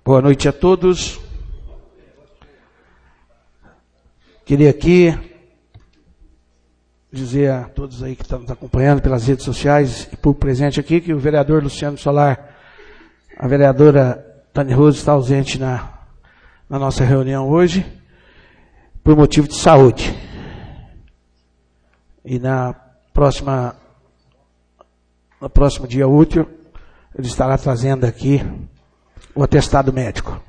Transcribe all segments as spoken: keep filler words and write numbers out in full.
Boa noite a todos. Queria aqui dizer a todos aí que estão nos acompanhando pelas redes sociais e por presente aqui que o vereador Luciano Solar, a vereadora Tânia Rose está ausente na, na nossa reunião hoje por motivo de saúde. E na próxima, no próximo dia útil, ele estará trazendo aqui o atestado médico.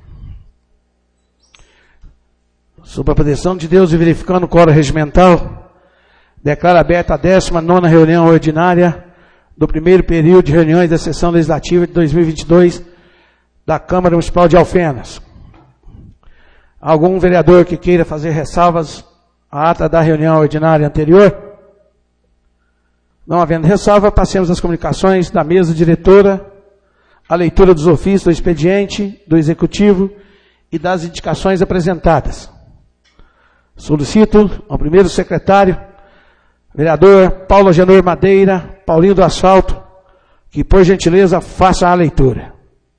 Sob a proteção de Deus e verificando o quórum regimental, declaro aberta a décima nona reunião ordinária do primeiro período de reuniões da sessão legislativa de dois mil e vinte e dois da Câmara Municipal de Alfenas. Algum vereador que queira fazer ressalvas à ata da reunião ordinária anterior? Não havendo ressalva, passemos às comunicações da mesa diretora, a leitura dos ofícios do expediente, do executivo e das indicações apresentadas. Solicito ao primeiro secretário, vereador Paulo Agenor Madeira, Paulinho do Asfalto, que por gentileza faça a leitura.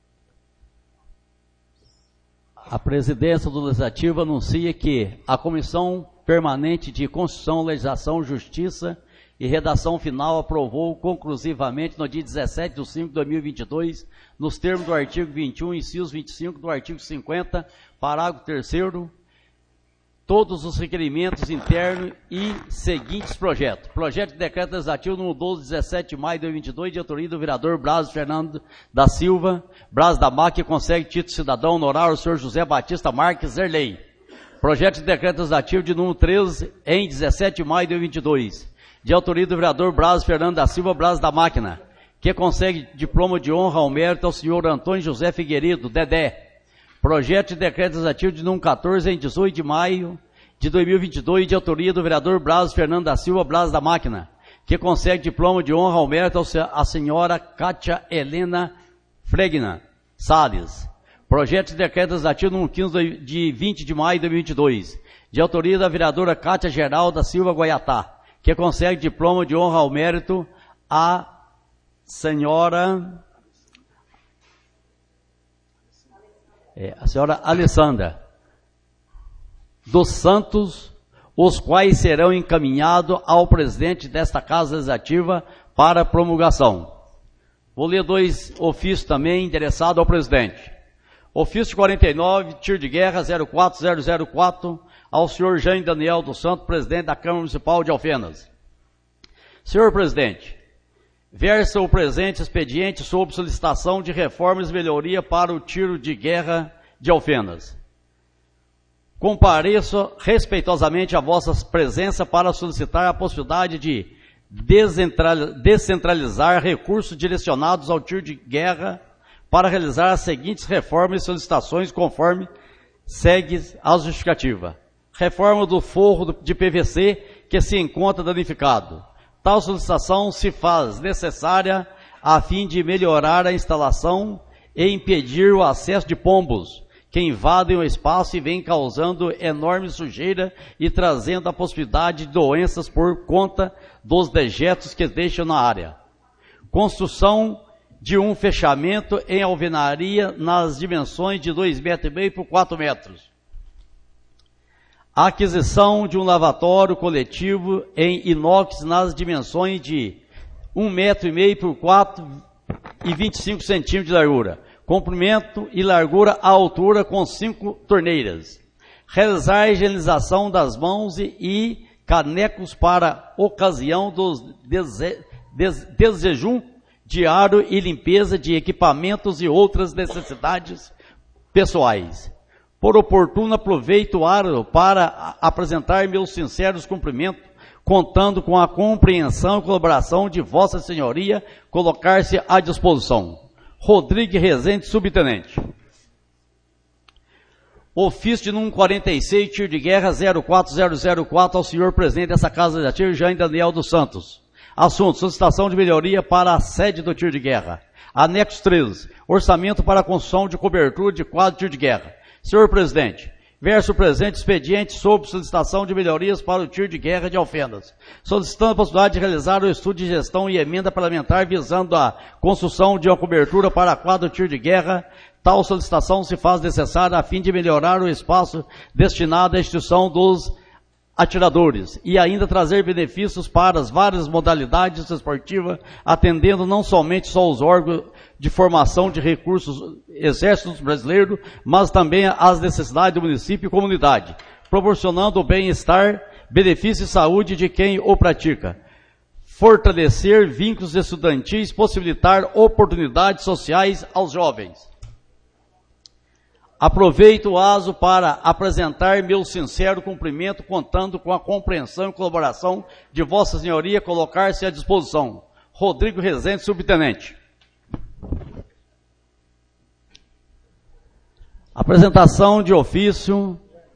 A presidência do Legislativo anuncia que a Comissão Permanente de Constituição, Legislação, Justiça e Redação Final aprovou conclusivamente no dia dezessete de cinco de dois mil e vinte e dois, nos termos do artigo vinte e um, inciso vinte e cinco do artigo cinquenta, parágrafo terceiro, todos os requerimentos internos e seguintes projetos. Projeto de Decreto Legislativo número doze, dezessete de maio de dois mil e vinte e dois, de autoria do vereador Blas Fernando da Silva, Blas da Mac, que consegue título cidadão honorário, o senhor José Batista Marques Zerlei. Projeto de Decreto Legislativo de número treze, em dezessete de maio de dois mil e vinte e dois, de autoria do vereador Blas Fernando da Silva, Blas da Máquina, que consegue diploma de honra ao mérito ao senhor Antônio José Figueiredo, Dedé. Projeto de Decreto Legislativo de número quatorze, em dezoito de maio de dois mil e vinte e dois, de autoria do vereador Blas Fernando da Silva, Blas da Máquina, que consegue diploma de honra ao mérito à senhora Cátia Helena Fregna Salles. Projeto de Decreto Legislativo número quinze, de vinte de maio de dois mil e vinte e dois, de autoria da vereadora Cátia Geral da Silva Goiatá, que consegue diploma de honra ao mérito à senhora, é, a senhora Alessandra dos Santos, os quais serão encaminhados ao presidente desta Casa Legislativa para promulgação. Vou ler dois ofícios também endereçados ao presidente. Ofício quarenta e nove, tiro de guerra zero quatro zero zero quatro, ao senhor Jânio Daniel dos Santos, presidente da Câmara Municipal de Alfenas. Senhor presidente, versa o presente expediente sob solicitação de reformas e melhoria para o tiro de guerra de Alfenas. Compareço respeitosamente a vossa presença para solicitar a possibilidade de descentralizar recursos direcionados ao tiro de guerra para realizar as seguintes reformas e solicitações conforme segue a justificativa. Reforma do forro de P V C que se encontra danificado. Tal solicitação se faz necessária a fim de melhorar a instalação e impedir o acesso de pombos que invadem o espaço e vêm causando enorme sujeira e trazendo a possibilidade de doenças por conta dos dejetos que deixam na área. Construção de um fechamento em alvenaria nas dimensões de dois metros e meio por quatro metros. A aquisição de um lavatório coletivo em inox nas dimensões de um metro e meio por quatro e vinte e cinco centímetros de largura, comprimento e largura à altura com cinco torneiras. Realizar a higienização das mãos e, e canecos para ocasião dos dese, des, desjejum diário e limpeza de equipamentos e outras necessidades pessoais. Por oportuno aproveito o para apresentar meus sinceros cumprimentos, contando com a compreensão e colaboração de Vossa Senhoria, colocar-se à disposição. Rodrigues Rezende, subtenente. Ofício de número quarenta e seis, tiro de guerra zero quatro zero zero quatro, ao senhor presidente dessa Casa Legislativa, Jânio Daniel dos Santos. Assunto: solicitação de melhoria para a sede do tiro de guerra. Anexo treze, orçamento para a construção de cobertura de quadro de tiro de guerra. Senhor presidente, verso presente expediente sob solicitação de melhorias para o tiro de guerra de Alfenas, solicitando a possibilidade de realizar o estudo de gestão e emenda parlamentar visando a construção de uma cobertura para a quadra do tiro de guerra. Tal solicitação se faz necessária a fim de melhorar o espaço destinado à instituição dos atiradores e ainda trazer benefícios para as várias modalidades esportivas, atendendo não somente só os órgãos de formação de recursos exércitos brasileiros, mas também às necessidades do município e comunidade, proporcionando o bem-estar, benefício e saúde de quem o pratica. Fortalecer vínculos estudantis, possibilitar oportunidades sociais aos jovens. Aproveito o aso para apresentar meu sincero cumprimento, contando com a compreensão e colaboração de Vossa Senhoria, colocar-se à disposição. Rodrigo Rezende, subtenente. Apresentação de ofício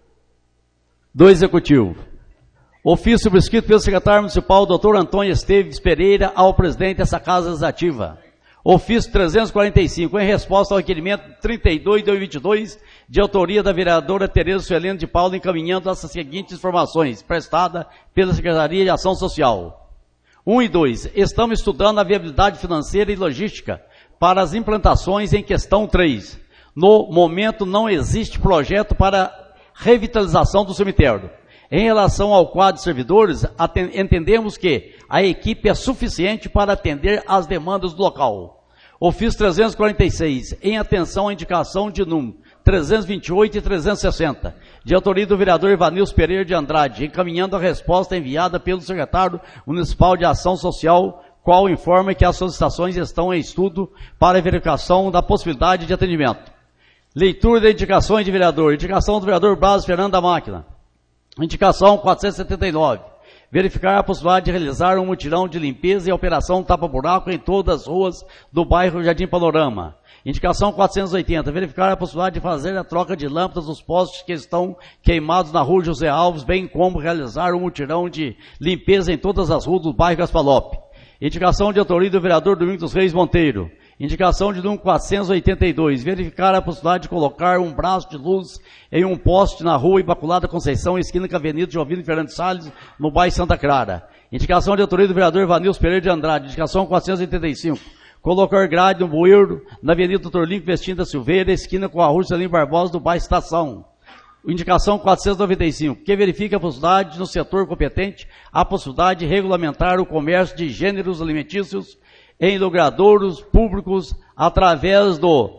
do Executivo. Ofício prescrito pelo secretário municipal, doutor Antônio Esteves Pereira, ao presidente dessa Casa Legislativa. Ofício trezentos e quarenta e cinco, em resposta ao requerimento trinta e dois de dois mil e vinte e dois, de autoria da vereadora Tereza Suelene de Paula, encaminhando essas seguintes informações, prestada pela Secretaria de Ação Social. um e dois. Estamos estudando a viabilidade financeira e logística para as implantações em questão três. No momento, não existe projeto para revitalização do cemitério. Em relação ao quadro de servidores, entendemos que a equipe é suficiente para atender às demandas do local. Ofício trezentos e quarenta e seis, em atenção à indicação de número trezentos e vinte e oito e trezentos e sessenta, de autoria do vereador Ivanilson Pereira de Andrade, encaminhando a resposta enviada pelo secretário municipal de Ação Social, qual informa que as solicitações estão em estudo para verificação da possibilidade de atendimento. Leitura de indicações de vereador. Indicação do vereador Braz Fernando da Máquina. Indicação quatrocentos e setenta e nove. Verificar a possibilidade de realizar um mutirão de limpeza e operação tapa-buraco em todas as ruas do bairro Jardim Panorama. Indicação quatrocentos e oitenta. Verificar a possibilidade de fazer a troca de lâmpadas dos postes que estão queimados na rua José Alves, bem como realizar um mutirão de limpeza em todas as ruas do bairro Gaspalope. Indicação de autoria do vereador Domingos dos Reis Monteiro. Indicação de número quatrocentos e oitenta e dois. Verificar a possibilidade de colocar um braço de luz em um poste na rua Imaculada Conceição, esquina com a Avenida Jovino Fernandes Salles, no bairro Santa Clara. Indicação de autoria do vereador Ivanilson Pereira de Andrade. Indicação quatrocentos e oitenta e cinco. Colocar grade no bueiro na Avenida Doutor Lincoln Vestino da Silveira, esquina com a rua Celim Barbosa, do bairro Estação. Indicação quatrocentos e noventa e cinco, que verifica a possibilidade no setor competente, a possibilidade de regulamentar o comércio de gêneros alimentícios em logradouros públicos através do,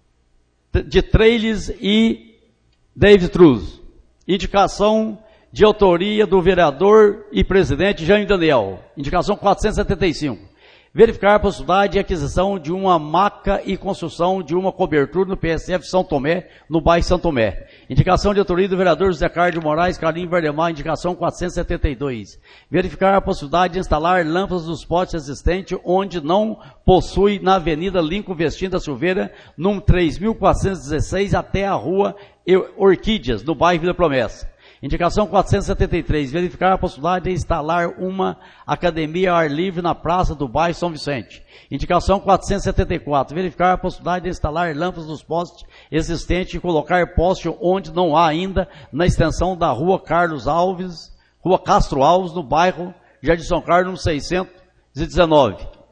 de trailers e drive-thrus. Indicação de autoria do vereador e presidente Jânio Daniel. Indicação quatrocentos e setenta e cinco. Verificar a possibilidade de aquisição de uma maca e construção de uma cobertura no P S F São Tomé, no bairro São Tomé. Indicação de autoria do vereador José Carlos de Moraes Carlinhos Vardemar, indicação quatrocentos e setenta e dois. Verificar a possibilidade de instalar lâmpadas nos postes existentes, onde não possui, na Avenida Lincoln Vestino da Silveira, número três mil quatrocentos e dezesseis, até a rua Orquídeas, no bairro Vila Promessa. Indicação quatrocentos e setenta e três, verificar a possibilidade de instalar uma academia ao ar livre na praça do bairro São Vicente. Indicação quatrocentos e setenta e quatro, verificar a possibilidade de instalar lâmpadas nos postes existentes e colocar poste onde não há ainda, na extensão da rua Carlos Alves, rua Castro Alves, no bairro Jardim São Carlos, seiscentos e dezenove.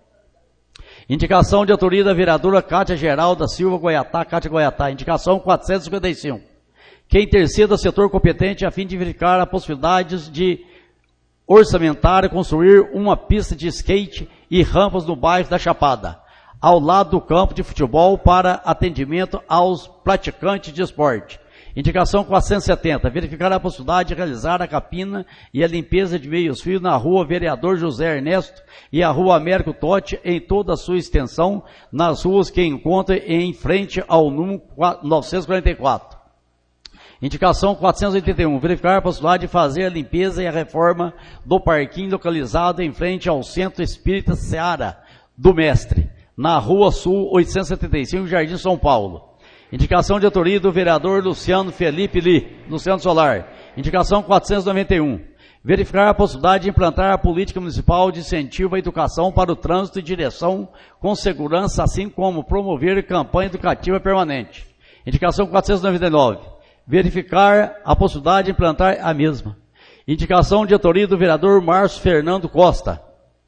Indicação de autoria da vereadora Cátia Geralda Silva Goiatá, Cátia Goiatá. Indicação quatrocentos e cinquenta e cinco. Que interceda ao setor competente a fim de verificar as possibilidades de orçamentar construir uma pista de skate e rampas no bairro da Chapada, ao lado do campo de futebol para atendimento aos praticantes de esporte. Indicação quatrocentos e setenta, verificar a possibilidade de realizar a capina e a limpeza de meios-fios na rua Vereador José Ernesto e a rua Américo Totti em toda a sua extensão, nas ruas que encontra em frente ao número novecentos e quarenta e quatro. Indicação quatrocentos e oitenta e um, verificar a possibilidade de fazer a limpeza e a reforma do parquinho localizado em frente ao Centro Espírita Seara do Mestre, na Rua Sul oitocentos e setenta e cinco, Jardim São Paulo. Indicação de autoria do vereador Luciano Felipe Li, Luciano Solar. Indicação quatrocentos e noventa e um, verificar a possibilidade de implantar a política municipal de incentivo à educação para o trânsito e direção com segurança, assim como promover campanha educativa permanente. Indicação quatrocentos e noventa e nove, verificar a possibilidade de implantar a mesma. Indicação de autoria do vereador Márcio Fernando Costa.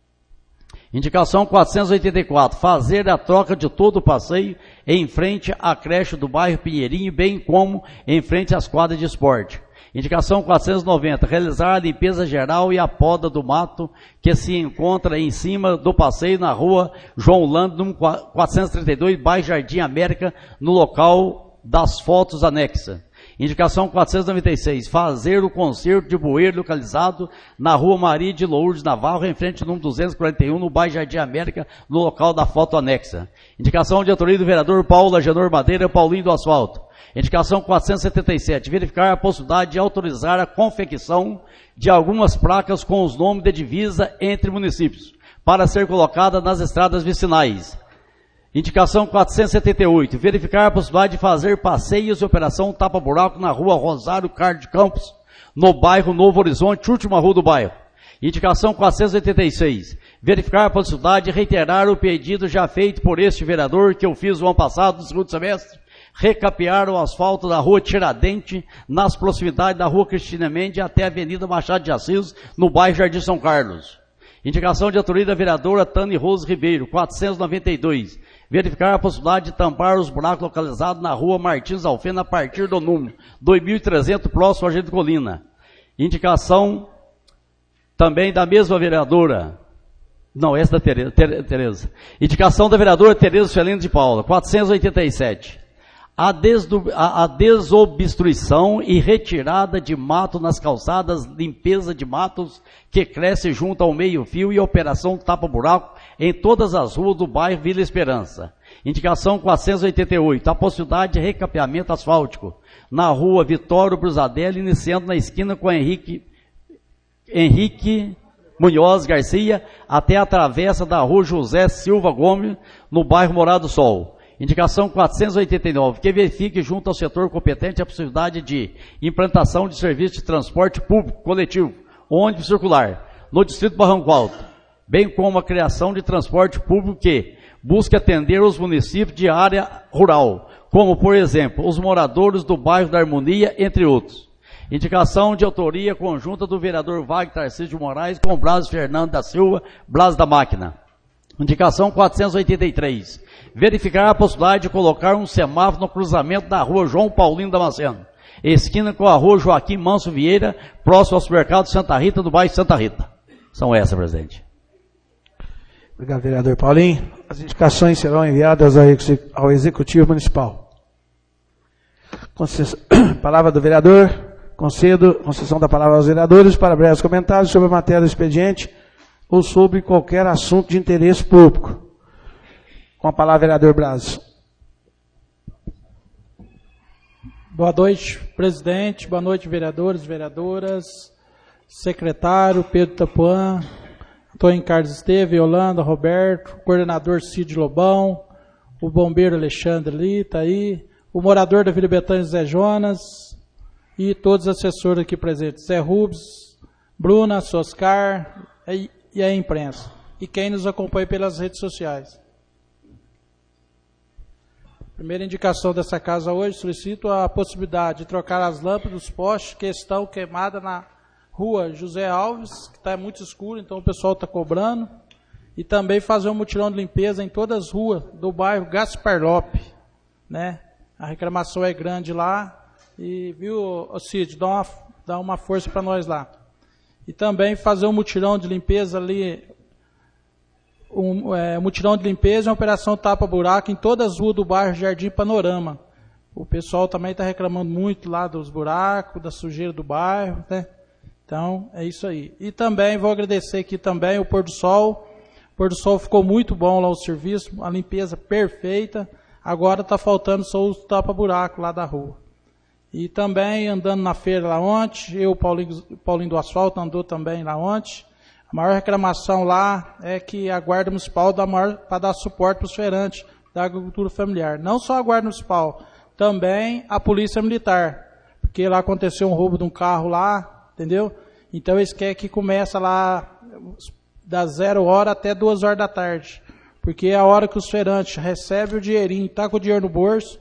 Indicação quatrocentos e oitenta e quatro, fazer a troca de todo o passeio em frente à creche do bairro Pinheirinho, bem como em frente às quadras de esporte. Indicação quatrocentos e noventa, realizar a limpeza geral e a poda do mato que se encontra em cima do passeio na rua João Lando, número quatrocentos e trinta e dois, bairro Jardim América, no local das fotos anexas. Indicação quatrocentos e noventa e seis, fazer o concerto de bueiro localizado na rua Maria de Lourdes Navarro, em frente ao número duzentos e quarenta e um, no bairro Jardim América, no local da foto anexa. Indicação de autoria do vereador Paulo Agenor Madeira, Paulinho do Asfalto. Indicação quatrocentos e setenta e sete, verificar a possibilidade de autorizar a confecção de algumas placas com os nomes de divisa entre municípios, para ser colocada nas estradas vicinais. Indicação quatrocentos e setenta e oito, verificar a possibilidade de fazer passeios e operação tapa-buraco na rua Rosário Carlos de Campos, no bairro Novo Horizonte, última rua do bairro. Indicação quatrocentos e oitenta e seis, verificar a possibilidade de reiterar o pedido já feito por este vereador, que eu fiz o ano passado, no segundo semestre, recapear o asfalto da rua Tiradentes, nas proximidades da rua Cristina Mendes até a Avenida Machado de Assis, no bairro Jardim São Carlos. Indicação de autoria da vereadora Tânia Rose Ribeiro, quatrocentos e noventa e dois, verificar a possibilidade de tampar os buracos localizados na rua Martins Alfena a partir do número dois mil e trezentos, próximo ao Jardim Colina. Indicação também da mesma vereadora, não, essa da Tereza, Tereza. Indicação da vereadora Tereza Felino de Paula, quatrocentos e oitenta e sete. A, desdo, a, a desobstruição e retirada de mato nas calçadas, limpeza de matos que cresce junto ao meio-fio e operação tapa-buraco em todas as ruas do bairro Vila Esperança. Indicação quatrocentos e oitenta e oito, a possibilidade de recapeamento asfáltico na rua Vitório Brusadelli, iniciando na esquina com Henrique, Henrique Munhoz Garcia, até a travessa da rua José Silva Gomes, no bairro Morado do Sol. Indicação quatrocentos e oitenta e nove, que verifique junto ao setor competente a possibilidade de implantação de serviço de transporte público coletivo, ônibus circular, no distrito Barranco Alto, bem como a criação de transporte público que busque atender os municípios de área rural, como, por exemplo, os moradores do bairro da Harmonia, entre outros. Indicação de autoria conjunta do vereador Wagner Tarcísio de Moraes com Blas Fernando da Silva, Blas da Máquina. Indicação quatrocentos e oitenta e três. Verificar a possibilidade de colocar um semáforo no cruzamento da rua João Paulino Damasceno, esquina com a rua Joaquim Manso Vieira, próximo ao supermercado Santa Rita, do bairro Santa Rita. São essas, presidente. Obrigado, vereador Paulinho. As indicações serão enviadas ao Executivo Municipal. Concessão, palavra do vereador. Concedo concessão da palavra aos vereadores para breves comentários sobre a matéria do expediente ou sobre qualquer assunto de interesse público. Com a palavra, vereador Braz. Boa noite, presidente. Boa noite, vereadores, vereadoras, secretário Pedro Tapuã, Antônio Carlos Esteve, Yolanda, Roberto, coordenador Cid Lobão, o bombeiro Alexandre ali, está aí, o morador da Vila Betânia, Zé Jonas, e todos os assessores aqui presentes, Zé Rubens, Bruna, Soscar e, e a imprensa. E quem nos acompanha pelas redes sociais. Primeira indicação dessa casa hoje, solicito a possibilidade de trocar as lâmpadas dos postes que estão queimadas na rua José Alves, que está muito escuro, então o pessoal está cobrando. E também fazer um mutirão de limpeza em todas as ruas do bairro Gaspar Lope, né? A reclamação é grande lá. E, viu, Cid, dá uma, dá uma força para nós lá. E também fazer um mutirão de limpeza ali, um é, mutirão de limpeza e uma operação tapa-buraco em todas as ruas do bairro Jardim Panorama. O pessoal também está reclamando muito lá dos buracos, da sujeira do bairro, né? Então, é isso aí. E também vou agradecer aqui também o Pôr do Sol. O Pôr do Sol ficou muito bom lá o serviço, a limpeza perfeita. Agora está faltando só o tapa-buraco lá da rua. E também andando na feira lá ontem, eu, Paulinho, Paulinho do Asfalto, andou também lá ontem. A maior reclamação lá é que a Guarda Municipal dá maior para dar suporte para os feirantes da agricultura familiar. Não só a Guarda Municipal, também a Polícia Militar. Porque lá aconteceu um roubo de um carro lá, entendeu? Então eles querem que comece lá das zero hora até duas horas da tarde. Porque é a hora que os feirantes recebem o dinheirinho, tá com o dinheiro no bolso,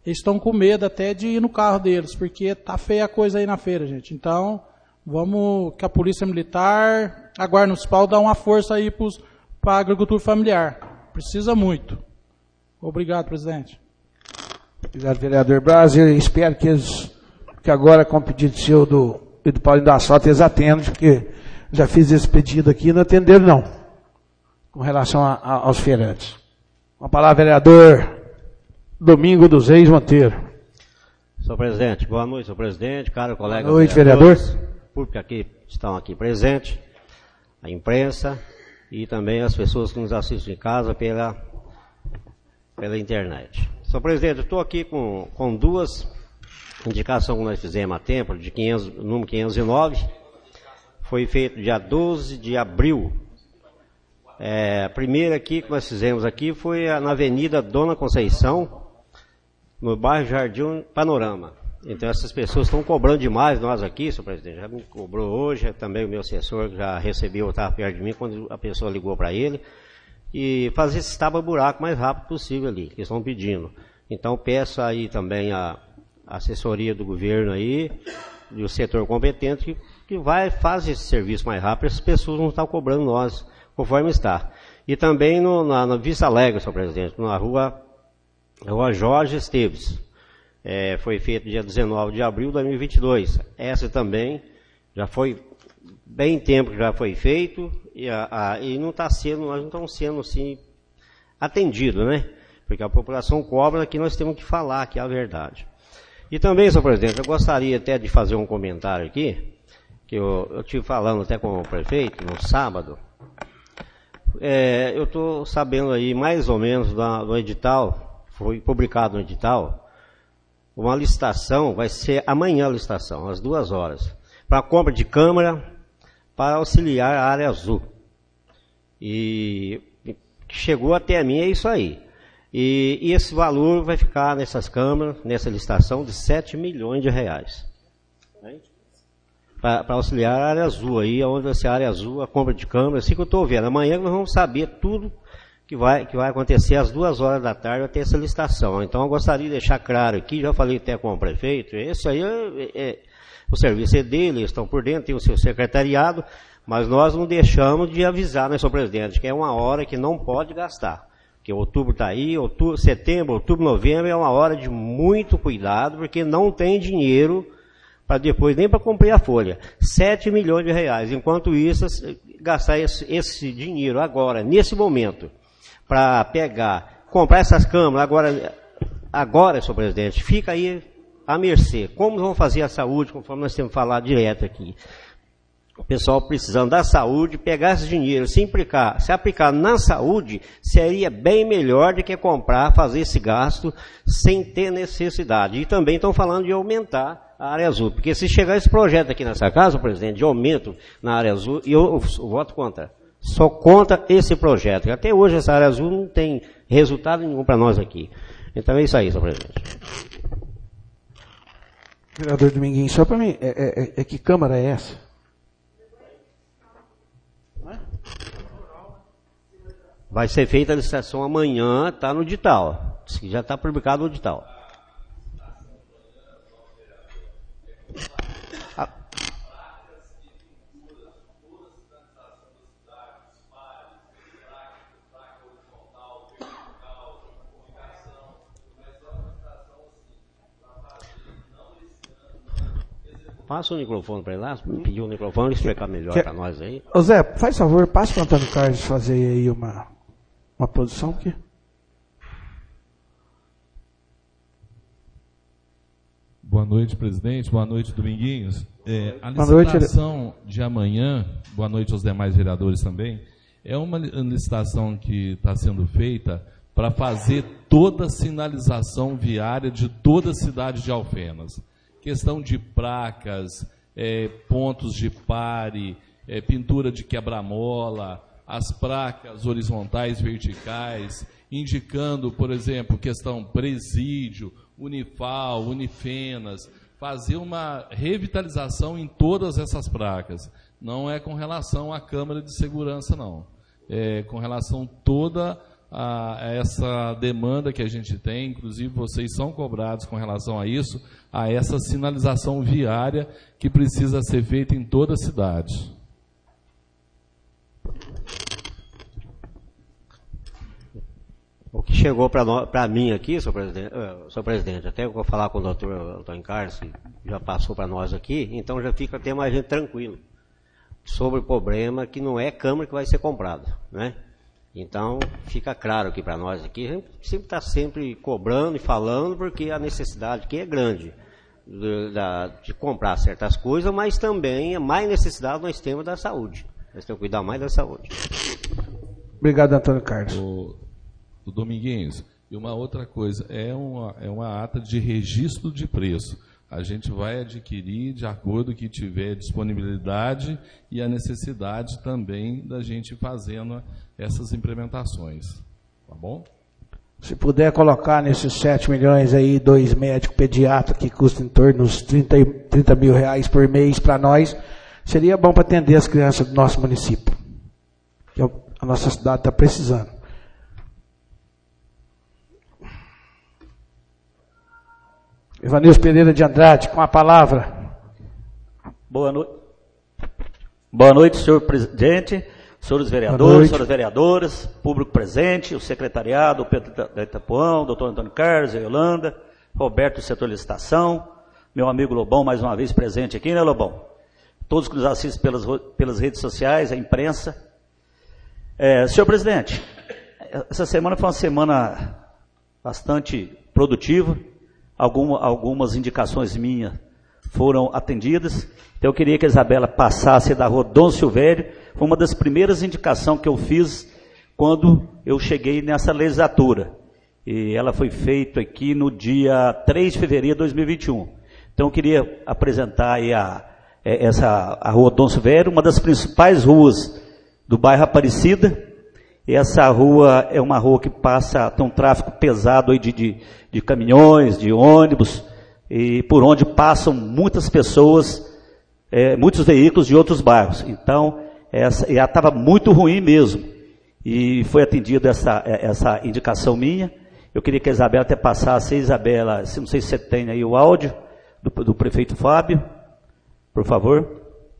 eles estão com medo até de ir no carro deles, porque tá feia a coisa aí na feira, gente. Então, vamos que a Polícia Militar, a Guarda Municipal dá uma força aí para a agricultura familiar. Precisa muito. Obrigado, presidente. Obrigado, vereador Braz. Eu espero que, eles, que agora, com o pedido seu do, do Paulinho da Asfalto, eles atendem, porque já fiz esse pedido aqui e não atenderam, não, com relação a, a, aos feirantes. Uma palavra, vereador Domingo dos Reis Monteiro. Senhor presidente, boa noite, senhor presidente, caro colega. Boa noite, vereador. Público aqui estão aqui presentes, a imprensa e também as pessoas que nos assistem em casa pela, pela internet. Senhor presidente, eu estou aqui com, com duas indicações que nós fizemos a tempo, de quinhentos, número quinhentos e nove, foi feito dia doze de abril. É, a primeira aqui que nós fizemos aqui foi na Avenida Dona Conceição, no bairro Jardim Panorama. Então essas pessoas estão cobrando demais nós aqui, senhor presidente, já me cobrou hoje, também o meu assessor já recebeu, estava perto de mim quando a pessoa ligou para ele, e fazer esse tapa-buraco mais rápido possível ali, que estão pedindo. Então peço aí também a, a assessoria do governo aí, do setor competente, que, que vai fazer esse serviço mais rápido, essas pessoas não estão cobrando nós, conforme está. E também no, na, na Vista Alegre, senhor presidente, na rua, rua Jorge Esteves. É, foi feito dia dezenove de abril de dois mil e vinte e dois. Essa também já foi bem tempo que já foi feito e, a, a, e não está sendo, nós não estamos sendo assim atendidos, né? Porque a população cobra que nós temos que falar que é a verdade. E também, senhor presidente, eu gostaria até de fazer um comentário aqui, que eu, eu estive falando até com o prefeito no sábado. É, eu estou sabendo aí mais ou menos da, do edital, foi publicado no edital, uma licitação, vai ser amanhã a licitação, às duas horas, para a compra de câmara para auxiliar a área azul. E chegou até a mim, é isso aí. E, e esse valor vai ficar nessas câmaras, nessa licitação, de sete milhões de reais. Para auxiliar a área azul aí, onde vai ser a área azul, a compra de câmara, assim que eu estou vendo. Amanhã nós vamos saber tudo que vai, que vai acontecer às duas horas da tarde, vai ter essa licitação. Então eu gostaria de deixar claro aqui, já falei até com o prefeito, esse aí é, é, o serviço é dele, eles estão por dentro, tem o seu secretariado, mas nós não deixamos de avisar, né, senhor presidente, que é uma hora que não pode gastar. Porque outubro está aí, outubro, setembro, outubro, novembro, é uma hora de muito cuidado, porque não tem dinheiro para depois, nem para cumprir a folha. sete milhões de reais. Enquanto isso, gastar esse, esse dinheiro agora, nesse momento, para pegar, comprar essas câmaras, agora, agora, senhor presidente, fica aí à mercê. Como vão fazer a saúde, conforme nós temos falado direto aqui? O pessoal precisando da saúde, pegar esse dinheiro, se aplicar, se aplicar na saúde, seria bem melhor do que comprar, fazer esse gasto sem ter necessidade. E também estão falando de aumentar a área azul, porque se chegar esse projeto aqui nessa casa, presidente, de aumento na área azul, e eu, eu, eu voto contra. Só contra esse projeto. Até hoje essa área azul não tem resultado nenhum para nós aqui. Então é isso aí, senhor presidente. Vereador Dominguinho, só para mim, é, é, é que Câmara é essa? Vai ser feita a licitação amanhã, está no edital. Já está publicado no edital. A... Passa o microfone para ele lá, pedir o microfone e explicar melhor para nós aí. Ô Zé, faz favor, passe para o Antônio Carlos fazer aí uma, uma posição aqui. Boa noite, presidente. Boa noite, Dominguinhos. É, a boa licitação noite. de amanhã, boa noite aos demais vereadores também, é uma licitação que está sendo feita para fazer toda a sinalização viária de toda a cidade de Alfenas. Questão de placas, é, pontos de pare, é, pintura de quebra-mola, as placas horizontais, verticais, indicando, por exemplo, questão presídio, Unifal, Unifenas, fazer uma revitalização em todas essas placas. Não é com relação à Câmara de Segurança, não. É com relação a toda a essa demanda que a gente tem, inclusive vocês são cobrados com relação a isso, a essa sinalização viária que precisa ser feita em toda a cidade. O que chegou para mim aqui, senhor presidente, uh, senhor presidente, até eu vou falar com o doutor Antônio Carlos, que já passou para nós aqui, então já fica até mais gente tranquilo sobre o problema que não é Câmara que vai ser comprado, né? Então, fica claro aqui para nós aqui, a gente sempre está sempre cobrando e falando, porque a necessidade aqui é grande de, de comprar certas coisas, mas também é mais necessidade nós temos da saúde. Nós temos que cuidar mais da saúde. Obrigado, Antônio Carlos. O, o Dominguinhos, e uma outra coisa, é uma, é uma ata de registro de preço. A gente vai adquirir de acordo com o que tiver disponibilidade e a necessidade também da gente fazendo essas implementações. Tá bom? Se puder colocar nesses sete milhões aí, dois médicos pediatras que custam em torno dos trinta, trinta mil reais por mês para nós, seria bom para atender as crianças do nosso município. Que a nossa cidade está precisando. Ivanilson Pereira de Andrade, com a palavra. Boa noite. Boa noite, senhor presidente, senhores vereadores, senhoras vereadoras, público presente, o secretariado, o Pedro da Itapuã, o doutor Antônio Carlos, a Yolanda, Roberto do setor de licitação, meu amigo Lobão, mais uma vez presente aqui, né, Lobão? Todos que nos assistem pelas, pelas redes sociais, a imprensa. É, senhor presidente, essa semana foi uma semana bastante produtiva. Alguma, algumas indicações minhas foram atendidas. Então eu queria que a Isabela passasse da rua Dom Silvério. Foi uma das primeiras indicações que eu fiz quando eu cheguei nessa legislatura. E ela foi feita aqui no dia três de fevereiro de dois mil e vinte e um. Então eu queria apresentar aí a, essa, a rua Dom Silvério, uma das principais ruas do bairro Aparecida. E essa rua é uma rua que passa, tem um tráfego pesado aí de, de, de caminhões, de ônibus, e por onde passam muitas pessoas, é, muitos veículos de outros bairros. Então, essa, ela estava muito ruim mesmo. E foi atendida essa, essa indicação minha. Eu queria que a Isabela até passasse, Isabela, não sei se você tem aí o áudio do, do prefeito Fábio, por favor.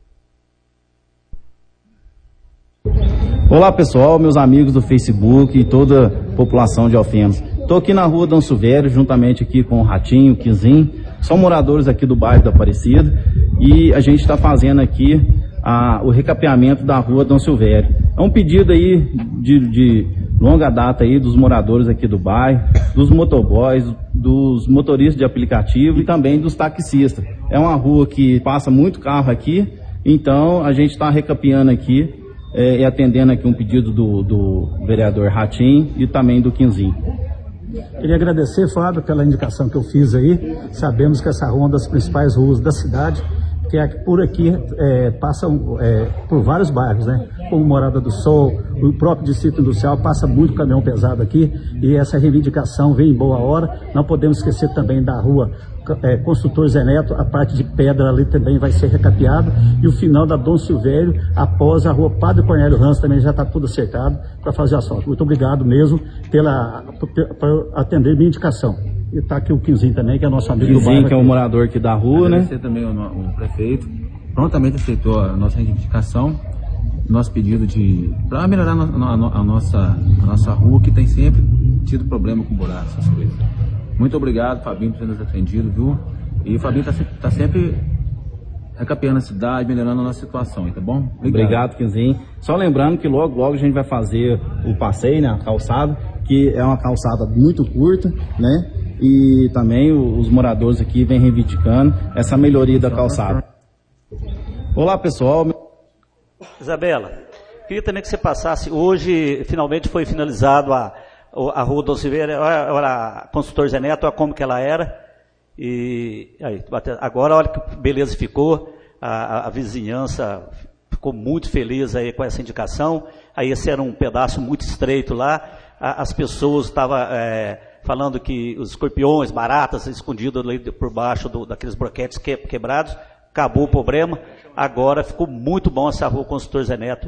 Olá pessoal, meus amigos do Facebook e toda a população de Alfenas. Estou aqui na rua Dom Silvério, juntamente aqui com o Ratinho, o Quinzinho, são moradores aqui do bairro da Aparecida, e a gente está fazendo aqui a, o recapeamento da rua Dom Silvério. É um pedido aí de, de longa data aí dos moradores aqui do bairro, dos motoboys, dos motoristas de aplicativo e também dos taxistas. É uma rua que passa muito carro aqui, então a gente está recapeando aqui, É, e atendendo aqui um pedido do, do vereador Ratinho e também do Quinzinho. Queria agradecer, Fábio, pela indicação que eu fiz aí. Sabemos que essa rua é uma das principais ruas da cidade, que é, por aqui é, passam é, por vários bairros, né? Como Morada do Sol, o próprio Distrito Industrial, passa muito caminhão pesado aqui, e essa reivindicação vem em boa hora. Não podemos esquecer também da rua É, Construtor Zé Neto, a parte de pedra ali também vai ser recapeado, e o final da Dom Silvério, após a rua Padre Cornélio Ramos, também já está tudo acertado para fazer asfalto. Muito obrigado mesmo pela, por, por atender minha indicação. E está aqui o Quinzinho também, que é nosso amigo do bairro. Quinzinho, que é um morador aqui da rua, né? Agradecer também o, o prefeito, prontamente aceitou a nossa reivindicação, nosso pedido de para melhorar a, a, a, nossa, a nossa rua, que tem sempre tido problema com buracos, essas coisas. Muito obrigado, Fabinho, por ter nos atendido, viu? E o Fabinho está sempre, tá sempre recapeando a cidade, melhorando a nossa situação, tá bom? Obrigado. Obrigado, Quinzinho. Só lembrando que logo, logo a gente vai fazer o passeio, né, a calçada, que é uma calçada muito curta, né? E também os moradores aqui vêm reivindicando essa melhoria da calçada. Olá, pessoal. Isabela, queria também que você passasse, hoje finalmente foi finalizado a a rua Dom Silvério, olha a Construtor Zé Neto, olha como que ela era, e aí, agora olha que beleza ficou, a, a, a vizinhança ficou muito feliz aí com essa indicação. Aí esse era um pedaço muito estreito lá, a, as pessoas estavam é, falando que os escorpiões, baratas escondidos ali por baixo do, daqueles broquetes que, quebrados, acabou o problema, agora ficou muito bom essa rua Construtor Zé Neto,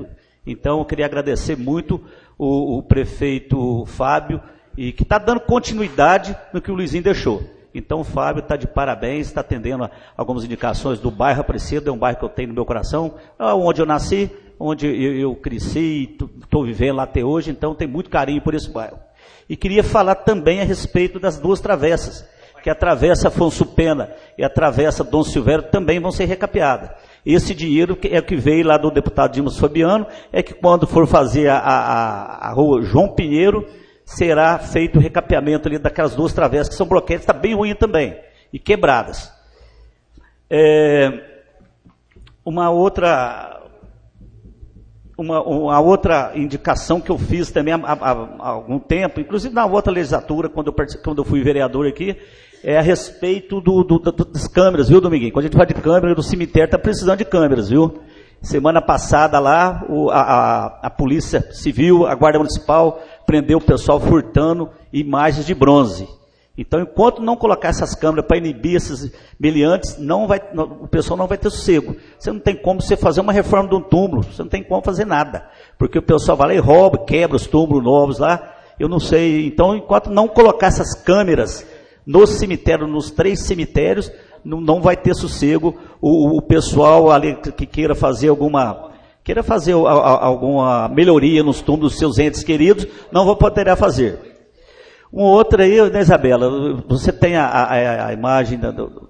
Então, eu queria agradecer muito o, o prefeito Fábio, e que está dando continuidade no que o Luizinho deixou. Então, o Fábio está de parabéns, está atendendo algumas indicações do bairro Aparecido, é um bairro que eu tenho no meu coração, onde eu nasci, onde eu, eu cresci, estou vivendo lá até hoje, então tenho muito carinho por esse bairro. E queria falar também a respeito das duas travessas, que a travessa Afonso Pena e a travessa Dom Silvério também vão ser recapeadas. Esse dinheiro é o que veio lá do deputado Dimas Fabiano, é que quando for fazer a, a, a rua João Pinheiro, será feito o recapeamento ali daquelas duas travessas que são bloqueadas, está bem ruim também, e quebradas. É, uma outra... Uma, uma outra indicação que eu fiz também há, há, há algum tempo, inclusive na outra legislatura, quando eu, quando eu fui vereador aqui, é a respeito do, do, do, das câmeras, viu, Dominguinho? Quando a gente fala de câmera, do cemitério está precisando de câmeras, viu? Semana passada lá, o, a, a, a Polícia Civil, a Guarda Municipal, prendeu o pessoal furtando imagens de bronze. Então, enquanto não colocar essas câmeras para inibir esses meliantes, não vai, não, o pessoal não vai ter sossego. Você não tem como você fazer uma reforma de um túmulo, você não tem como fazer nada. Porque o pessoal vai lá e rouba, quebra os túmulos novos lá, eu não sei. Então, enquanto não colocar essas câmeras no cemitério, nos três cemitérios, não, não vai ter sossego. O, o pessoal ali que queira fazer alguma, queira fazer a, a, alguma melhoria nos túmulos dos seus entes queridos, não vão poder fazer. Um outro aí, né, Isabela, você tem a, a, a imagem da... Do...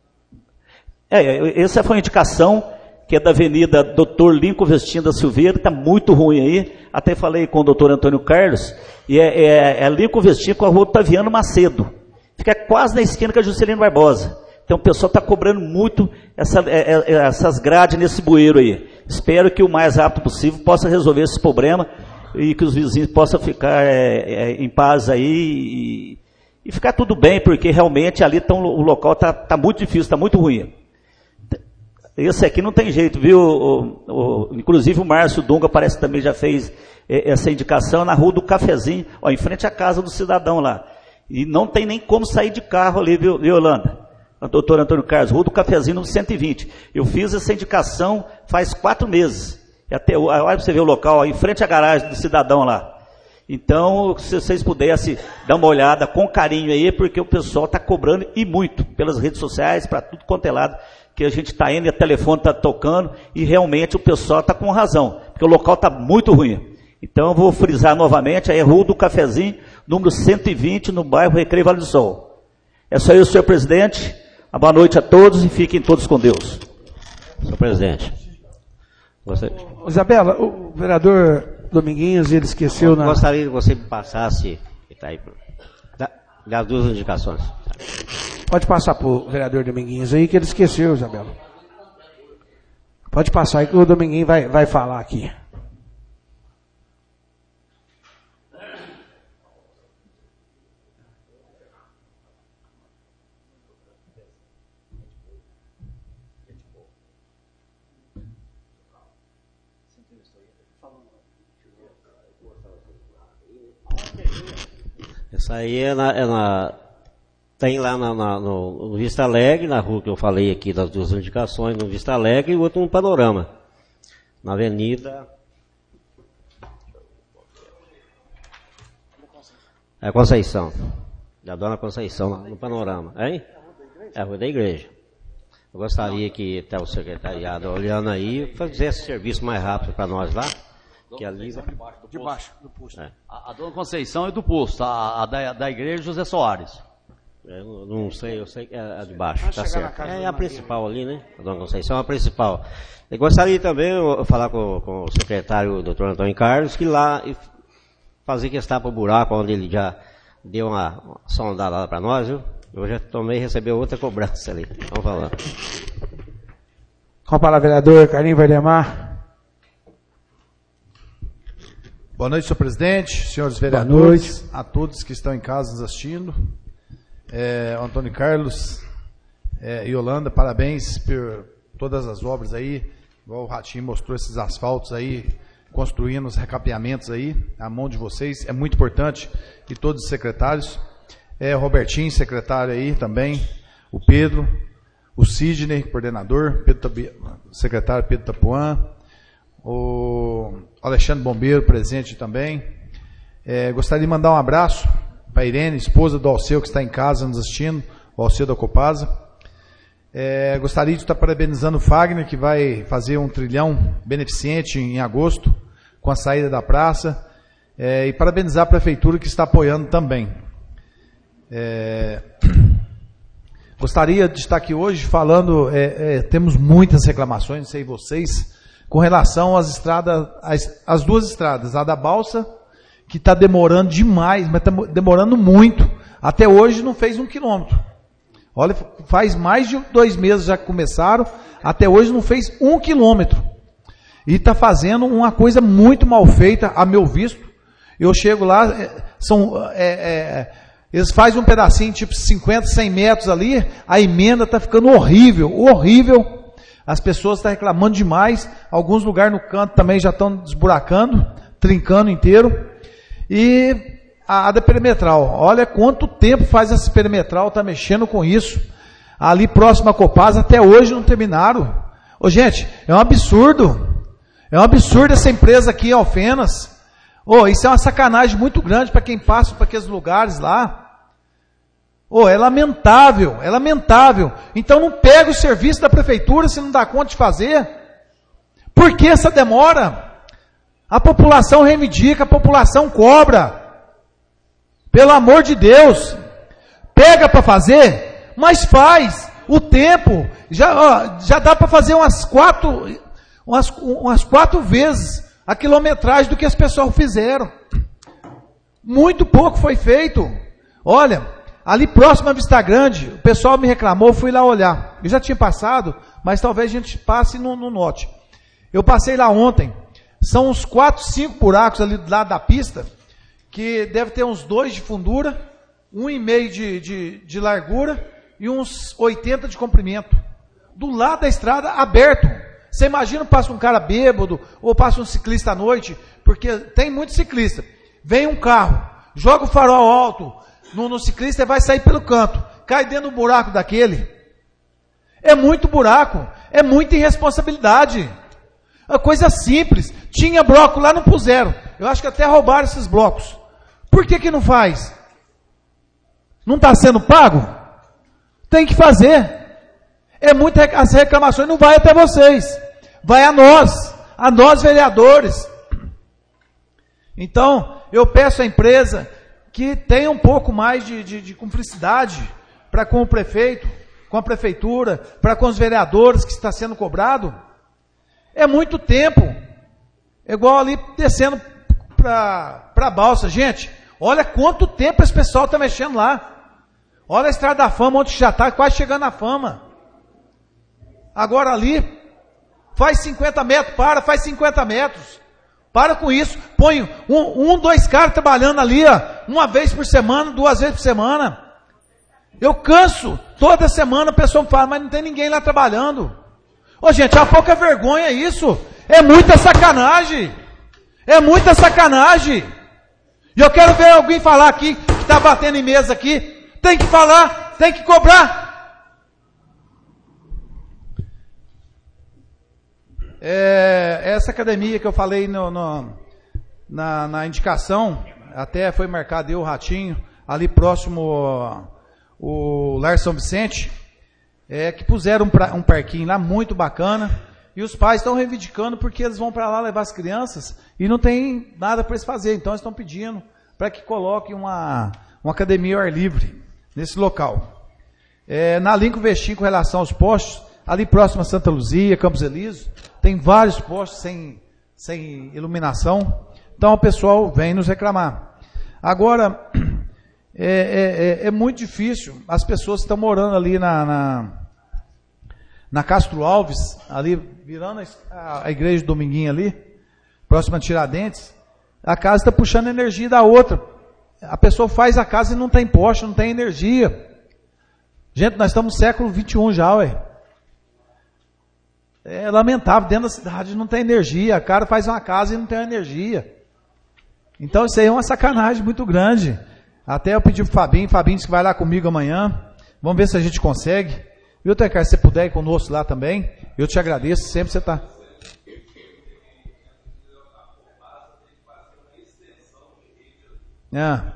É, essa foi uma indicação que é da Avenida doutor Lincoln Vestinho da Silveira, está muito ruim aí, até falei com o doutor Antônio Carlos, e é, é, é Lincoln Vestinho com a rua Otaviano Macedo, fica quase na esquina com a Juscelino Barbosa. Então o pessoal está cobrando muito essa, é, é, essas grades nesse bueiro aí. Espero que o mais rápido possível possa resolver esse problema, e que os vizinhos possam ficar é, é, em paz aí e, e ficar tudo bem, porque realmente ali tão, o local está tá muito difícil, está muito ruim. Esse aqui não tem jeito, viu? O, o, inclusive o Márcio Dunga parece que também já fez é, essa indicação na rua do Cafezinho, ó, em frente à casa do cidadão lá. E não tem nem como sair de carro ali, viu, viu Yolanda? A doutora Antônio Carlos, rua do Cafezinho, no cento e vinte. Eu fiz essa indicação faz quatro meses. E até, olha você ver o local, ó, em frente à garagem do cidadão lá. Então, se vocês pudessem dar uma olhada com carinho aí, porque o pessoal está cobrando e muito pelas redes sociais, para tudo quanto é lado, que a gente está indo e o telefone está tocando, e realmente o pessoal está com razão, porque o local está muito ruim. Então, eu vou frisar novamente, aí é Rua do Cafezinho, número cento e vinte, no bairro Recreio Vale do Sol. É só isso, senhor presidente. Uma boa noite a todos e fiquem todos com Deus. Senhor presidente. Você... Isabela, o vereador Dominguinhos, ele esqueceu... Eu na... gostaria que você me passasse tá aí, das duas indicações. Pode passar para o vereador Dominguinhos aí, que ele esqueceu, Isabela. Pode passar aí que o Dominguinho vai, vai falar aqui. Essa aí é na, é na tem lá na, na, no, no Vista Alegre, na rua que eu falei aqui das duas indicações, no Vista Alegre e o outro no Panorama, na Avenida é Conceição, da Dona Conceição, no Panorama, hein? É a Rua da Igreja. Eu gostaria que até o secretariado olhando aí, fazer esse serviço mais rápido para nós lá. Que ali vai... De baixo do posto. É. A, a Dona Conceição é do posto, a, a da, da igreja José Soares. Eu não sei, eu sei que é a de baixo, tá certo. É a principal ali, né? A Dona Conceição é a principal. Eu gostaria também de falar com, com o secretário, o doutor Antônio Carlos, que lá fazer que está para o buraco, onde ele já deu uma, uma sondada lá para nós, viu? Eu já tomei e recebi outra cobrança ali. Vamos falar. Com a palavra, vereador Carlinhos Valdemar. Boa noite, senhor presidente, senhores vereadores, a todos que estão em casa nos assistindo. É, Antônio Carlos é, e Yolanda, parabéns por todas as obras aí, igual o Ratinho mostrou esses asfaltos aí, construindo os recapeamentos aí, a mão de vocês, é muito importante, e todos os secretários, é, o Robertinho, secretário aí também, o Pedro, o Sidney, coordenador, Pedro, secretário Pedro Tapuã, o Alexandre Bombeiro presente também. É, gostaria de mandar um abraço para a Irene, esposa do Alceu, que está em casa nos assistindo, o Alceu da Copasa. É, gostaria de estar parabenizando o Fagner, que vai fazer um trilhão beneficente em agosto, com a saída da praça. É, e parabenizar a prefeitura que está apoiando também. É, gostaria de estar aqui hoje falando, é, é, temos muitas reclamações, não sei vocês, com relação às estradas, às, às duas estradas, a da Balsa, que está demorando demais, mas está demorando muito, até hoje não fez um quilômetro. Olha, faz mais de dois meses já que começaram, até hoje não fez um quilômetro. E está fazendo uma coisa muito mal feita, a meu visto. Eu chego lá, são... É, é, eles fazem um pedacinho, tipo cinquenta, cem metros ali, a emenda está ficando horrível, horrível. As pessoas estão reclamando demais, alguns lugares no canto também já estão desburacando, trincando inteiro. E a, a da perimetral, olha quanto tempo faz essa perimetral, está mexendo com isso. Ali próximo a Copasa, até hoje não terminaram. Ô gente, é um absurdo, é um absurdo essa empresa aqui em Alfenas. Oh, isso é uma sacanagem muito grande para quem passa para aqueles lugares lá. Oh, é lamentável, é lamentável. Então não pega o serviço da prefeitura se não dá conta de fazer. Por que essa demora? A população reivindica, a população cobra. Pelo amor de Deus. Pega para fazer, mas faz. O tempo, já, ó, já dá para fazer umas quatro, umas, umas quatro vezes a quilometragem do que as pessoas fizeram. Muito pouco foi feito. Olha, ali próximo à Vista Grande, o pessoal me reclamou, fui lá olhar. Eu já tinha passado, mas talvez a gente passe no, no norte. Eu passei lá ontem. São uns quatro, cinco buracos ali do lado da pista, que deve ter uns dois de fundura, um e meio de, de, de largura e uns oitenta de comprimento. Do lado da estrada, aberto. Você imagina, passa um cara bêbado, ou passa um ciclista à noite, porque tem muito ciclista. Vem um carro, joga o farol alto no, no ciclista e vai sair pelo canto. Cai dentro do buraco daquele. É muito buraco, é muita irresponsabilidade. É coisa simples. Tinha bloco lá, não puseram. Eu acho que até roubaram esses blocos. Por que que não faz? Não está sendo pago? Tem que fazer. É muito, as reclamações não vai até vocês, vai a nós, a nós vereadores. Então, eu peço à empresa que tenha um pouco mais de, de, de cumplicidade para com o prefeito, com a prefeitura, para com os vereadores que está sendo cobrado. É muito tempo, é igual ali descendo para a balsa. Gente, olha quanto tempo esse pessoal está mexendo lá. Olha a Estrada da Fama, onde já está quase chegando à Fama. Agora ali, faz cinquenta metros, para, faz cinquenta metros. Para com isso, põe um, um dois caras trabalhando ali, ó, uma vez por semana, duas vezes por semana. Eu canso, toda semana a pessoa me fala, mas não tem ninguém lá trabalhando. Ô gente, há pouca vergonha isso, é muita sacanagem, é muita sacanagem. E eu quero ver alguém falar aqui, que está batendo em mesa aqui, tem que falar, tem que cobrar. É, essa academia que eu falei no, no, na, na indicação, até foi marcado eu, o Ratinho, ali próximo o Lar São Vicente, é, que puseram um, pra, um parquinho lá muito bacana, e os pais estão reivindicando porque eles vão para lá levar as crianças e não tem nada para eles fazer, então eles estão pedindo para que coloquem uma, uma academia ao ar livre nesse local. É, na Lincoln Vestim, com relação aos postos, ali próximo a Santa Luzia, Campos Elíseos, tem vários postos sem, sem iluminação, então o pessoal vem nos reclamar. Agora, é, é, é muito difícil, as pessoas que estão morando ali na, na, na Castro Alves, ali virando a, a igreja de Dominguinho ali, próximo a Tiradentes, a casa está puxando energia da outra. A pessoa faz a casa e não tem poste, não tem energia. Gente, nós estamos no século vinte e um já, ué. É lamentável, dentro da cidade não tem energia, a cara faz uma casa e não tem energia. Então isso aí é uma sacanagem muito grande. Até eu pedi para o Fabinho, Fabinho disse que vai lá comigo amanhã, vamos ver se a gente consegue. E outra, cara, se você puder ir conosco lá também, eu te agradeço, sempre você está. Ah.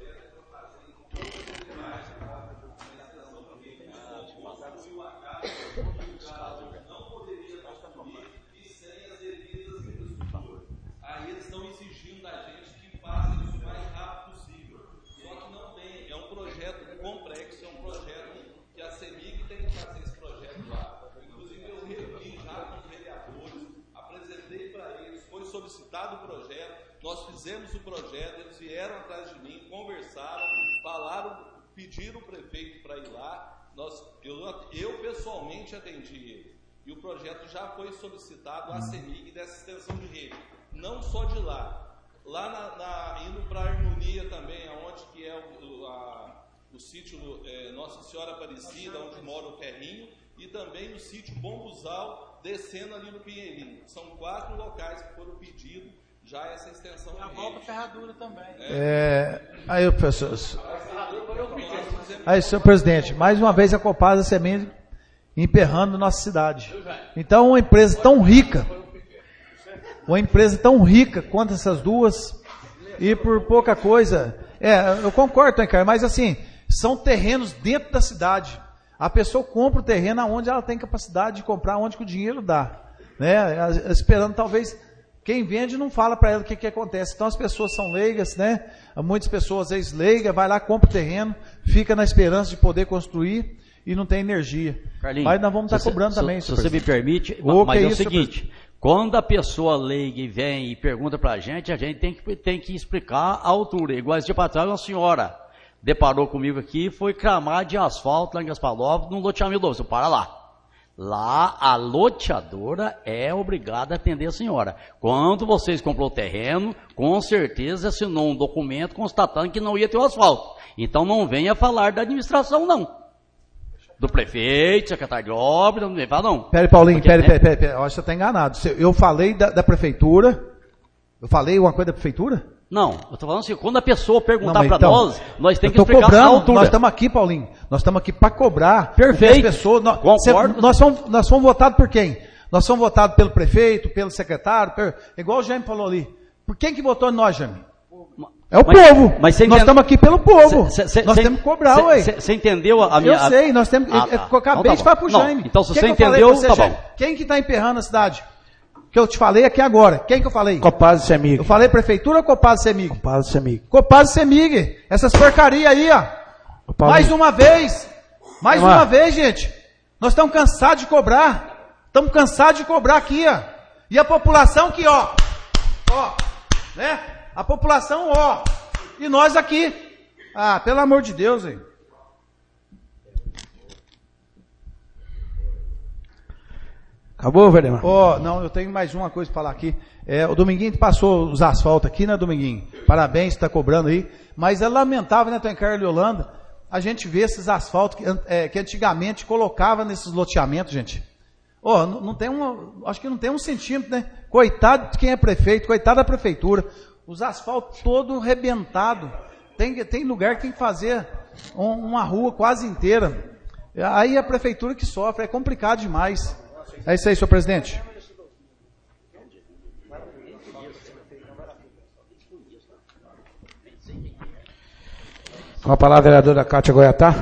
Aí eles estão exigindo da gente que faça isso o mais rápido possível. Só que não tem, é um projeto complexo, é um projeto que a CEMIG tem que fazer esse projeto lá. Inclusive eu reuni já com os vereadores, apresentei para eles, foi solicitado o projeto, nós fizemos o projeto, eles vieram atrás de mim, conversaram, falaram, pediram o prefeito para ir lá, nós, eu, eu pessoalmente atendi ele. E o projeto já foi solicitado à CEMIG dessa extensão de rede. Não só de lá. Lá na, na, indo para a Harmonia também, aonde que é o, a, o sítio é, Nossa Senhora Aparecida, onde mora o Ferrinho, e também o sítio Bombuzal, descendo ali no Pinheirinho. São quatro locais que foram pedidos já essa extensão de rede. A volta ferradura também. É, aí, professor. Aí, senhor presidente, mais uma vez a Copasa Semente emperrando nossa cidade. Então, uma empresa tão rica, uma empresa tão rica quanto essas duas, e por pouca coisa, é, eu concordo, hein, cara, mas assim, são terrenos dentro da cidade. A pessoa compra o terreno aonde ela tem capacidade de comprar, onde que o dinheiro dá, né? Esperando talvez quem vende não fala para ela o que, que acontece. Então as pessoas são leigas, né? Muitas pessoas às vezes leigas, vai lá, compra o terreno, fica na esperança de poder construir e não tem energia. Carlinhos, mas nós vamos estar se, cobrando se, também. Se você me permite, o mas é, é o isso, seguinte, quando a pessoa leiga vem e pergunta para a gente, a gente tem que, tem que explicar a altura. Igual esse dia para trás, uma senhora deparou comigo aqui, foi cramar de asfalto lá em Gasparópolis, num loteamento novo. Você para lá. Lá, a loteadora é obrigada a atender a senhora. Quando vocês comprou o terreno, com certeza assinou um documento constatando que não ia ter o asfalto. Então não venha falar da administração, não. Do prefeito, secretário de obras, não vem falar, não. Peraí, Paulinho, Porque, peraí, né? peraí, peraí, peraí, eu acho que você está enganado. Eu falei da, da prefeitura, eu falei uma coisa da prefeitura? Não, eu estou falando assim, quando a pessoa perguntar para então, nós, nós temos que eu tô explicar cobrando, a altura. Nós estamos aqui, Paulinho, nós estamos aqui para cobrar. Perfeito. As pessoas, nós, Concordo. Cê, nós, somos, nós somos votados por quem? Nós somos votados pelo prefeito, pelo secretário, per, igual o Jaime falou ali. Por quem que votou em nós, Jaime? É o mas, povo. Mas nós estamos aqui pelo povo. Cê, cê, nós cê, temos que cobrar, ué. Você entendeu a minha... Eu sei, nós temos... Ah, eu, tá. eu acabei então, tá de falar pro não, Jaime. então, se que você que entendeu, você, tá Jaime? bom. Quem que está emperrando a cidade? Que eu te falei aqui agora. Quem que eu falei? Copasa e Semig. Eu falei prefeitura ou Copasa e Semig? Copasa e Semig. Copasa e Semig. Essas porcarias aí, ó. Mais uma vez. Mais Vamos uma lá. vez, gente. Nós estamos cansados de cobrar. Estamos cansados de cobrar aqui, ó. E a população que, ó. Ó. Né? A população, ó. E nós aqui. Ah, pelo amor de Deus, hein. Acabou, Verdemar? Oh, não, eu tenho mais uma coisa para falar aqui. É, o Dominguinho passou os asfaltos aqui, né, Dominguinho? Parabéns, está cobrando aí. Mas é lamentável, né, Tony Carlos e Yolanda, a gente vê esses asfaltos que, é, que antigamente colocava nesses loteamentos, gente. Oh, não, não tem uma, acho que não tem um centímetro, né? Coitado de quem é prefeito, coitado da prefeitura. Os asfaltos todo rebentado. Tem, tem lugar que tem que fazer um, uma rua quase inteira. Aí a prefeitura que sofre, é complicado demais. É isso aí, senhor presidente. Com a palavra a vereadora Kátia Goiatá.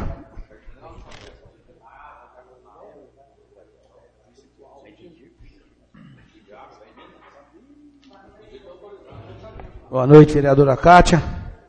Boa noite, vereadora Kátia.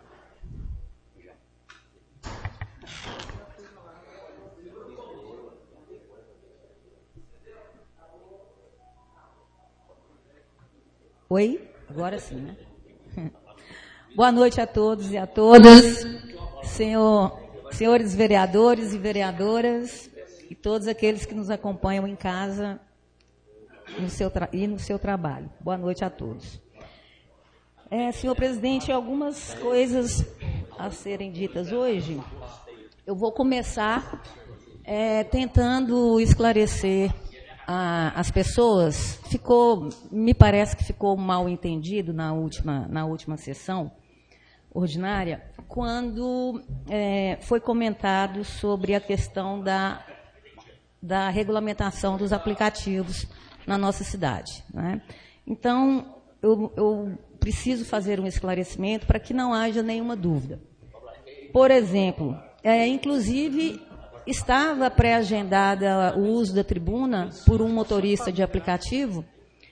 Oi? Agora sim, né? Boa noite a todos e a todas, senhor, senhores vereadores e vereadoras, e todos aqueles que nos acompanham em casa no seu e no seu trabalho. Boa noite a todos. É, senhor presidente, algumas coisas a serem ditas hoje. Eu vou começar é, tentando esclarecer a, as pessoas. Ficou, me parece que ficou mal entendido na última, na última sessão ordinária, quando é, foi comentado sobre a questão da, da regulamentação dos aplicativos na nossa cidade, né? Então, eu, eu preciso fazer um esclarecimento para que não haja nenhuma dúvida. Por exemplo, é, inclusive, estava pré-agendada o uso da tribuna por um motorista de aplicativo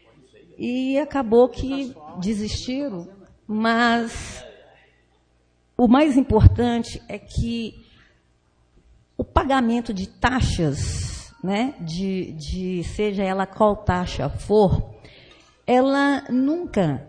e acabou que desistiram, mas o mais importante é que o pagamento de taxas, né, de, de seja ela qual taxa for, ela nunca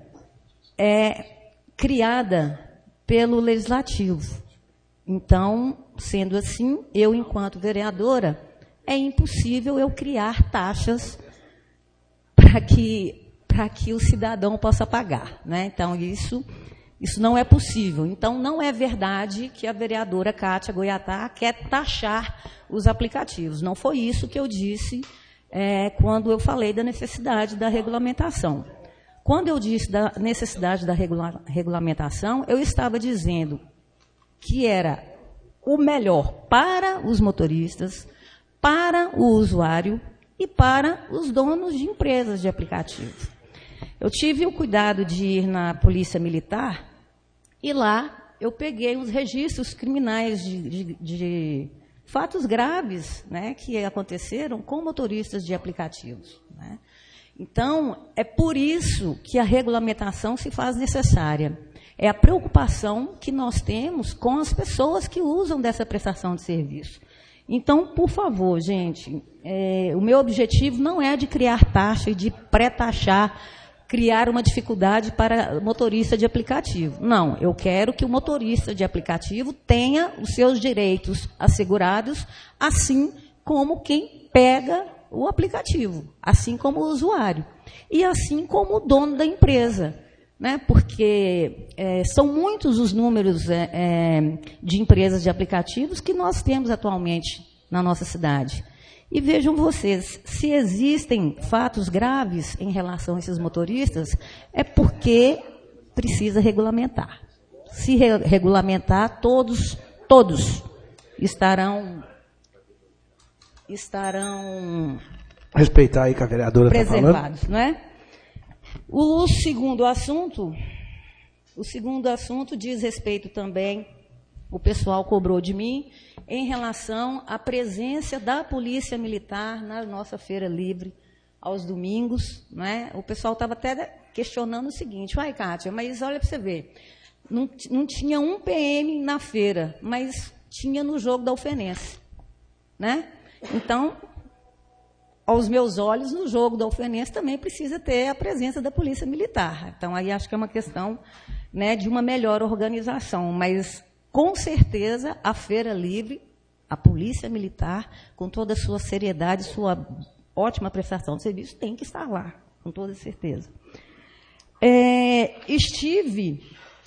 é criada pelo Legislativo. Então, sendo assim, eu, enquanto vereadora, é impossível eu criar taxas para que, para que o cidadão possa pagar, né? Então, isso, isso não é possível. Então, não é verdade que a vereadora Kátia Goiatá quer taxar os aplicativos. Não foi isso que eu disse é, quando eu falei da necessidade da regulamentação. Quando eu disse da necessidade da regula regulamentação, eu estava dizendo que era o melhor para os motoristas, para o usuário e para os donos de empresas de aplicativos. Eu tive o cuidado de ir na Polícia Militar e lá eu peguei os registros criminais de, de, de fatos graves, né, que aconteceram com motoristas de aplicativos, né? Então, é por isso que a regulamentação se faz necessária. É a preocupação que nós temos com as pessoas que usam dessa prestação de serviço. Então, por favor, gente, é, o meu objetivo não é de criar taxa e de pré-taxar, criar uma dificuldade para motorista de aplicativo. Não, eu quero que o motorista de aplicativo tenha os seus direitos assegurados, assim como quem pega o aplicativo, assim como o usuário, e assim como o dono da empresa, né? Porque é, são muitos os números é, é, de empresas de aplicativos que nós temos atualmente na nossa cidade. E vejam vocês, se existem fatos graves em relação a esses motoristas, é porque precisa regulamentar. Se re regulamentar, todos, todos estarão... estarão respeitar aí que a vereadora preservados, tá falando. Não é? O segundo assunto, o segundo assunto diz respeito também, o pessoal cobrou de mim, em relação à presença da Polícia Militar na nossa Feira Livre, aos domingos, não é? O pessoal estava até questionando o seguinte: uai, Kátia, mas olha para você ver, não, não tinha um P M na feira, mas tinha no jogo da Alfenense, né? Então, aos meus olhos, no jogo da Alfenense também precisa ter a presença da Polícia Militar. Então, aí acho que é uma questão, né, de uma melhor organização. Mas, com certeza, a Feira Livre, a Polícia Militar, com toda a sua seriedade, sua ótima prestação de serviço, tem que estar lá, com toda certeza. É, estive...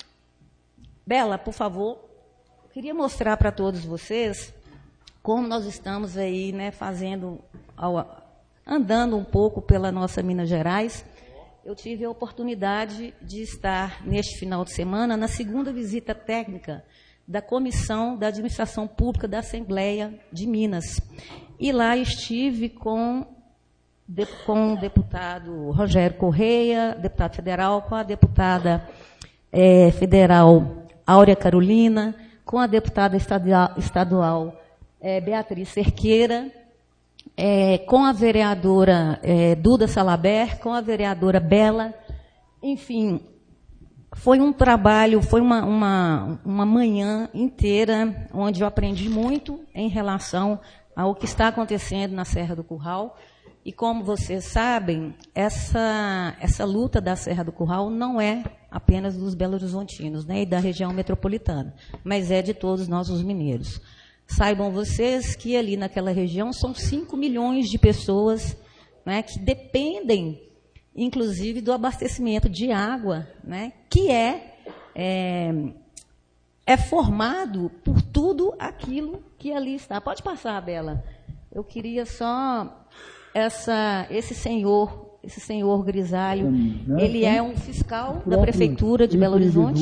Bela, por favor, queria mostrar para todos vocês como nós estamos aí, né, fazendo, andando um pouco pela nossa Minas Gerais. Eu tive a oportunidade de estar, neste final de semana, na segunda visita técnica da Comissão da Administração Pública da Assembleia de Minas. E lá estive com, com o deputado Rogério Correia, deputado federal, com a deputada é, federal Áurea Carolina, com a deputada estadual, estadual É, Beatriz Cerqueira, é, com a vereadora é, Duda Salaber, com a vereadora Bela. Enfim, foi um trabalho, foi uma, uma, uma manhã inteira onde eu aprendi muito em relação ao que está acontecendo na Serra do Curral. E como vocês sabem, essa, essa luta da Serra do Curral não é apenas dos belo-horizontinos, né, e da região metropolitana, mas é de todos nós os mineiros. Saibam vocês que ali naquela região são cinco milhões de pessoas, né, que dependem, inclusive, do abastecimento de água, né, que é, é, é formado por tudo aquilo que ali está. Pode passar, Bela. Eu queria só essa, esse senhor, esse senhor grisalho, ele é um fiscal da Prefeitura de Belo Horizonte.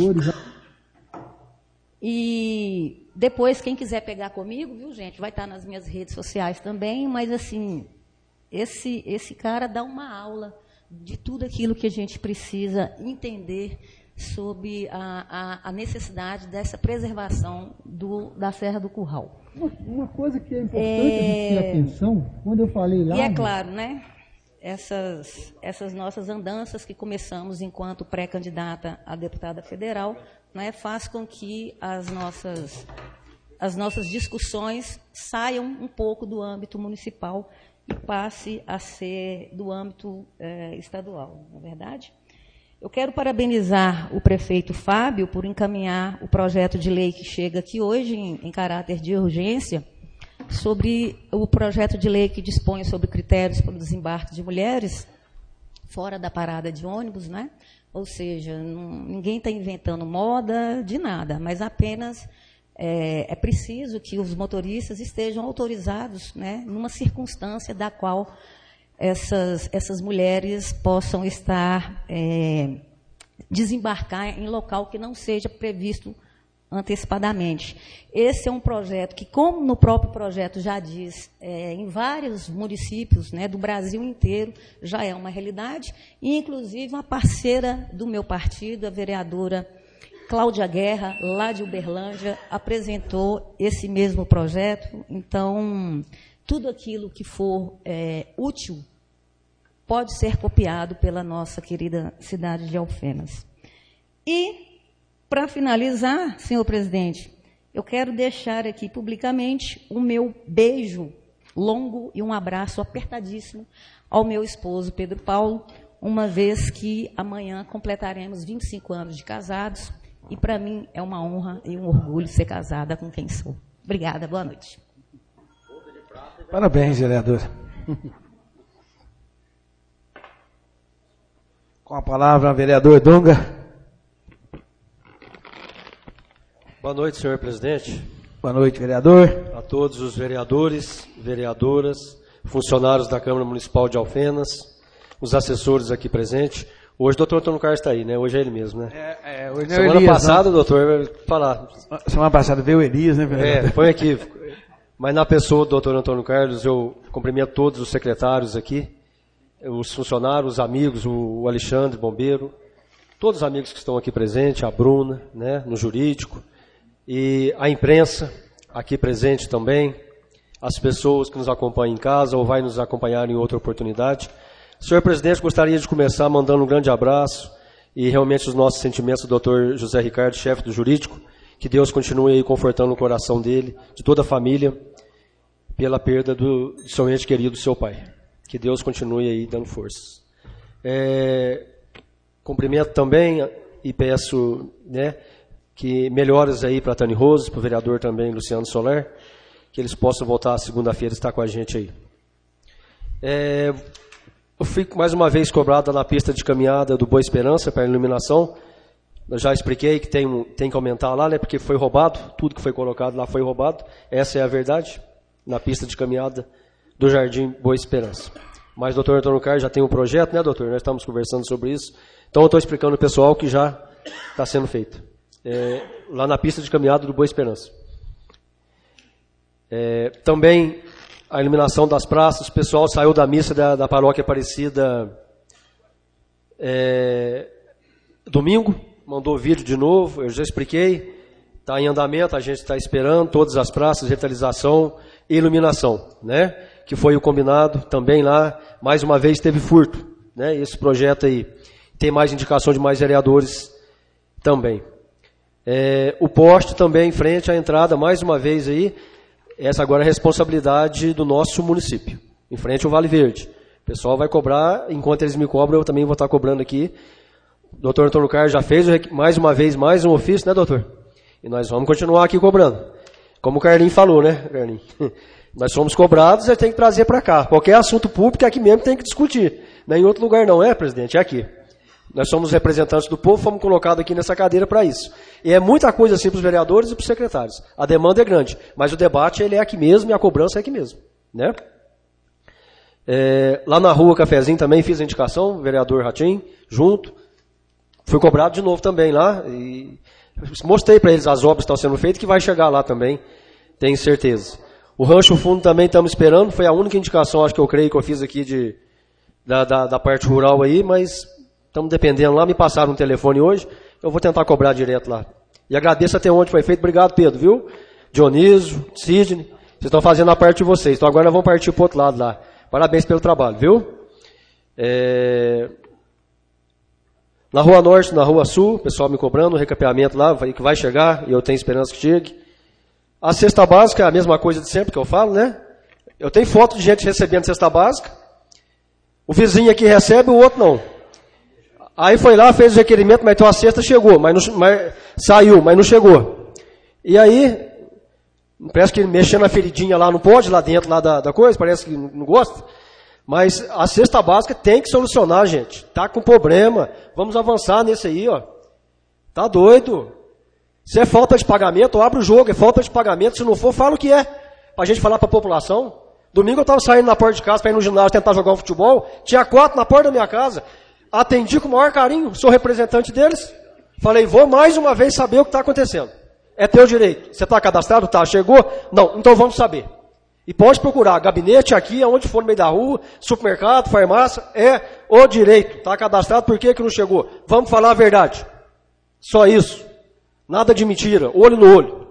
E depois, quem quiser pegar comigo, viu, gente, vai estar nas minhas redes sociais também, mas, assim, esse, esse cara dá uma aula de tudo aquilo que a gente precisa entender sobre a, a, a necessidade dessa preservação do, da Serra do Curral. Uma, uma coisa que é importante é... a gente ter atenção, quando eu falei lá... E é claro, né, essas, essas nossas andanças que começamos enquanto pré-candidata a deputada federal, né, faz com que as nossas, as nossas discussões saiam um pouco do âmbito municipal e passe a ser do âmbito eh, estadual, não é verdade? Eu quero parabenizar o prefeito Fábio por encaminhar o projeto de lei que chega aqui hoje, em, em caráter de urgência, sobre o projeto de lei que dispõe sobre critérios para o desembarque de mulheres fora da parada de ônibus, né? Ou seja, não, ninguém está inventando moda de nada, mas apenas é, é preciso que os motoristas estejam autorizados, né, numa circunstância da qual essas, essas mulheres possam estar, é, desembarcar em local que não seja previsto antecipadamente. Esse é um projeto que, como no próprio projeto já diz, é, em vários municípios, né, do Brasil inteiro, já é uma realidade, e inclusive uma parceira do meu partido, a vereadora Cláudia Guerra, lá de Uberlândia, apresentou esse mesmo projeto. Então, tudo aquilo que for é, útil pode ser copiado pela nossa querida cidade de Alfenas. E, para finalizar, senhor presidente, eu quero deixar aqui publicamente o meu beijo longo e um abraço apertadíssimo ao meu esposo, Pedro Paulo, uma vez que amanhã completaremos vinte e cinco anos de casados, e para mim é uma honra e um orgulho ser casada com quem sou. Obrigada, boa noite. Parabéns, vereador. Com a palavra, vereador Dunga. Boa noite, senhor presidente. Boa noite, vereador. A todos os vereadores, vereadoras, funcionários da Câmara Municipal de Alfenas, os assessores aqui presentes. Hoje o doutor Antônio Carlos está aí, né? Hoje é ele mesmo, né? É, é, hoje não é Semana Elias, passada, não. doutor, vai falar. Semana passada veio o Elias, né, vereador? É, foi aqui. Mas na pessoa do doutor Antônio Carlos, eu cumprimento todos os secretários aqui, os funcionários, os amigos, o Alexandre, bombeiro, todos os amigos que estão aqui presentes, a Bruna, né, no jurídico, e a imprensa aqui presente também, as pessoas que nos acompanham em casa ou vai nos acompanhar em outra oportunidade. Senhor presidente, gostaria de começar mandando um grande abraço e realmente os nossos sentimentos do doutor José Ricardo, chefe do jurídico, que Deus continue aí confortando o coração dele, de toda a família, pela perda do, do seu ente querido, seu pai. Que Deus continue aí dando forças. É, cumprimento também e peço, né, que melhoras aí para a Tani Rose, para o vereador também, Luciano Soler, que eles possam voltar segunda-feira e estar com a gente aí. É, eu fui mais uma vez cobrado na pista de caminhada do Boa Esperança para a iluminação. Eu já expliquei que tem, tem que aumentar lá, né, porque foi roubado, tudo que foi colocado lá foi roubado. Essa é a verdade, na pista de caminhada do Jardim Boa Esperança. Mas o doutor Antônio Carlos já tem um projeto, né, doutor? Nós estamos conversando sobre isso. Então eu estou explicando ao pessoal que já está sendo feito. É, lá na pista de caminhada do Boa Esperança. É, também a iluminação das praças, o pessoal saiu da missa da, da paróquia Aparecida é, domingo, mandou vídeo de novo, eu já expliquei, está em andamento, a gente está esperando todas as praças, revitalização e iluminação, né? Que foi o combinado também lá, mais uma vez teve furto, né? Esse projeto aí tem mais indicação de mais vereadores também. É, o poste também em frente à entrada, mais uma vez aí, essa agora é a responsabilidade do nosso município, em frente ao Vale Verde. O pessoal vai cobrar, enquanto eles me cobram, eu também vou estar cobrando aqui. O doutor Antônio Carlos já fez mais uma vez mais um ofício, né, doutor? E nós vamos continuar aqui cobrando. Como o Carlinhos falou, né, Carlinhos? Nós somos cobrados e tem que trazer para cá. Qualquer assunto público é aqui mesmo que tem que discutir. Não é em outro lugar não, é, presidente? É aqui. Nós somos representantes do povo, fomos colocados aqui nessa cadeira para isso. E é muita coisa assim para os vereadores e para os secretários. A demanda é grande, mas o debate ele é aqui mesmo e a cobrança é aqui mesmo, né? É, lá na rua Cafezinho também fiz a indicação, vereador Ratinho, junto. Fui cobrado de novo também lá e mostrei para eles as obras que estão sendo feitas, que vai chegar lá também, tenho certeza. O Rancho Fundo também estamos esperando, foi a única indicação, acho que eu creio que eu fiz aqui de, da, da, da parte rural aí, mas estamos dependendo lá, me passaram um telefone hoje, eu vou tentar cobrar direto lá. E agradeço até onde foi feito, obrigado Pedro, viu? Dionísio, Sidney, vocês estão fazendo a parte de vocês, então agora nós vamos partir para o outro lado lá. Parabéns pelo trabalho, viu? É... Na Rua Norte, na Rua Sul, o pessoal me cobrando, o recapeamento lá, que vai chegar, e eu tenho esperança que chegue. A cesta básica é a mesma coisa de sempre que eu falo, né? Eu tenho foto de gente recebendo cesta básica, o vizinho aqui recebe, o outro não. Aí foi lá, fez o requerimento, mas então a cesta chegou, mas, não, mas saiu, mas não chegou. E aí, parece que mexendo na feridinha lá não pode, lá dentro lá da, da coisa, parece que não gosta. Mas a cesta básica tem que solucionar, gente. Tá com problema. Vamos avançar nesse aí, ó. Tá doido. Se é falta de pagamento, abre o jogo. É falta de pagamento. Se não for, fala o que é. Pra gente falar pra população. Domingo eu tava saindo na porta de casa pra ir no ginásio tentar jogar um futebol. Tinha quatro na porta da minha casa. Atendi com o maior carinho. Sou representante deles. Falei, vou mais uma vez saber o que tá acontecendo. É teu direito. Você tá cadastrado? Tá. Chegou? Não. Então vamos saber. E pode procurar, gabinete aqui, aonde for no meio da rua, supermercado, farmácia, é o direito. Está cadastrado, por que que não chegou? Vamos falar a verdade. Só isso. Nada de mentira, olho no olho.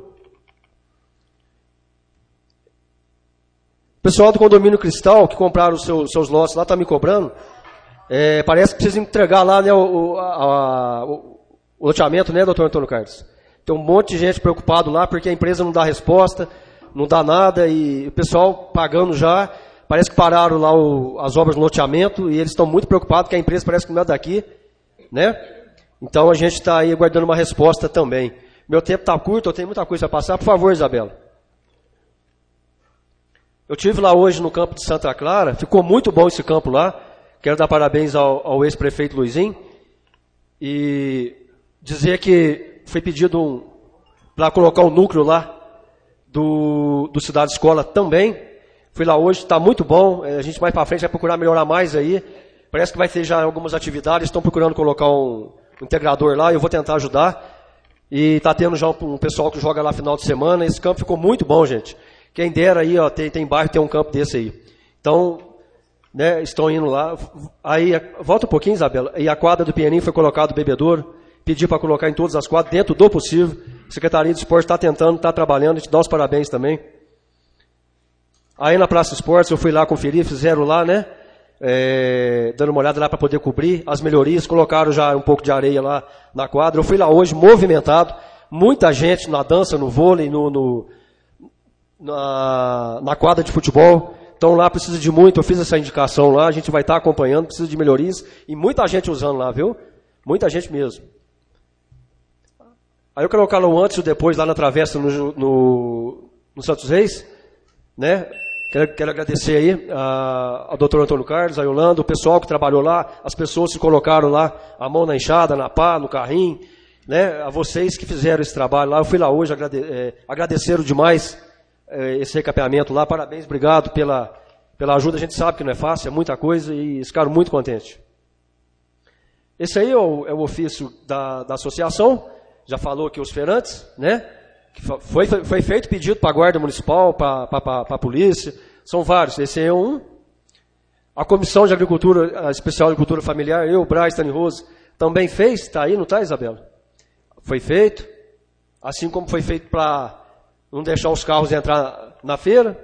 O pessoal do condomínio Cristal, que compraram os seus, seus lotes lá, está me cobrando. É, parece que precisa entregar lá, né, o, a, a, o, o loteamento, né, doutor Antônio Carlos? Tem um monte de gente preocupado lá, porque a empresa não dá resposta. Não dá nada e o pessoal pagando já, parece que pararam lá o, as obras no loteamento e eles estão muito preocupados que a empresa parece que não é daqui, né? Então a gente está aí aguardando uma resposta também. Meu tempo está curto, eu tenho muita coisa para passar. Por favor, Isabela. Eu estive lá hoje no campo de Santa Clara, ficou muito bom esse campo lá. Quero dar parabéns ao, ao ex-prefeito Luizinho e dizer que foi pedido um, para colocar um núcleo lá Do, do Cidade Escola também. Fui lá hoje, está muito bom. A gente mais para frente vai procurar melhorar mais aí. Parece que vai ter já algumas atividades. Estão procurando colocar um, um integrador lá. Eu vou tentar ajudar. E está tendo já um, um pessoal que joga lá final de semana. Esse campo ficou muito bom, gente. Quem dera aí, ó, tem, tem bairro, tem um campo desse aí. Então, né, estão indo lá. Aí, volta um pouquinho, Isabela. E a quadra do Pianinho foi colocada o bebedouro. Pedi para colocar em todas as quadras, dentro do possível. A Secretaria de Esporte está tentando, está trabalhando, a gente dá os parabéns também. Aí na Praça Esportes, eu fui lá conferir, fizeram lá, né? É, dando uma olhada lá para poder cobrir as melhorias, colocaram já um pouco de areia lá na quadra. Eu fui lá hoje, movimentado, muita gente na dança, no vôlei, no, no, na, na quadra de futebol. Então lá precisa de muito, eu fiz essa indicação lá, a gente vai estar acompanhando, precisa de melhorias. E muita gente usando lá, viu? Muita gente mesmo. Aí eu colocar o antes e o depois lá na travessa no, no, no Santos Reis, né? Quero, quero agradecer aí ao doutor Antônio Carlos, a Yolanda, o pessoal que trabalhou lá, as pessoas que colocaram lá a mão na enxada, na pá, no carrinho, né? A vocês que fizeram esse trabalho lá. Eu fui lá hoje, agrade, é, agradeceram demais é, esse recapeamento lá. Parabéns, obrigado pela, pela ajuda. A gente sabe que não é fácil, é muita coisa e eles ficaram muito contentes. Esse aí é o, é o ofício da, da associação. Já falou aqui os feirantes, né? Que foi, foi, foi feito pedido para a Guarda Municipal, para a Polícia, são vários, esse é um. A Comissão de Agricultura, a Especial de Agricultura Familiar, eu, Braz, Tani Rose, também fez, está aí, não está, Isabela? Foi feito, assim como foi feito para não deixar os carros entrar na feira.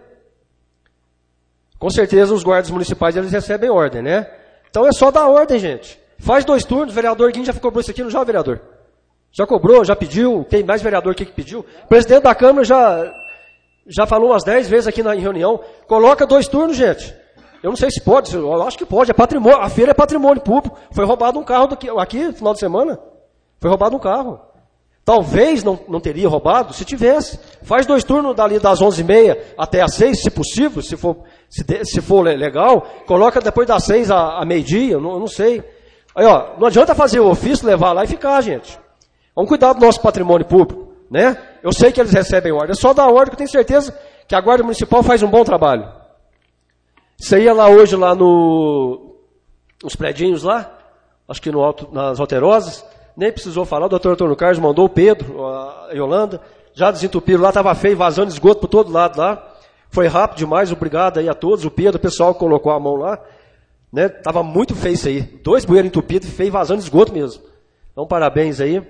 Com certeza os guardas municipais, eles recebem ordem, né? Então é só dar ordem, gente. Faz dois turnos, o vereador Guinho já cobrou isso aqui, não já, vereador? Já cobrou, já pediu, tem mais vereador aqui que pediu. O presidente da Câmara já, já falou umas dez vezes aqui na em reunião. Coloca dois turnos, gente. Eu não sei se pode, eu acho que pode, é patrimônio, a feira é patrimônio público. Foi roubado um carro daqui, aqui no final de semana. Foi roubado um carro. Talvez não, não teria roubado se tivesse. Faz dois turnos dali das onze e meia até às seis, se possível, se for, se, de, se for legal. Coloca depois das seis a, a meio-dia, eu não, eu não sei. Aí, ó, não adianta fazer o ofício, levar lá e ficar, gente. Vamos cuidar do nosso patrimônio público, né? Eu sei que eles recebem ordem, é só dar ordem que eu tenho certeza que a Guarda Municipal faz um bom trabalho. Você ia lá hoje, lá no, nos predinhos lá, acho que no alto, nas alterosas, nem precisou falar, o doutor Antônio Carlos mandou o Pedro, a Yolanda, já desentupiram lá, estava feio, vazando esgoto por todo lado lá. Foi rápido demais, obrigado aí a todos, o Pedro, o pessoal que colocou a mão lá. né? Tava muito feio isso aí. Dois bueiros entupidos e feio, vazando esgoto mesmo. Então, parabéns aí.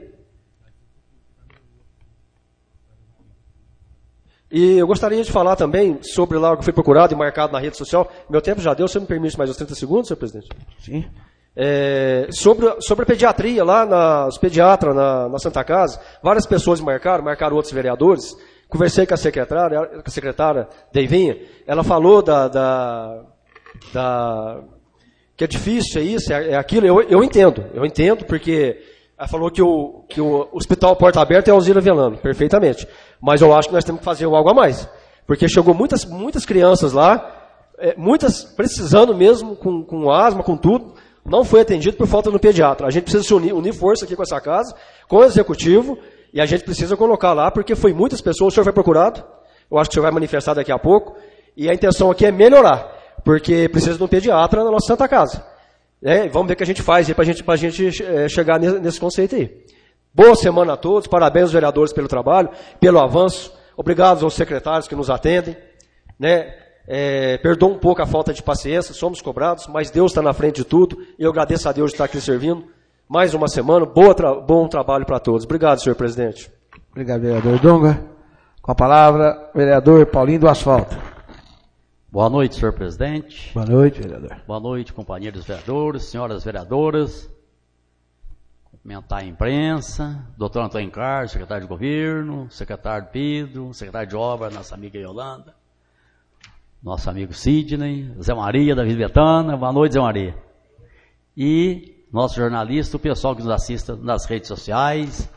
E eu gostaria de falar também sobre lá o que foi procurado e marcado na rede social. Meu tempo já deu, você me permite mais uns trinta segundos, senhor presidente? Sim. É, sobre, sobre a pediatria lá, na, os pediatras na, na Santa Casa, várias pessoas marcaram, marcaram outros vereadores. Conversei com a secretária, com a secretária Deivinha, ela falou da, da, da que é difícil, é isso, é, é aquilo, eu, eu entendo, eu entendo, porque ela falou que o, que o Hospital Porta Aberta é a Alzira Velano, perfeitamente. Mas eu acho que nós temos que fazer algo a mais. Porque chegou muitas, muitas crianças lá, é, muitas precisando mesmo, com, com asma, com tudo, não foi atendido por falta do pediatra. A gente precisa se unir, unir força aqui com essa casa, com o executivo, e a gente precisa colocar lá, porque foi muitas pessoas, o senhor foi procurado, eu acho que o senhor vai manifestar daqui a pouco, e a intenção aqui é melhorar, porque precisa de um pediatra na nossa Santa Casa. É, vamos ver o que a gente faz para gente, a gente é, chegar nesse, nesse conceito aí. Boa semana a todos, parabéns aos vereadores pelo trabalho, pelo avanço, obrigado aos secretários que nos atendem, né? É, perdoa um pouco a falta de paciência, somos cobrados, mas Deus está na frente de tudo, e eu agradeço a Deus de estar aqui servindo. Mais uma semana, boa tra bom trabalho para todos. Obrigado, senhor presidente. Obrigado, vereador Dunga. Com a palavra, vereador Paulinho do Asfalto. Boa noite, senhor presidente. Boa noite, vereador. Boa noite, companheiros vereadores, senhoras vereadoras. Cumprimentar a imprensa, doutor Antônio Carlos, secretário de governo, secretário Pedro, secretário de obra, nossa amiga Yolanda, nosso amigo Sidney, Zé Maria, da Vila Betana. Boa noite, Zé Maria. E nosso jornalista, o pessoal que nos assista nas redes sociais.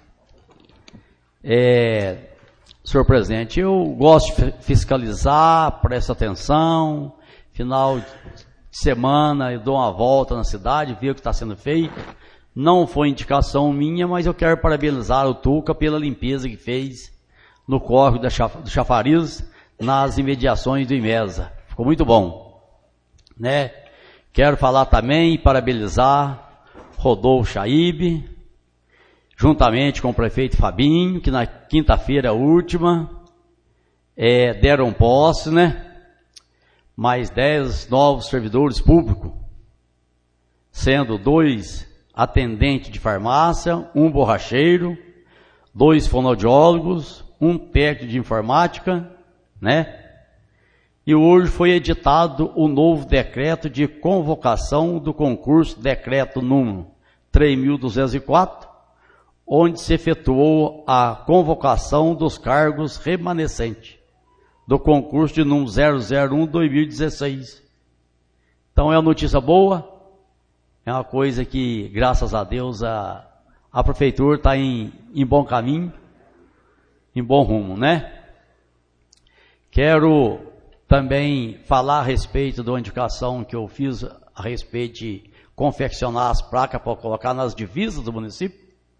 É, senhor presidente, eu gosto de fiscalizar, presto atenção, final de semana eu dou uma volta na cidade, ver o que está sendo feito. Não foi indicação minha, mas eu quero parabenizar o Tuca pela limpeza que fez no córrego do Chafariz, nas imediações do Imesa. Ficou muito bom, né? Quero falar também e parabenizar Rodolfo Chaíbe, juntamente com o prefeito Fabinho, que na quinta-feira última é, deram posse, né? Mais dez novos servidores públicos, sendo dois atendentes de farmácia, um borracheiro, dois fonoaudiólogos, um técnico de informática, né? E hoje foi editado o novo decreto de convocação do concurso, decreto número três mil duzentos e quatro, onde se efetuou a convocação dos cargos remanescentes do concurso de número zero zero um dois mil e dezesseis. Então é uma notícia boa, é uma coisa que, graças a Deus, a, a prefeitura está em, em bom caminho, em bom rumo, né? Quero também falar a respeito de uma indicação que eu fiz a respeito de confeccionar as placas para colocar nas divisas do município,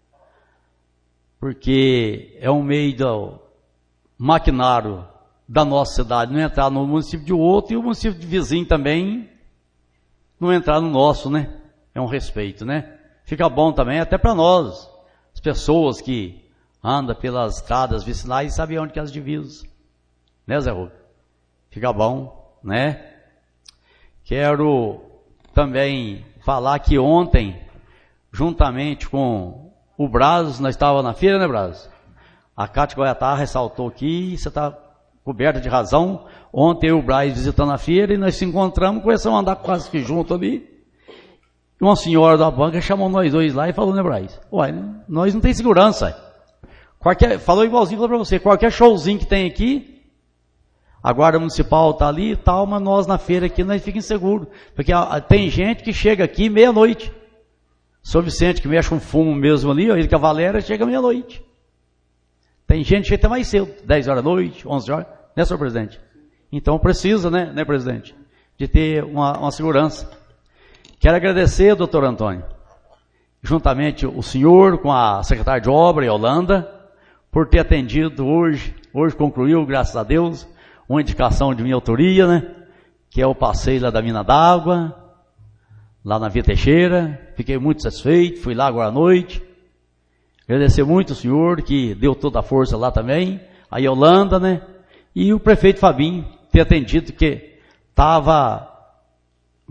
porque é um meio do maquinário da nossa cidade não entrar no município de outro e o município de vizinho também não entrar no nosso, né? É um respeito, né? Fica bom também até para nós, as pessoas que andam pelas estradas vicinais e sabem onde que é as divisas, né, Zé Rubio? Fica bom, né? Quero também falar que ontem, juntamente com o Braz, nós estávamos na feira, né, Braz? A Cátia Goiatá ressaltou aqui, você está coberta de razão. Ontem eu e o Braz visitando a feira e nós se encontramos, começamos a andar quase que junto ali. E uma senhora da banca chamou nós dois lá e falou, né, Braz? Uai, nós não tem segurança. Qualquer, falou igualzinho, falou para você, qualquer showzinho que tem aqui, a guarda municipal está ali e tal, mas nós na feira aqui nós ficamos inseguros. Porque a, a, tem gente que chega aqui meia-noite. São Vicente que mexe um fumo mesmo ali, ó, ele que a Valéria chega meia-noite. Tem gente que chega até mais cedo, dez horas da noite, onze horas, né, senhor presidente? Então precisa, né, né, presidente, de ter uma, uma segurança. Quero agradecer, doutor Antônio, juntamente o senhor com a secretária de obra, Yolanda, por ter atendido hoje, hoje concluiu, graças a Deus, uma indicação de minha autoria, né, que é o passeio lá da mina d'água, lá na Via Teixeira. Fiquei muito satisfeito, fui lá agora à noite. Agradecer muito o senhor, que deu toda a força lá também, a Yolanda, né, e o prefeito Fabinho ter atendido, que estava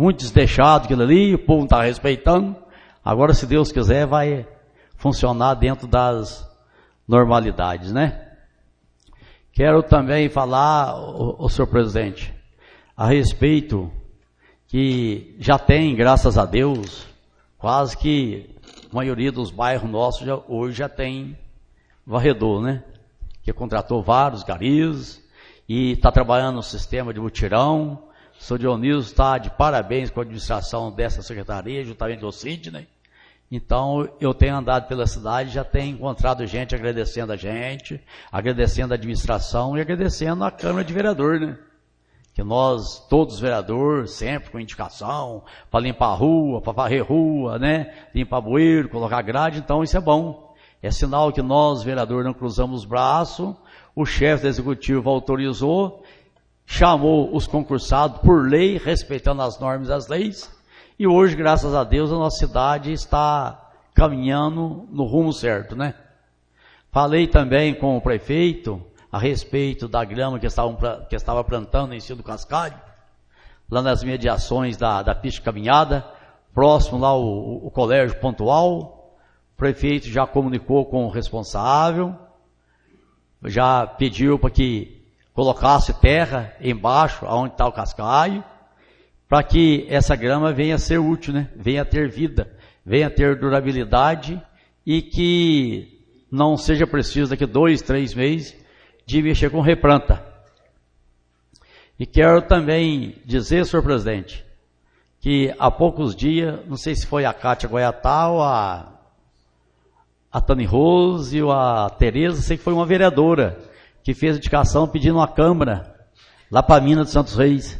muito desleixado aquilo ali, o povo não está respeitando. Agora, se Deus quiser, vai funcionar dentro das normalidades, né? Quero também falar, o, o senhor presidente, a respeito que já tem, graças a Deus, quase que a maioria dos bairros nossos já, hoje já tem varredor, né? Que contratou vários garis e está trabalhando no sistema de mutirão. O senhor Dionísio está de parabéns com a administração dessa secretaria, juntamente com o Sidney. Então, eu tenho andado pela cidade, já tenho encontrado gente agradecendo a gente, agradecendo a administração e agradecendo a Câmara de Vereador, né? Que nós, todos os vereadores, sempre com indicação, para limpar a rua, para varrer rua, né? Limpar bueiro, colocar grade, então isso é bom. É sinal que nós, vereadores, não cruzamos os braços, o chefe do executivo autorizou, chamou os concursados por lei, respeitando as normas e as leis, e hoje, graças a Deus, a nossa cidade está caminhando no rumo certo, né? Falei também com o prefeito a respeito da grama que, estavam, que estava plantando em cima do cascalho, lá nas mediações da, da pista de caminhada, próximo lá o, o colégio pontual. O prefeito já comunicou com o responsável, já pediu para que colocasse terra embaixo, aonde está o cascalho, para que essa grama venha a ser útil, né? Venha a ter vida, venha a ter durabilidade e que não seja preciso daqui dois, três meses de mexer com replanta. E quero também dizer, senhor presidente, que há poucos dias, não sei se foi a Cátia Goiatá ou a, a Tani Rose ou a Tereza, sei que foi uma vereadora que fez indicação pedindo uma câmara lá para a mina de Santos Reis.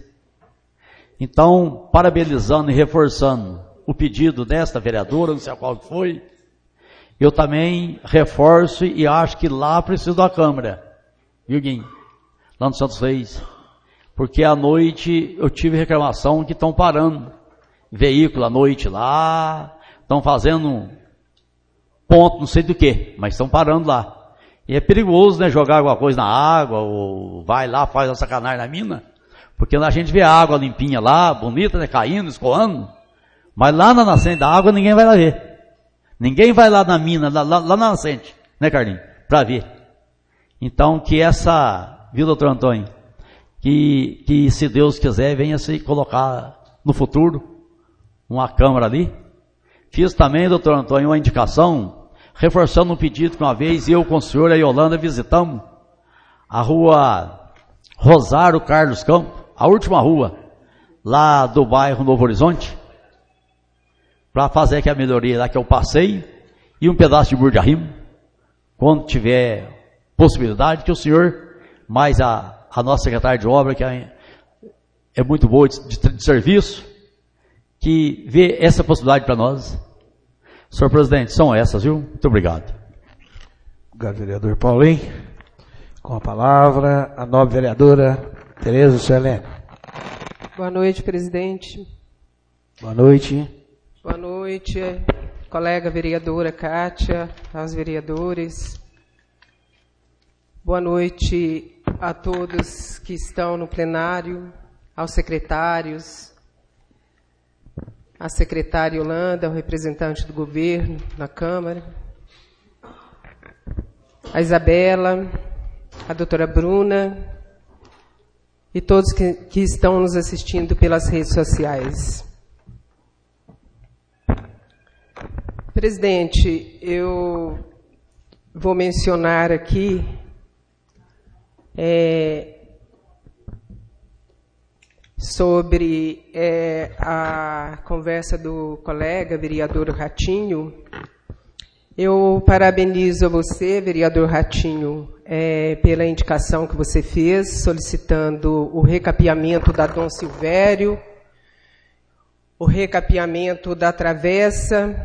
Então, parabenizando e reforçando o pedido desta vereadora, não sei qual foi, eu também reforço e acho que lá precisa da câmara, viu, Guinho? Lá no Santos Reis. Porque à noite eu tive reclamação que estão parando veículo à noite lá, estão fazendo ponto, não sei do que, mas estão parando lá. E é perigoso, né, jogar alguma coisa na água, ou vai lá, faz a sacanagem na mina. Porque a gente vê a água limpinha lá, bonita, né, caindo, escoando, mas lá na nascente da água ninguém vai lá ver. Ninguém vai lá na mina, lá, lá, lá na nascente, né, Carlinhos? Para ver. Então, que essa, viu, doutor Antônio, que, que se Deus quiser, venha se colocar no futuro uma câmara ali. Fiz também, doutor Antônio, uma indicação, reforçando um pedido que uma vez eu com o senhor e a Yolanda visitamos a rua Rosário Carlos Campos, a última rua, lá do bairro Novo Horizonte, para fazer aqui a melhoria lá, que é o passeio, e um pedaço de burro de arrimo, quando tiver possibilidade, que o senhor, mais a, a nossa secretária de obra, que é, é muito boa de, de, de serviço, que vê essa possibilidade para nós. Senhor presidente, são essas, viu? Muito obrigado. Obrigado, vereador Paulinho. Com a palavra, a nobre vereadora Tereza Selene. Boa noite, presidente. Boa noite. Boa noite, colega vereadora Kátia, aos vereadores. Boa noite a todos que estão no plenário, aos secretários, a secretária Yolanda, o representante do governo na Câmara, a Isabela, a doutora Bruna e todos que, que estão nos assistindo pelas redes sociais. Presidente, eu vou mencionar aqui é, sobre é, a conversa do colega vereador Ratinho. Eu parabenizo a você, vereador Ratinho, é, pela indicação que você fez, solicitando o recapeamento da Dom Silvério, o recapeamento da Travessa.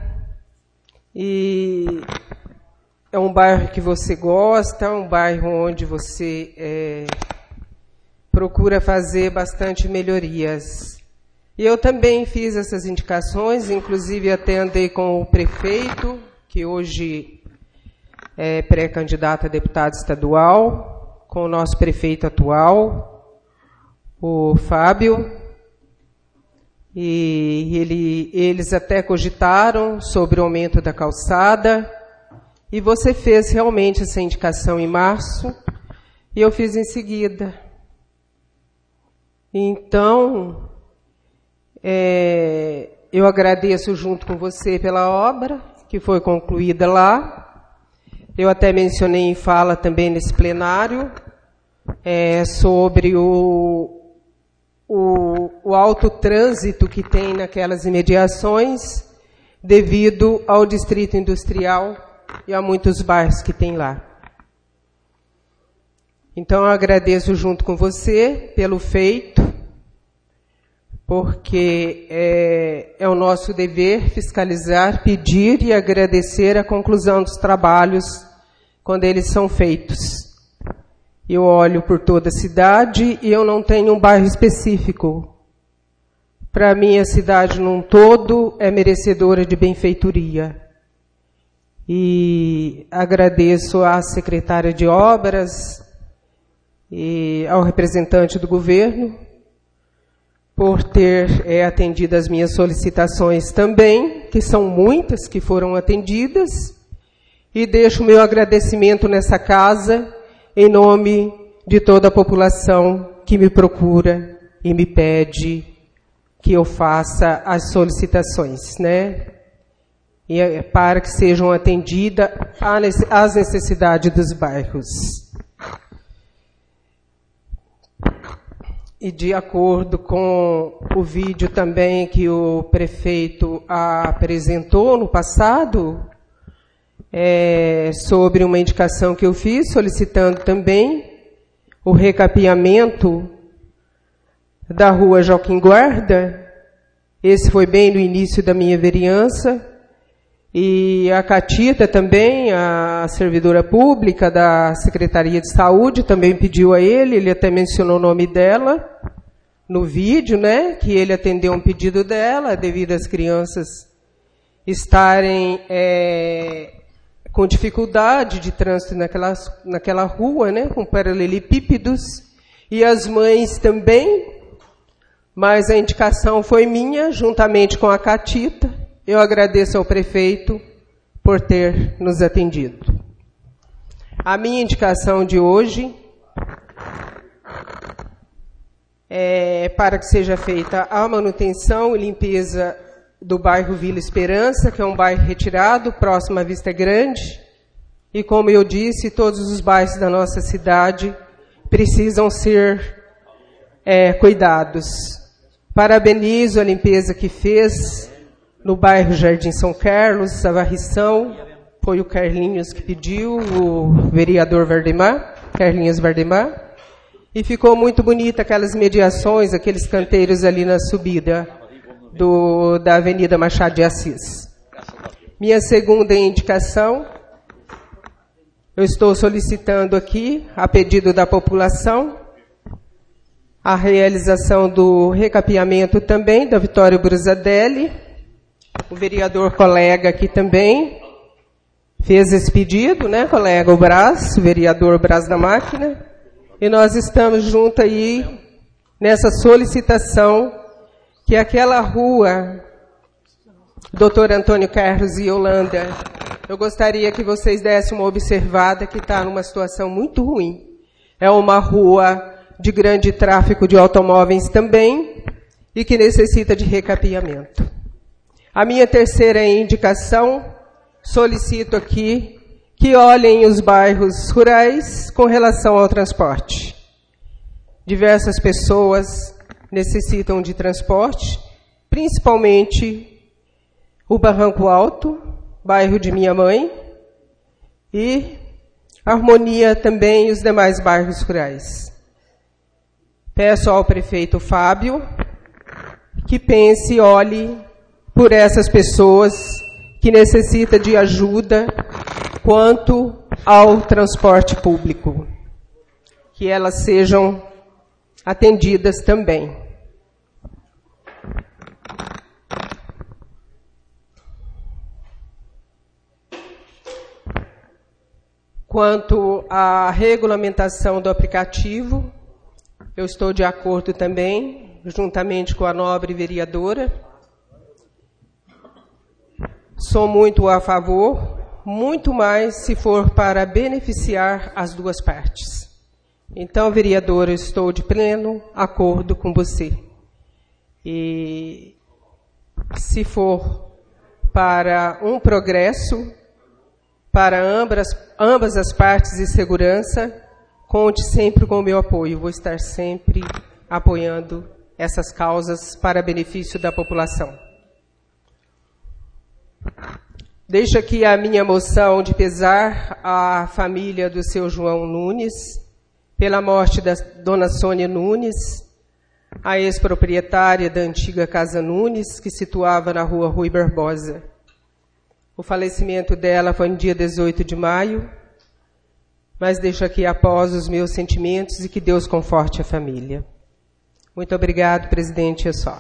E é um bairro que você gosta, um bairro onde você é, procura fazer bastante melhorias. E eu também fiz essas indicações, inclusive até andei com o prefeito, que hoje é pré-candidato a deputado estadual, com o nosso prefeito atual, o Fábio. e ele, eles até cogitaram sobre o aumento da calçada, e você fez realmente essa indicação em março, e eu fiz em seguida. Então, é, eu agradeço junto com você pela obra, que foi concluída lá. Eu até mencionei em fala também nesse plenário, é, sobre o, o, o alto trânsito que tem naquelas imediações, devido ao distrito industrial e a muitos bairros que tem lá. Então, eu agradeço junto com você pelo feito, porque é, é o nosso dever fiscalizar, pedir e agradecer a conclusão dos trabalhos quando eles são feitos. Eu olho por toda a cidade e eu não tenho um bairro específico. Para mim, a cidade num todo é merecedora de benfeitoria. E agradeço à secretária de Obras e ao representante do governo por ter é, atendido as minhas solicitações também, que são muitas que foram atendidas, e deixo o meu agradecimento nessa casa, em nome de toda a população que me procura e me pede que eu faça as solicitações, né? E é para que sejam atendidas as necessidades dos bairros. E de acordo com o vídeo também que o prefeito apresentou no passado, é, sobre uma indicação que eu fiz, solicitando também o recapeamento da rua Joaquim Guarda. Esse foi bem no início da minha vereança. E a Catita também, a servidora pública da Secretaria de Saúde, também pediu a ele, ele até mencionou o nome dela no vídeo, né, que ele atendeu um pedido dela, devido às crianças estarem é, com dificuldade de trânsito naquela, naquela rua, né, com paralelepípedos, e as mães também, mas a indicação foi minha, juntamente com a Catita. Eu agradeço ao prefeito por ter nos atendido. A minha indicação de hoje é para que seja feita a manutenção e limpeza do bairro Vila Esperança, que é um bairro retirado, próximo à Vista Grande. E, como eu disse, todos os bairros da nossa cidade precisam ser é, cuidados. Parabenizo a limpeza que fez no bairro Jardim São Carlos, a varrição, foi o Carlinhos que pediu, o vereador Vardemar, Carlinhos Vardemar, e ficou muito bonita aquelas mediações, aqueles canteiros ali na subida do, da Avenida Machado de Assis. Minha segunda indicação, eu estou solicitando aqui, a pedido da população, a realização do recapeamento também da Vitório Brusadelli. O vereador colega aqui também fez esse pedido, né, colega, o Brás, o vereador Brás da Máquina, e nós estamos juntos aí nessa solicitação que aquela rua, doutor Antônio Carlos e Yolanda, eu gostaria que vocês dessem uma observada, que está numa situação muito ruim. É uma rua de grande tráfego de automóveis também e que necessita de recapeamento. A minha terceira indicação, solicito aqui que olhem os bairros rurais com relação ao transporte. Diversas pessoas necessitam de transporte, principalmente o Barranco Alto, bairro de minha mãe, e Harmonia também e os demais bairros rurais. Peço ao prefeito Fábio que pense e olhe por essas pessoas que necessitam de ajuda quanto ao transporte público, que elas sejam atendidas também. Quanto à regulamentação do aplicativo, eu estou de acordo também juntamente com a nobre vereadora. Sou muito a favor, muito mais se for para beneficiar as duas partes. Então, vereadora, eu estou de pleno acordo com você. E se for para um progresso, para ambas, ambas as partes de segurança, conte sempre com o meu apoio. Vou estar sempre apoiando essas causas para benefício da população. Deixo aqui a minha moção de pesar à família do seu João Nunes, pela morte da dona Sônia Nunes, a ex-proprietária da antiga Casa Nunes, que situava na rua Rui Barbosa. O falecimento dela foi no dia dezoito de maio, mas deixo aqui após os meus sentimentos e que Deus conforte a família. Muito obrigado, presidente, é só.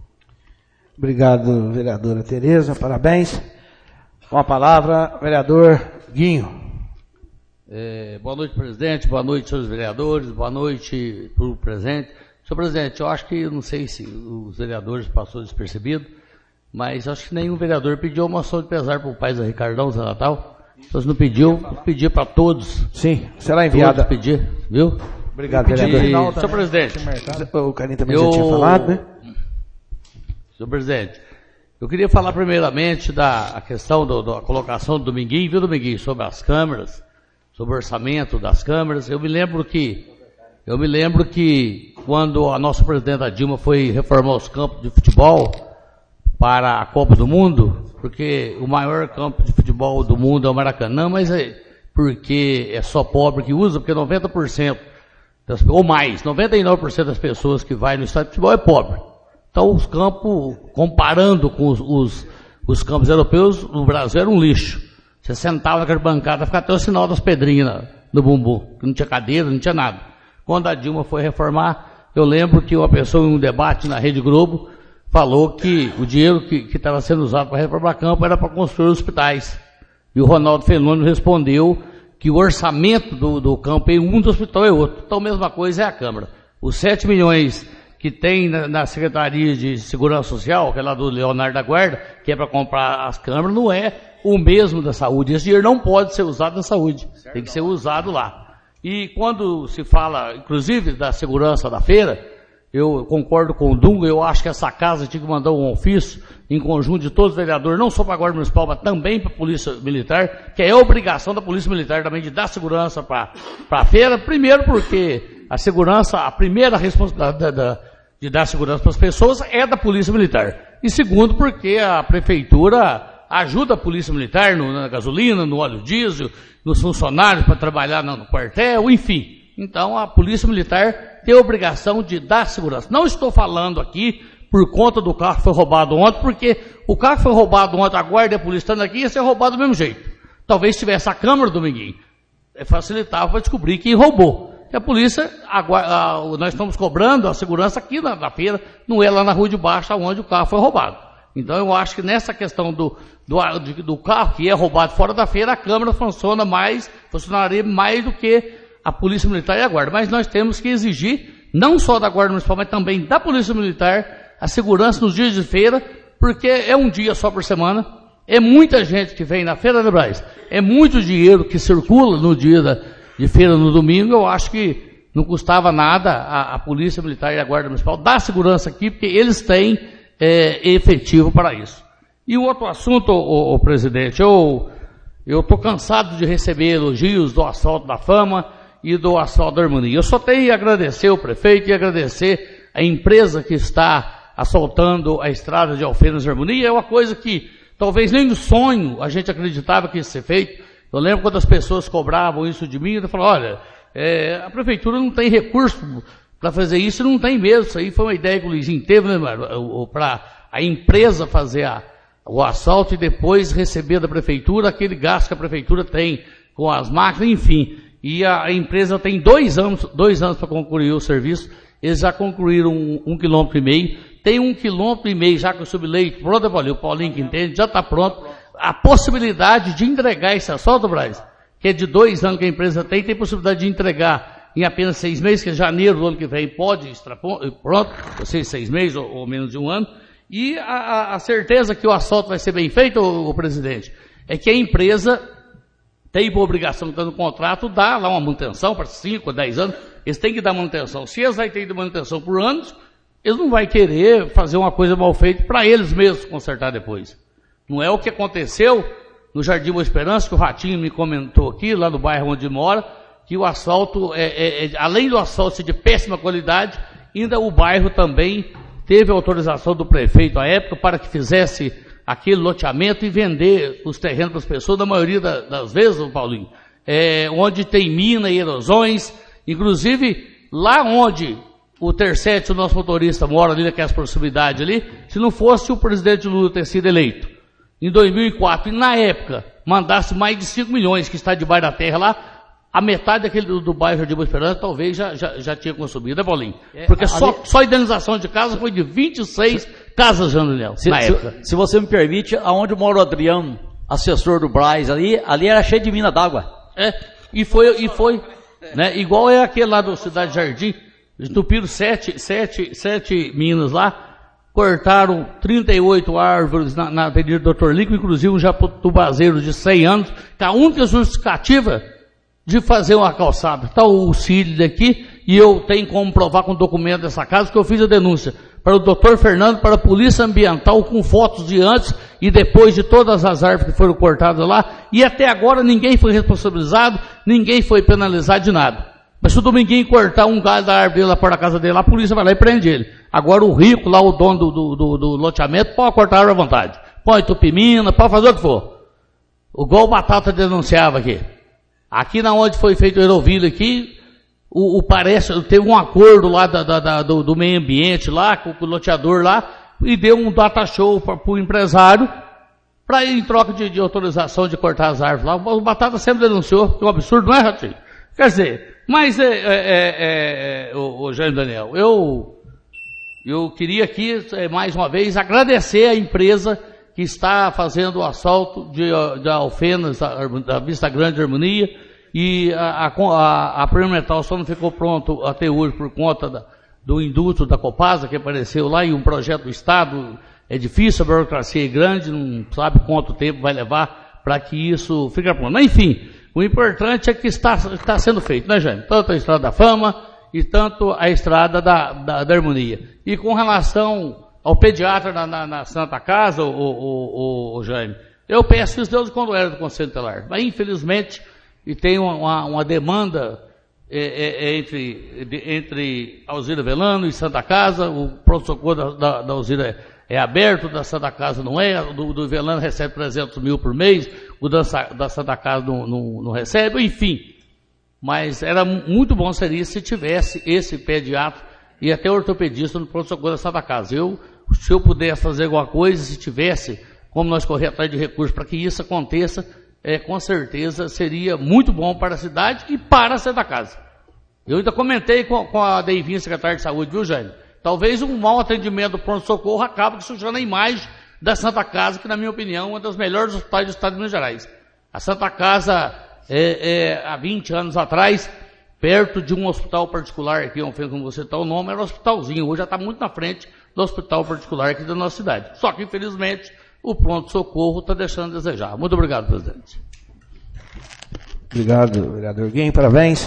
Obrigado, vereadora Tereza, parabéns. Com a palavra, vereador Guinho. É, boa noite, presidente, boa noite, senhores vereadores, boa noite para o presente. Senhor presidente, eu acho que, não sei se os vereadores passou despercebido, mas acho que nenhum vereador pediu uma moção de pesar para o pai da Ricardão, Zé Natal. Então, se não pediu, pedir para todos. Sim, será enviada. Todos pedir, viu? Obrigado, vereador. E, senhor presidente, o Carinho também eu, já tinha falado, né? Senhor presidente, eu queria falar primeiramente da a questão do, da colocação do Dominguinho, viu, Dominguinho, sobre as câmeras, sobre o orçamento das câmeras. Eu me lembro que, eu me lembro que quando a nossa presidenta Dilma foi reformar os campos de futebol para a Copa do Mundo, porque o maior campo de futebol do mundo é o Maracanã, mas é porque é só pobre que usa, porque noventa por cento, das, ou mais, noventa e nove por cento das pessoas que vai no estádio de futebol é pobre. Então, os campos, comparando com os, os, os campos europeus, no Brasil era um lixo. Você sentava naquela bancada, ficava até o sinal das pedrinhas no bumbum, que não tinha cadeira, não tinha nada. Quando a Dilma foi reformar, eu lembro que uma pessoa em um debate na Rede Globo falou que o dinheiro que estava sendo usado para reformar campo era para construir hospitais. E o Ronaldo Fenômeno respondeu que o orçamento do, do campo em um do hospital é outro. Então, a mesma coisa é a Câmara. Os sete milhões que tem na, na Secretaria de Segurança Social, que é lá do Leonardo da Guarda, que é para comprar as câmeras, não é o mesmo da saúde. Esse dinheiro não pode ser usado na saúde, tem que ser usado lá. E quando se fala, inclusive, da segurança da feira, eu concordo com o Dunga, eu acho que essa casa tinha que mandar um ofício em conjunto de todos os vereadores, não só para a Guarda Municipal, mas também para a Polícia Militar, que é obrigação da Polícia Militar também de dar segurança para a feira, primeiro porque a segurança, a primeira responsabilidade da, da de dar segurança para as pessoas é da Polícia Militar. E segundo, porque a Prefeitura ajuda a Polícia Militar no, na gasolina, no óleo diesel, nos funcionários para trabalhar no quartel, enfim. Então, a Polícia Militar tem a obrigação de dar segurança. Não estou falando aqui por conta do carro que foi roubado ontem, porque o carro que foi roubado ontem, a Guarda e a Polícia estando aqui, ia ser roubado do mesmo jeito. Talvez tivesse a câmera, Dominguinho, facilitava para descobrir quem roubou. E a polícia, a, a, nós estamos cobrando a segurança aqui na, na feira, não é lá na rua de baixo, onde o carro foi roubado. Então eu acho que nessa questão do, do, do carro que é roubado fora da feira, a Câmara funciona mais, funcionaria mais do que a Polícia Militar e a Guarda. Mas nós temos que exigir, não só da Guarda Municipal, mas também da Polícia Militar, a segurança nos dias de feira, porque é um dia só por semana, é muita gente que vem na Feira da Brás, é muito dinheiro que circula no dia da de feira no domingo. Eu acho que não custava nada a, a Polícia Militar e a Guarda Municipal dar segurança aqui, porque eles têm é, efetivo para isso. E o outro assunto, ô, ô, presidente, eu estou cansado de receber elogios do asfalto da Fama e do asfalto da Harmonia. Eu só tenho a agradecer o prefeito e agradecer a empresa que está asfaltando a estrada de Alfenas e Harmonia. É uma coisa que talvez nem no sonho a gente acreditava que ia ser feito. Eu lembro quando as pessoas cobravam isso de mim, eu falava, olha, é, a prefeitura não tem recurso para fazer isso, não tem mesmo. Isso aí foi uma ideia que o Luizinho teve, né, para a empresa fazer a, o asfalto e depois receber da prefeitura aquele gasto que a prefeitura tem com as máquinas, enfim. E a, a empresa tem dois anos, dois anos para concluir o serviço, eles já concluíram um, um quilômetro e meio, tem um quilômetro e meio já com o subleito pronto, o Paulinho que entende, já está pronto. A possibilidade de entregar esse asfalto, Braz, que é de dois anos que a empresa tem, tem possibilidade de entregar em apenas seis meses, que é janeiro do ano que vem pode estar pronto, ou seja, seis meses ou, ou menos de um ano, e a, a certeza que o asfalto vai ser bem feito, o, o presidente, é que a empresa tem por obrigação, dando contrato, dar lá uma manutenção para cinco, dez anos, eles têm que dar manutenção. Se eles vão ter de manutenção por anos, eles não vão querer fazer uma coisa mal feita para eles mesmos consertar depois. Não é o que aconteceu no Jardim Boa Esperança, que o Ratinho me comentou aqui, lá no bairro onde mora, que o asfalto, é, é, é, além do asfalto ser de péssima qualidade, ainda o bairro também teve autorização do prefeito à época para que fizesse aquele loteamento e vender os terrenos para as pessoas, da maioria da, das vezes, Paulinho, é, onde tem mina e erosões, inclusive lá onde o Tercete, o nosso motorista, mora ali naquelas proximidades ali, se não fosse o presidente Lula ter sido eleito em dois mil e quatro, e na época mandasse mais de cinco milhões que está debaixo da terra lá, a metade daquele do, do bairro de Boa Esperança talvez já, já, já tinha consumido, né, Paulinho? É, Porque ali... só, só a indenização de casa foi de vinte e seis se, casas, Jean Daniel, se, na se, época. Se você me permite, aonde mora o Adriano, assessor do Braz, ali, ali era cheio de mina d'água. É, e foi, e foi né, igual é aquele lá do Cidade Jardim, entupiram sete, sete, sete minas lá, cortaram trinta e oito árvores na, na Avenida doutor Lico, inclusive um jatubazeiro de cem anos, que a única justificativa de fazer uma calçada. Está o Cílio daqui, e eu tenho como provar com documento dessa casa que eu fiz a denúncia para o doutor Fernando, para a Polícia Ambiental, com fotos de antes e depois de todas as árvores que foram cortadas lá, e até agora ninguém foi responsabilizado, ninguém foi penalizado de nada. Mas se o Dominguinho cortar um galho da árvore dele lá fora da casa dele, a polícia vai lá e prende ele. Agora o rico lá, o dono do, do, do, do loteamento, pode cortar a árvore à vontade. Pode tupimina, pode fazer o que for. Igual o Batata denunciava aqui. Aqui na onde foi feito o Aerovilha aqui, o, o parece, teve um acordo lá da, da, da, do, do meio ambiente lá, com, com o loteador lá, e deu um data show para o empresário, para em troca de, de autorização de cortar as árvores lá. O Batata sempre denunciou, que é um absurdo, não é, Ratinho? Quer dizer, mas, é, é, é, é, o, o Jair Daniel, eu, eu queria aqui, é, mais uma vez, agradecer a empresa que está fazendo o asfalto de, de Alfenas, da, da Vista Grande de Harmonia, e a, a, a Primetal só não ficou pronto até hoje por conta da, do indústrio da Copasa, que apareceu lá, e um projeto do Estado. É difícil, a burocracia é grande, não sabe quanto tempo vai levar para que isso fique pronto. Mas, enfim, o importante é que está, está sendo feito, né, Jaime? Tanto a Estrada da Fama e tanto a Estrada da, da, da Harmonia. E com relação ao pediatra na, na, na Santa Casa, o, o, o, o Jaime, eu peço isso Deus quando era do Conselho Tutelar. Mas, infelizmente, e tem uma, uma demanda é, é, entre, de, entre Alzira Velano e Santa Casa, o pronto-socorro da, da, da Alzira é, é aberto, da Santa Casa não é, do, do Velano recebe trezentos mil por mês, o da, da Santa Casa não, não, não recebe, enfim. Mas era muito bom seria se tivesse esse pediatra e até ortopedista no pronto-socorro da Santa Casa. Eu, se eu pudesse fazer alguma coisa, se tivesse como nós correr atrás de recursos para que isso aconteça, é, com certeza seria muito bom para a cidade e para a Santa Casa. Eu ainda comentei com, com a Deivinha, secretária de Saúde, viu, Jaime? Talvez um mau atendimento do pronto-socorro acabe sujando a imagem da Santa Casa, que, na minha opinião, é uma das melhores hospitais do estado de Minas Gerais. A Santa Casa, é, é, há vinte anos atrás, perto de um hospital particular, aqui, como você está o nome, era um hospitalzinho. Hoje já está muito na frente do hospital particular aqui da nossa cidade. Só que, infelizmente, o pronto-socorro está deixando a desejar. Muito obrigado, presidente. Obrigado, vereador Guim, parabéns.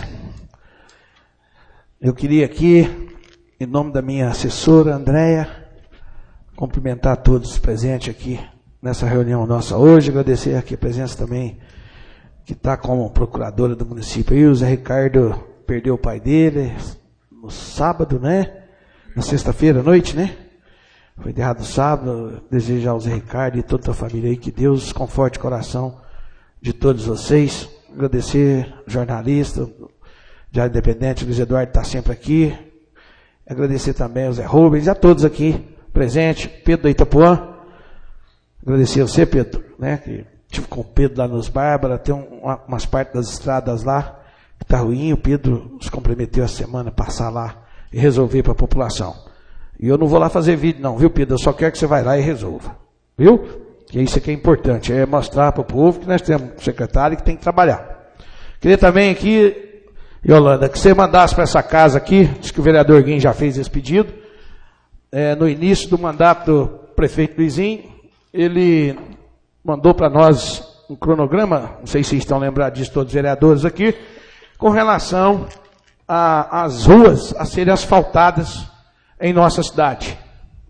Eu queria aqui, em nome da minha assessora, Andréia, cumprimentar todos presentes aqui nessa reunião nossa hoje, agradecer aqui a presença também, que está como procuradora do município. E o Zé Ricardo perdeu o pai dele no sábado, né? Na sexta-feira à noite, né? Foi enterrado no sábado. Desejo ao Zé Ricardo e toda a família aí que Deus conforte o coração de todos vocês. Agradecer ao jornalista, Diário Independente, Luiz Eduardo está sempre aqui. Agradecer também ao Zé Rubens e a todos aqui presentes. Pedro da Itapuã. Agradecer a você, Pedro, né? Que tive com o Pedro lá nos Bárbara, tem uma, umas partes das estradas lá que está ruim. O Pedro nos comprometeu a semana passar lá e resolver para a população. E eu não vou lá fazer vídeo não, viu, Pedro? Eu só quero que você vá lá e resolva. Viu? Que isso aqui é importante, é mostrar para o povo que nós temos um secretário que tem que trabalhar. Queria também aqui Yolanda, que você mandasse para essa casa aqui, acho que o vereador Guim já fez esse pedido, é, no início do mandato do prefeito Luizinho, ele mandou para nós um cronograma, não sei se vocês estão lembrados disso, todos os vereadores aqui, com relação às ruas a serem asfaltadas em nossa cidade.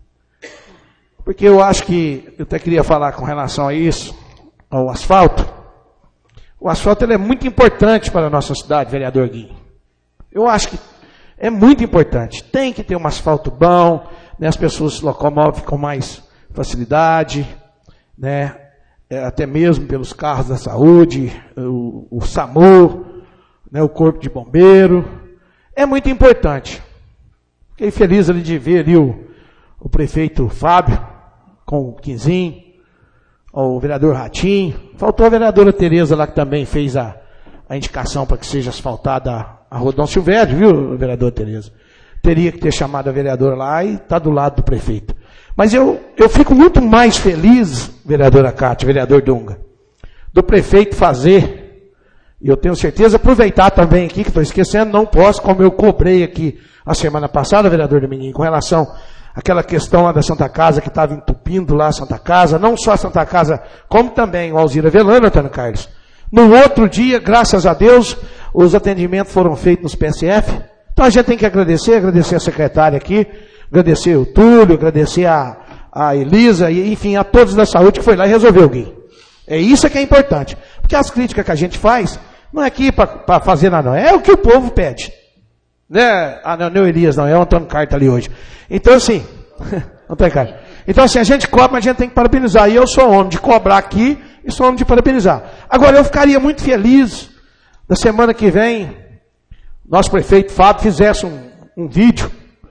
Porque eu acho que, eu até queria falar com relação a isso, ao asfalto. O asfalto ele é muito importante para a nossa cidade, vereador Guim. Eu acho que é muito importante. Tem que ter um asfalto bom, né, as pessoas se locomovem com mais facilidade, né, até mesmo pelos carros da saúde, o, o SAMU, né, o Corpo de Bombeiro. É muito importante. Fiquei feliz ali de ver ali o, o prefeito Fábio com o Quinzinho, o vereador Ratinho. Faltou a vereadora Tereza lá que também fez a, a indicação para que seja asfaltada a, a Rua Dom Silvério, viu, vereadora Tereza? Teria que ter chamado a vereadora lá e está do lado do prefeito. Mas eu, eu fico muito mais feliz, vereadora Cátia, vereador Dunga, do prefeito fazer, e eu tenho certeza, aproveitar também aqui, que estou esquecendo, não posso, como eu cobrei aqui a semana passada, vereador Dominguinho, com relação àquela questão lá da Santa Casa, que estava entupindo lá a Santa Casa, não só a Santa Casa, como também o Alzira Velano, Antônio Carlos. No outro dia, graças a Deus, os atendimentos foram feitos nos P S F. Então a gente tem que agradecer, agradecer a secretária aqui, agradecer o Túlio, agradecer a, a Elisa, e enfim, a todos da saúde que foi lá e resolveu o Gui. É isso que é importante. Porque as críticas que a gente faz, não é aqui para fazer nada, não. É o que o povo pede. Né? Ah, não, não é o Elias, não, é o Antônio Carta ali hoje. Então assim, Antônio Carta. Então assim, a gente cobra, mas a gente tem que parabenizar. E eu sou homem de cobrar aqui e sou homem de parabenizar. Agora, eu ficaria muito feliz, da semana que vem, nosso prefeito Fábio fizesse um, um vídeo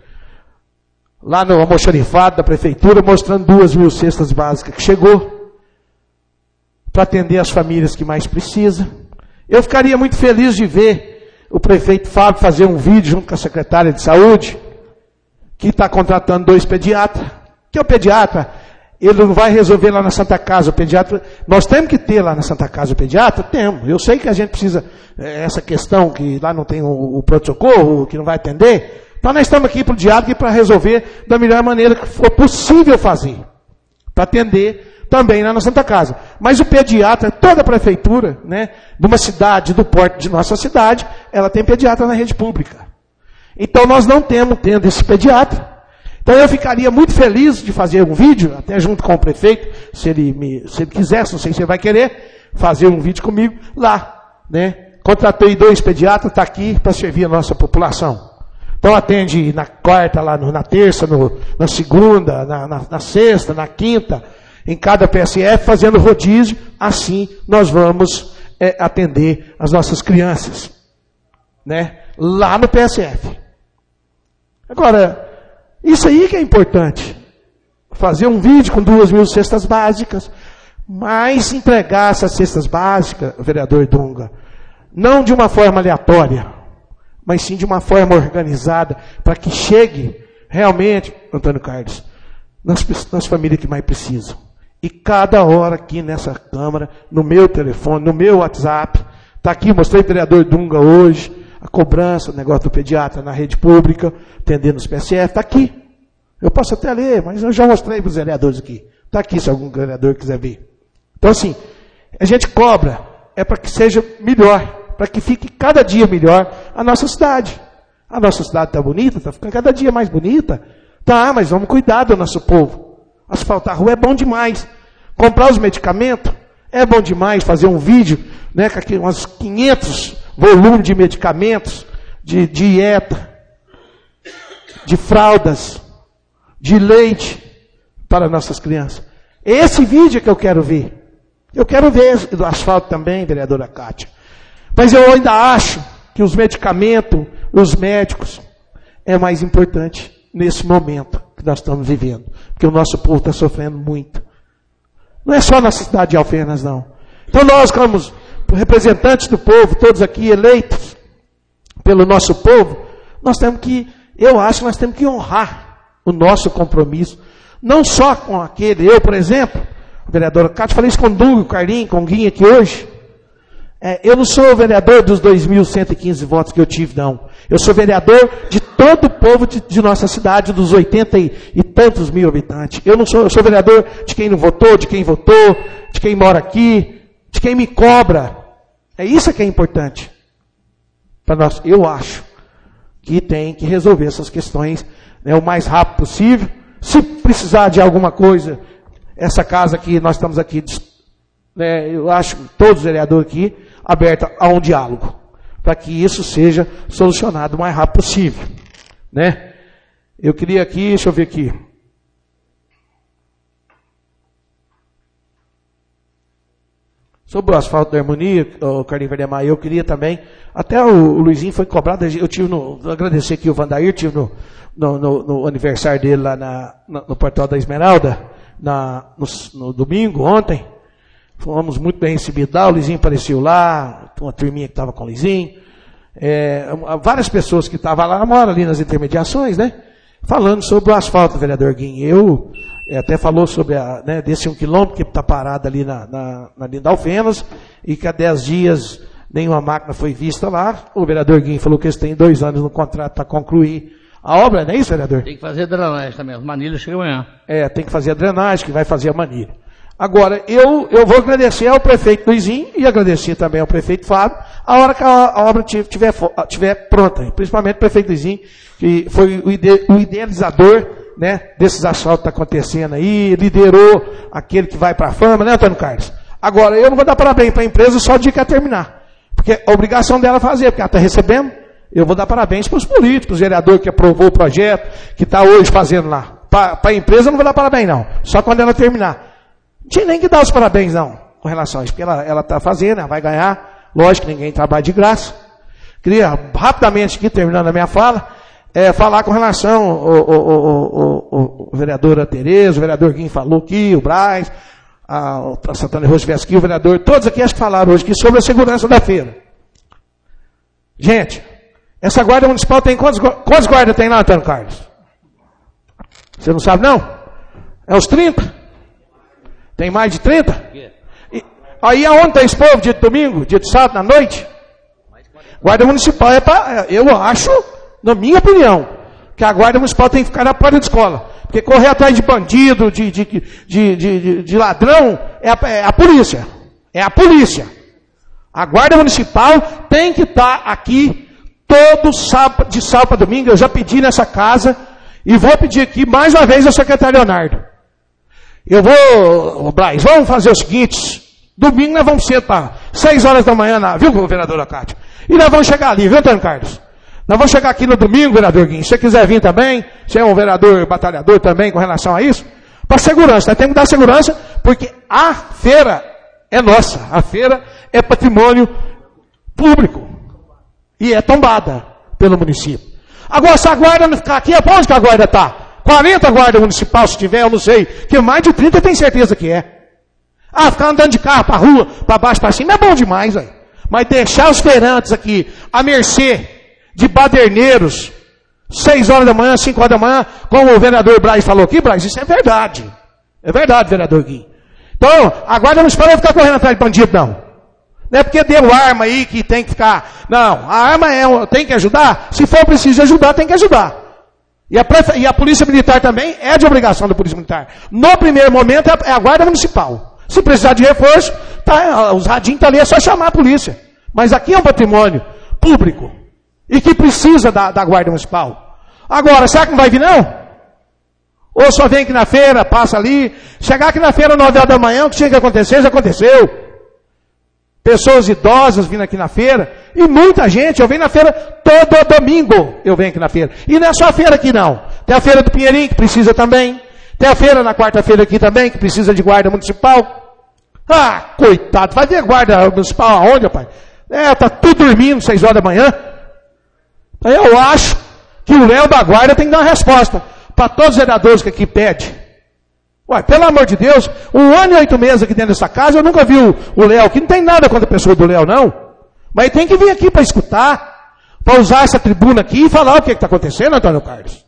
lá no almoxarifado da prefeitura, mostrando duas mil cestas básicas que chegou para atender as famílias que mais precisam. Eu ficaria muito feliz de ver o prefeito Fábio fazer um vídeo junto com a secretária de saúde, que está contratando dois pediatras, que é o pediatra, ele não vai resolver lá na Santa Casa, o pediatra, nós temos que ter lá na Santa Casa o pediatra? Temos. Eu sei que a gente precisa, essa questão que lá não tem o, o pronto-socorro, que não vai atender, então nós estamos aqui para o diálogo e para resolver da melhor maneira que for possível fazer, para atender também lá na Santa Casa. Mas o pediatra, toda a prefeitura, né, de uma cidade do porte de nossa cidade, ela tem pediatra na rede pública. Então nós não temos, tendo esse pediatra. Então eu ficaria muito feliz de fazer um vídeo, até junto com o prefeito, se ele, me, se ele quisesse, não sei se ele vai querer, fazer um vídeo comigo lá, né? Contratei dois pediatras, está aqui para servir a nossa população. Então atende na quarta, lá no, na terça, no, na segunda, na, na, na sexta, na quinta, em cada P S F, fazendo rodízio, assim nós vamos é, atender as nossas crianças, né? Lá no P S F. Agora, isso aí que é importante. Fazer um vídeo com duas mil cestas básicas, mas entregar essas cestas básicas, vereador Dunga, não de uma forma aleatória, mas sim de uma forma organizada, para que chegue realmente, Antônio Carlos, nas, nas famílias que mais precisam. E cada hora aqui nessa Câmara, no meu telefone, no meu WhatsApp, está aqui, mostrei o vereador Dunga hoje, a cobrança, o negócio do pediatra na rede pública, atendendo os P S F, está aqui. Eu posso até ler, mas eu já mostrei para os vereadores aqui. Está aqui se algum vereador quiser ver. Então assim, a gente cobra, é para que seja melhor, para que fique cada dia melhor a nossa cidade. A nossa cidade está bonita, está ficando cada dia mais bonita. Tá, mas vamos cuidar do nosso povo. Asfaltar a rua é bom demais. Comprar os medicamentos é bom demais. Fazer um vídeo, né, com aqui, uns quinhentos volumes de medicamentos, de dieta, de fraldas, de leite para nossas crianças. Esse vídeo é que eu quero ver. Eu quero ver do asfalto também, vereadora Cátia. Mas eu ainda acho que os medicamentos, os médicos, é mais importante nesse momento que nós estamos vivendo. Porque o nosso povo está sofrendo muito. Não é só na cidade de Alfenas, não. Então nós, como representantes do povo, todos aqui eleitos pelo nosso povo, nós temos que, eu acho que nós temos que honrar o nosso compromisso. Não só com aquele, eu, por exemplo, o vereador Cátia, falei isso com o Dunga, o Carlinho, com o Guinha aqui hoje. É, eu não sou vereador dos dois mil cento e quinze votos que eu tive, não. Eu sou vereador de todo o povo de, de nossa cidade, dos oitenta e, e tantos mil habitantes. Eu não sou, eu sou vereador de quem não votou, de quem votou, de quem mora aqui, de quem me cobra. É isso que é importante para nós. Eu acho que tem que resolver essas questões, né, o mais rápido possível. Se precisar de alguma coisa, essa casa aqui, nós estamos aqui, né, eu acho, todos os vereadores aqui, aberta a um diálogo, para que isso seja solucionado o mais rápido possível, né? Eu queria aqui, deixa eu ver aqui. Sobre o asfalto da harmonia, o Carlinhos Verdemar, eu queria também, até o, o Luizinho foi cobrado, eu tive no, vou agradecer aqui o Vandair, tive no, no, no, no aniversário dele lá na, no, no Portal da Esmeralda, na, no, no domingo, ontem, fomos muito bem recebidos lá, o Luizinho apareceu lá, uma turminha que estava com o Luizinho, é, várias pessoas que estavam lá, moram ali nas intermediações, né, falando sobre o asfalto, vereador Guinho. Eu é, até falou sobre a, né, desse um quilômetro que está parado ali na, na, na linha da Alfenas, e que há dez dias nenhuma máquina foi vista lá. O vereador Guinho falou que eles têm dois anos no contrato para concluir a obra, não é isso, vereador? Tem que fazer a drenagem também, as manilhas chegam amanhã. É, tem que fazer a drenagem, que vai fazer a manilha. Agora, eu, eu vou agradecer ao prefeito Luizinho e agradecer também ao prefeito Fábio, a hora que a, a obra estiver tiver pronta, principalmente o prefeito Luizinho, que foi o, ide, o idealizador, né, desses asfaltos que está acontecendo aí, liderou aquele que vai para a fama, né, Antônio Carlos? Agora, eu não vou dar parabéns para a empresa só de que ela terminar, porque a obrigação dela é fazer, porque ela está recebendo. Eu vou dar parabéns para os políticos, o vereador que aprovou o projeto, que está hoje fazendo lá. Para a empresa eu não vou dar parabéns, não, só quando ela terminar. Não tinha nem que dar os parabéns, não, com relação a isso, porque ela está fazendo, ela vai ganhar, lógico que ninguém trabalha de graça. Queria rapidamente aqui, terminando a minha fala, é, falar com relação ao vereador Tereza, o vereador Guinho falou aqui, o Braz, a, a Santana Rocha aqui, o vereador, todos aqui acho que falaram hoje aqui sobre a segurança da feira. Gente, essa guarda municipal tem quantos, quantos guardas tem lá, Antônio Carlos? Você não sabe, não? É uns trinta? Tem mais de trinta? E, aí aonde tem esse povo? Dia de domingo? Dia de sábado, na noite? Guarda municipal é para, eu acho, na minha opinião, que a guarda municipal tem que ficar na porta de escola. Porque correr atrás de bandido, de, de, de, de, de ladrão, é a, é a polícia. É a polícia. A guarda municipal tem que estar aqui todo sábado, de sábado para domingo. Eu já pedi nessa casa e vou pedir aqui mais uma vez ao secretário Leonardo. Eu vou, Braz, vamos fazer o seguinte, domingo nós vamos cedo para seis horas da manhã, na, viu, vereadora Cátia? E nós vamos chegar ali, viu, Antônio Carlos? Nós vamos chegar aqui no domingo, vereador Guinho. Se você quiser vir também, você é um vereador batalhador também com relação a isso, para segurança, nós temos que dar segurança, porque a feira é nossa, a feira é patrimônio público e é tombada pelo município. Agora, se a guarda não ficar aqui, onde que a guarda está? quarenta guarda municipal, se tiver, eu não sei, que mais de trinta eu tenho certeza que é. Ah, ficar andando de carro para rua, para baixo, para cima, é bom demais, velho. Mas deixar os feirantes aqui, à mercê de baderneiros, seis horas da manhã, cinco horas da manhã, como o vereador Braz falou aqui, Braz, isso é verdade. É verdade, vereador Guinho. Então, a guarda municipal não vai ficar correndo atrás de bandido, não. Não é porque deu arma aí que tem que ficar. Não, a arma é, tem que ajudar. Se for preciso ajudar, tem que ajudar. E a, prefe... e a Polícia Militar também é de obrigação da Polícia Militar. No primeiro momento é a Guarda Municipal. Se precisar de reforço, tá, os radinhos estão ali, é só chamar a polícia. Mas aqui é um patrimônio público. E que precisa da, da Guarda Municipal. Agora, será que não vai vir não? Ou só vem aqui na feira, passa ali. Chegar aqui na feira nove horas da manhã, o que tinha que acontecer, já aconteceu. Pessoas idosas vindo aqui na feira. E muita gente, eu venho na feira todo domingo. Eu venho aqui na feira. E não é só a feira aqui não. Tem a feira do Pinheirinho, que precisa também. Tem a feira na quarta-feira aqui também, que precisa de guarda municipal. Ah, coitado. Vai ver guarda municipal aonde, rapaz? É, tá tudo dormindo, seis horas da manhã. Então eu acho que o Léo da guarda tem que dar uma resposta para todos os vereadores que aqui pedem. Ué, pelo amor de Deus, um ano e oito meses aqui dentro dessa casa, eu nunca vi o Léo, que não tem nada contra a pessoa do Léo, não. Mas tem que vir aqui para escutar, para usar essa tribuna aqui e falar o que está acontecendo, Antônio Carlos.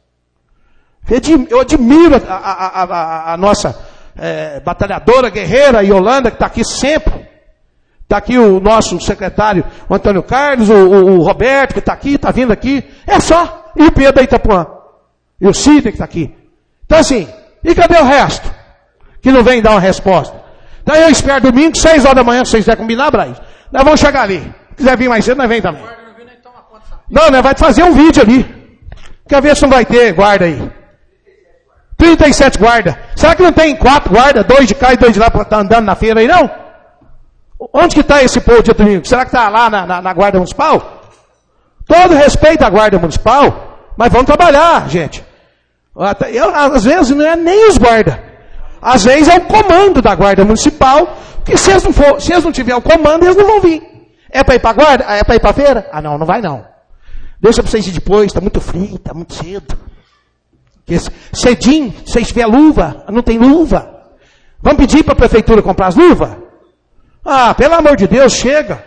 Eu admiro a, a, a, a nossa é, batalhadora, guerreira Yolanda, que está aqui sempre. Está aqui o nosso secretário, o Antônio Carlos, o, o, o Roberto, que está aqui, está vindo aqui. É só. E o Pedro da Itapuã. E o Sidney, que está aqui. Então assim, e cadê o resto? Que não vem dar uma resposta. Então eu espero domingo, seis horas da manhã, se vocês quiserem combinar, Braz. Nós vamos chegar ali. Se quiser vir mais cedo, nós vem também. Não, nós vamos fazer um vídeo ali. Quer ver se não vai ter guarda aí. trinta e sete guardas. Será que não tem quatro guardas, dois de cá e dois de lá para estar andando na feira aí, não? Onde que está esse povo de domingo? Será que está lá na, na, na guarda municipal? Todo respeito à guarda municipal, mas vamos trabalhar, gente. Eu, às vezes não é nem os guardas. Às vezes é o comando da guarda municipal, que se eles não, for, se eles não tiverem o comando, eles não vão vir. É para ir para a guarda? É para ir para a feira? Ah, não, não vai não. Deixa para vocês ir depois, está muito frio, está muito cedo. Cedinho, se vocês tiver luva, não tem luva. Vamos pedir para a prefeitura comprar as luvas? Ah, pelo amor de Deus, chega.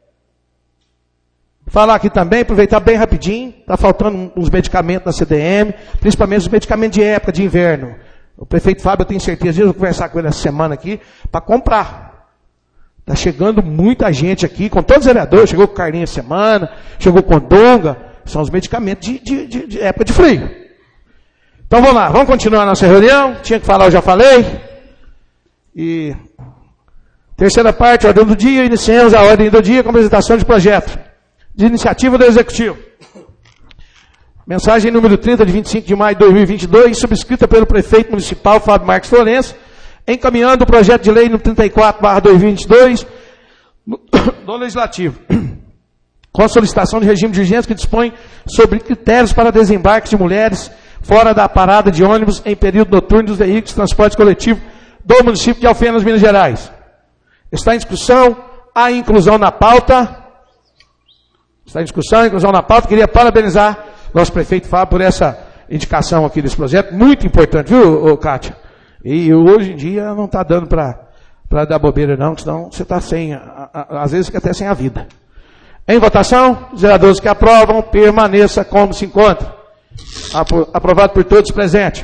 Falar aqui também, aproveitar bem rapidinho, está faltando uns medicamentos na C D M, principalmente os medicamentos de época, de inverno. O prefeito Fábio, eu tenho certeza, eu vou conversar com ele essa semana aqui, para comprar. Está chegando muita gente aqui, com todos os vereadores, chegou com Carlinhos essa semana, chegou com Donga, são os medicamentos de, de, de, de época de frio. Então vamos lá, vamos continuar a nossa reunião, tinha que falar, eu já falei. E terceira parte, ordem do dia, iniciamos a ordem do dia com apresentação de projeto de iniciativa do Executivo. Mensagem número trinta, de vinte e cinco de maio de dois mil e vinte e dois, subscrita pelo prefeito municipal Fábio Marques Florencio, encaminhando o projeto de lei número trinta e quatro barra dois mil e vinte e dois do Legislativo, com a solicitação de regime de urgência que dispõe sobre critérios para desembarque de mulheres fora da parada de ônibus em período noturno dos veículos de transporte coletivo do município de Alfenas, Minas Gerais. Está em discussão a inclusão na pauta. Está em discussão a inclusão na pauta. Queria parabenizar nosso prefeito Fábio por essa indicação aqui desse projeto. Muito importante, viu, Kátia? E hoje em dia não está dando para dar bobeira não, senão você está sem, a, a, às vezes fica até sem a vida. Em votação, os vereadores que aprovam, permaneça como se encontra. Aprovado por todos presentes.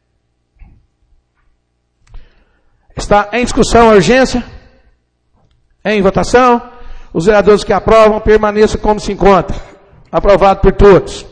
Está em discussão a urgência. Em votação, os vereadores que aprovam, permaneça como se encontra. Aprovado por todos.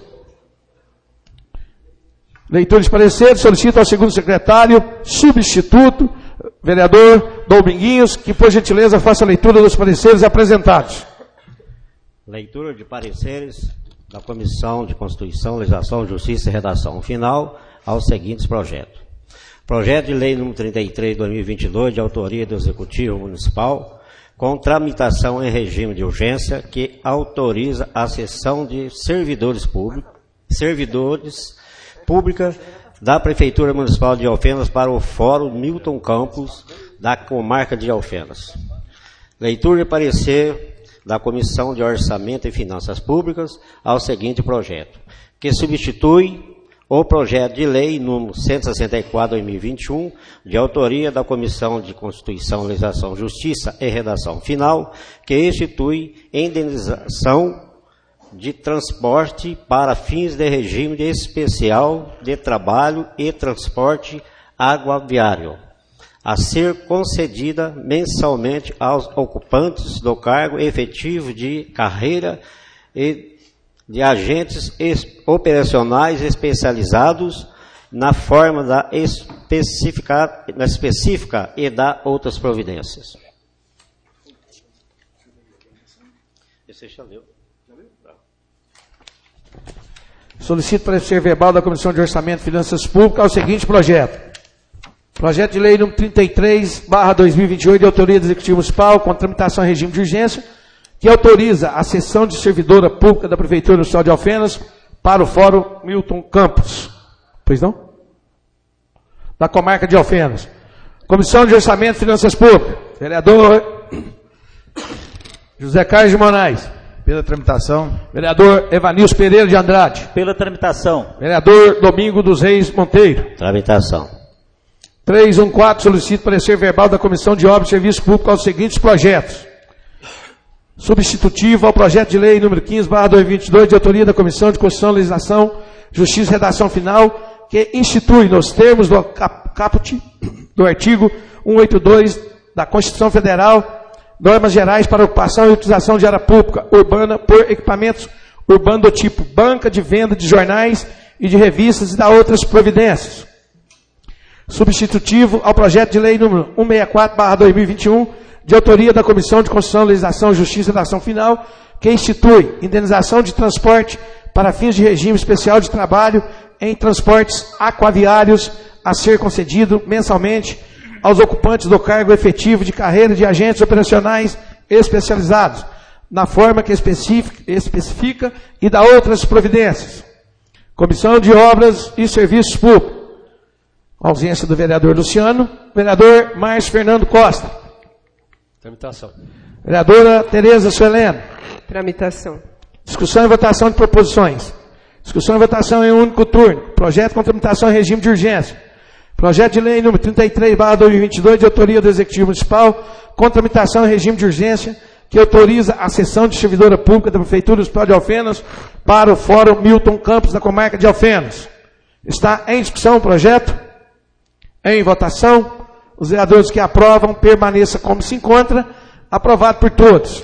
Leitura de pareceres, solicito ao segundo secretário, substituto, vereador Dominguinhos, que por gentileza faça a leitura dos pareceres apresentados. Leitura de pareceres da Comissão de Constituição, Legislação, Justiça e Redação final aos seguintes projetos. Projeto de Lei número trinta e três de dois mil e vinte e dois, de autoria do Executivo Municipal, com tramitação em regime de urgência, que autoriza a cessão de servidores públicos, servidores pública da Prefeitura Municipal de Alfenas para o Fórum Milton Campos, da comarca de Alfenas. Leitura de parecer da Comissão de Orçamento e Finanças Públicas ao seguinte projeto, que substitui o projeto de lei número cento e sessenta e quatro de dois mil e vinte e um, de autoria da Comissão de Constituição, Legislação, Justiça e Redação final, que institui indenização de transporte para fins de regime de especial de trabalho e transporte aguaviário, a ser concedida mensalmente aos ocupantes do cargo efetivo de carreira e de agentes operacionais especializados na forma da específica, da específica e da outras providências. Esse já leu. Solicito parecer verbal da Comissão de Orçamento e Finanças Públicas ao seguinte projeto. Projeto de lei número trinta e três barra dois mil e vinte e oito, de autoria do Executivo Municipal, com tramitação em regime de urgência, que autoriza a cessão de servidora pública da Prefeitura Municipal de Alfenas para o Fórum Milton Campos. Pois não? Da comarca de Alfenas. Comissão de Orçamento e Finanças Públicas. Vereador José Carlos de Moraes. Pela tramitação. Vereador Evanilson Pereira de Andrade. Pela tramitação. Vereador Domingo dos Reis Monteiro. Tramitação. trezentos e quatorze, solicito parecer verbal da Comissão de Obras e Serviços Públicos aos seguintes projetos. Substitutivo ao projeto de lei número quinze barra dois mil e vinte e dois, de autoria da Comissão de Constituição, Legislação, Justiça e Redação final, que institui nos termos do caput do artigo cento e oitenta e dois da Constituição Federal normas gerais para ocupação e utilização de área pública urbana por equipamentos urbanos do tipo banca de venda de jornais e de revistas e da outras providências. Substitutivo ao projeto de lei número cento e sessenta e quatro barra dois mil e vinte e um, de autoria da Comissão de Constituição, Legislação, Justiça e Redação Final, que institui indenização de transporte para fins de regime especial de trabalho em transportes aquaviários a ser concedido mensalmente aos ocupantes do cargo efetivo de carreira de agentes operacionais especializados, na forma que especifica e da outras providências. Comissão de Obras e Serviços Públicos. Ausência do vereador Luciano. Vereador Márcio Fernando Costa. Tramitação. Vereadora Tereza Suelena. Tramitação. Discussão e votação de proposições. Discussão e votação em um único turno. Projeto com tramitação em regime de urgência. Projeto de lei número trinta e três barra dois mil e vinte e dois, de autoria do Executivo Municipal, com tramitação em regime de urgência, que autoriza a cessão de servidora pública da Prefeitura Municipal de Alfenas para o Fórum Milton Campos da comarca de Alfenas. Está em discussão o projeto? Em votação. Os vereadores que aprovam, permaneça como se encontra. Aprovado por todos.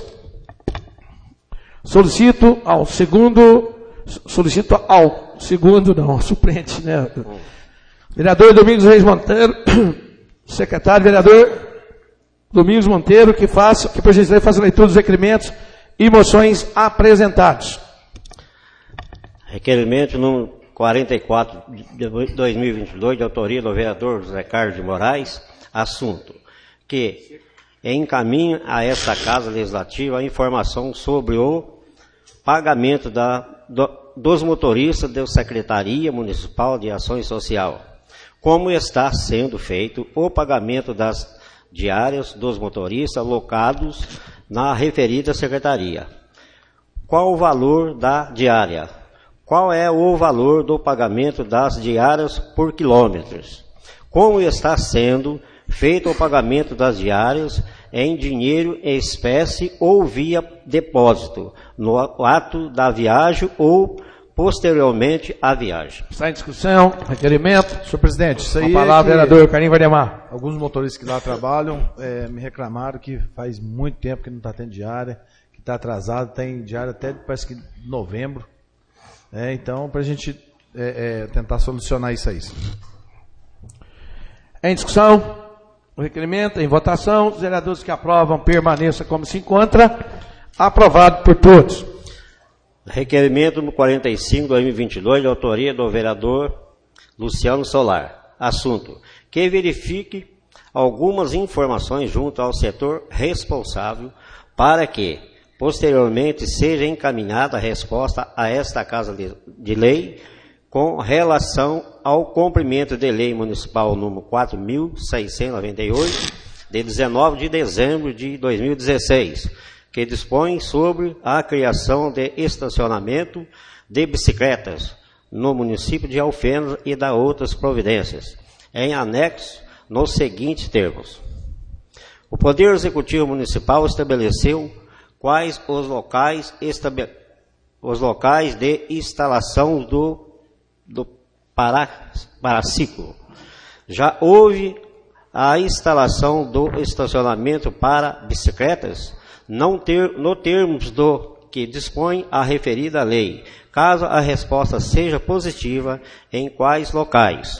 Solicito ao segundo, solicito ao segundo, não, ao suplente, né? Vereador Domingos Reis Monteiro, secretário, vereador Domingos Monteiro, que faça, que por gentileza faça a leitura dos requerimentos e moções apresentados. Requerimento número quarenta e quatro de dois mil e vinte e dois, de autoria do vereador José Carlos de Moraes, assunto que encaminha a esta Casa Legislativa a informação sobre o pagamento da, do, dos motoristas da Secretaria Municipal de Ação Social. Como está sendo feito o pagamento das diárias dos motoristas alocados na referida secretaria? Qual o valor da diária? Qual é o valor do pagamento das diárias por quilômetros? Como está sendo feito o pagamento das diárias em dinheiro em espécie ou via depósito, no ato da viagem ou posteriormente à viagem? Está em discussão, requerimento. Senhor presidente, isso aí. Com a palavra, é vereador Carlinhos Valdemar. Alguns motoristas que lá trabalham é, me reclamaram que faz muito tempo que não está tendo diária, que está atrasado, tem diária até parece que novembro. É, então, para a gente é, é, tentar solucionar isso aí. Em discussão, o requerimento, em votação, os vereadores que aprovam, permaneça como se encontra. Aprovado por todos. Requerimento número quarenta e cinco, dois mil e vinte e dois, de autoria do vereador Luciano Solar. Assunto: que verifique algumas informações junto ao setor responsável para que, posteriormente, seja encaminhada a resposta a esta Casa de Lei com relação ao cumprimento de Lei Municipal número quatro mil seiscentos e noventa e oito, de dezenove de dezembro de dois mil e dezesseis, que dispõe sobre a criação de estacionamento de bicicletas no município de Alfenas e da outras providências, em anexo nos seguintes termos. O Poder Executivo Municipal estabeleceu quais os locais, estabe, os locais de instalação do, do para, paraciclo. Já houve a instalação do estacionamento para bicicletas, não ter, no termos do que dispõe a referida lei, caso a resposta seja positiva, em quais locais?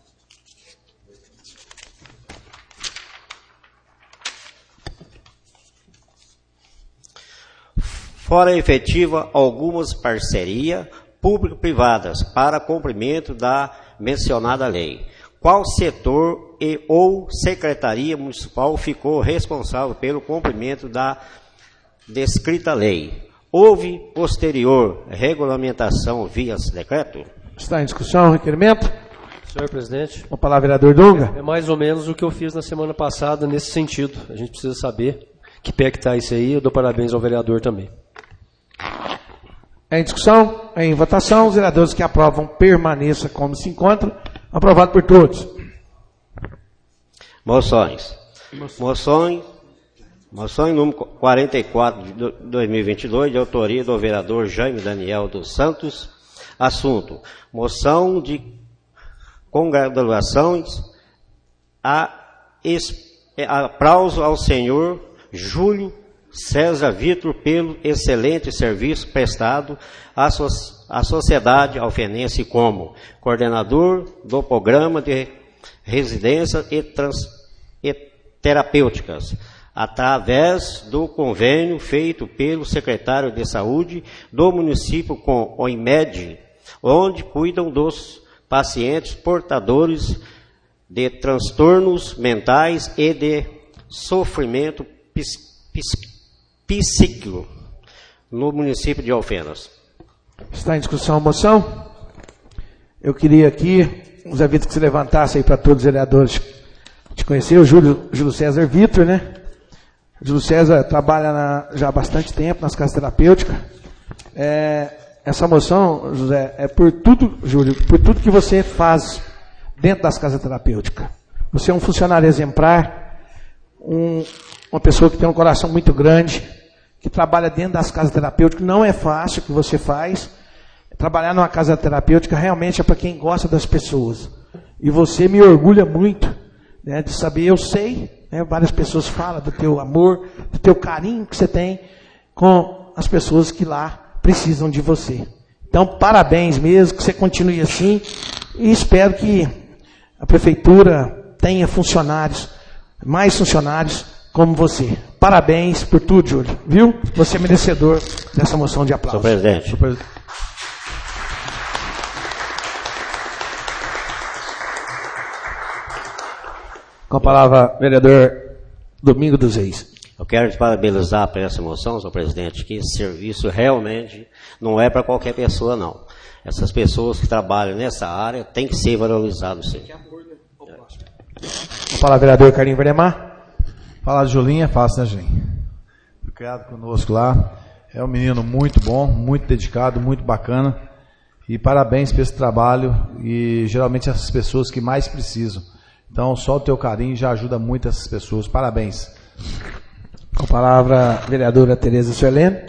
Fora efetiva algumas parcerias público-privadas para cumprimento da mencionada lei. Qual setor e ou secretaria municipal ficou responsável pelo cumprimento da descrita lei? Houve posterior regulamentação via decreto? Está em discussão o requerimento? Senhor presidente. Com a palavra, vereador Dunga. É mais ou menos o que eu fiz na semana passada nesse sentido. A gente precisa saber que pé que está isso aí. Eu dou parabéns ao vereador também. Em discussão, em votação, os vereadores que aprovam permaneça como se encontra. Aprovado por todos. Moções. Moções. Moção número quarenta e quatro de dois mil e vinte e dois, de autoria do vereador Jaime Daniel dos Santos. Assunto: moção de congratulações a aplauso ao senhor Júlio César Vitor pelo excelente serviço prestado à, so à sociedade alfenense como coordenador do programa de residências e, trans e terapêuticas, através do convênio feito pelo secretário de Saúde do município com o IMED, onde cuidam dos pacientes portadores de transtornos mentais e de sofrimento psíquico no município de Alfenas. Está em discussão a moção? Eu queria aqui, os avisos que se levantassem aí para todos os vereadores te conhecer, o Júlio, Júlio César Vitor, né? O Júlio César trabalha na, já há bastante tempo nas casas terapêuticas. É, essa moção, José, é por tudo, Júlio, por tudo que você faz dentro das casas terapêuticas. Você é um funcionário exemplar, um, uma pessoa que tem um coração muito grande, que trabalha dentro das casas terapêuticas. Não é fácil o que você faz. Trabalhar numa casa terapêutica realmente é para quem gosta das pessoas. E você me orgulha muito, né, de saber, eu sei, né, várias pessoas falam do teu amor, do teu carinho que você tem com as pessoas que lá precisam de você. Então, parabéns mesmo, que você continue assim, e espero que a prefeitura tenha funcionários, mais funcionários como você. Parabéns por tudo, Júlio, viu? Você é merecedor dessa moção de aplauso. Senhor presidente. Senhor presidente. Com a palavra, vereador Domingo dos Reis. Eu quero te parabenizar por essa moção, senhor presidente, que esse serviço realmente não é para qualquer pessoa, não. Essas pessoas que trabalham nessa área têm que ser valorizadas, sim. Com a palavra, vereador Carlinhos Veremar. Falar de Julinha é fácil, né, Julinha? Foi criado conosco lá. É um menino muito bom, muito dedicado, muito bacana. E parabéns por esse trabalho. E geralmente essas pessoas que mais precisam. Então, só o teu carinho já ajuda muito essas pessoas. Parabéns. Com a palavra, a vereadora Tereza Suelene.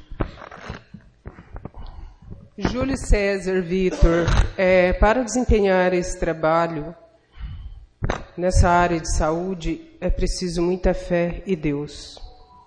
Júlio César Vitor, é, para desempenhar esse trabalho nessa área de saúde, é preciso muita fé e Deus.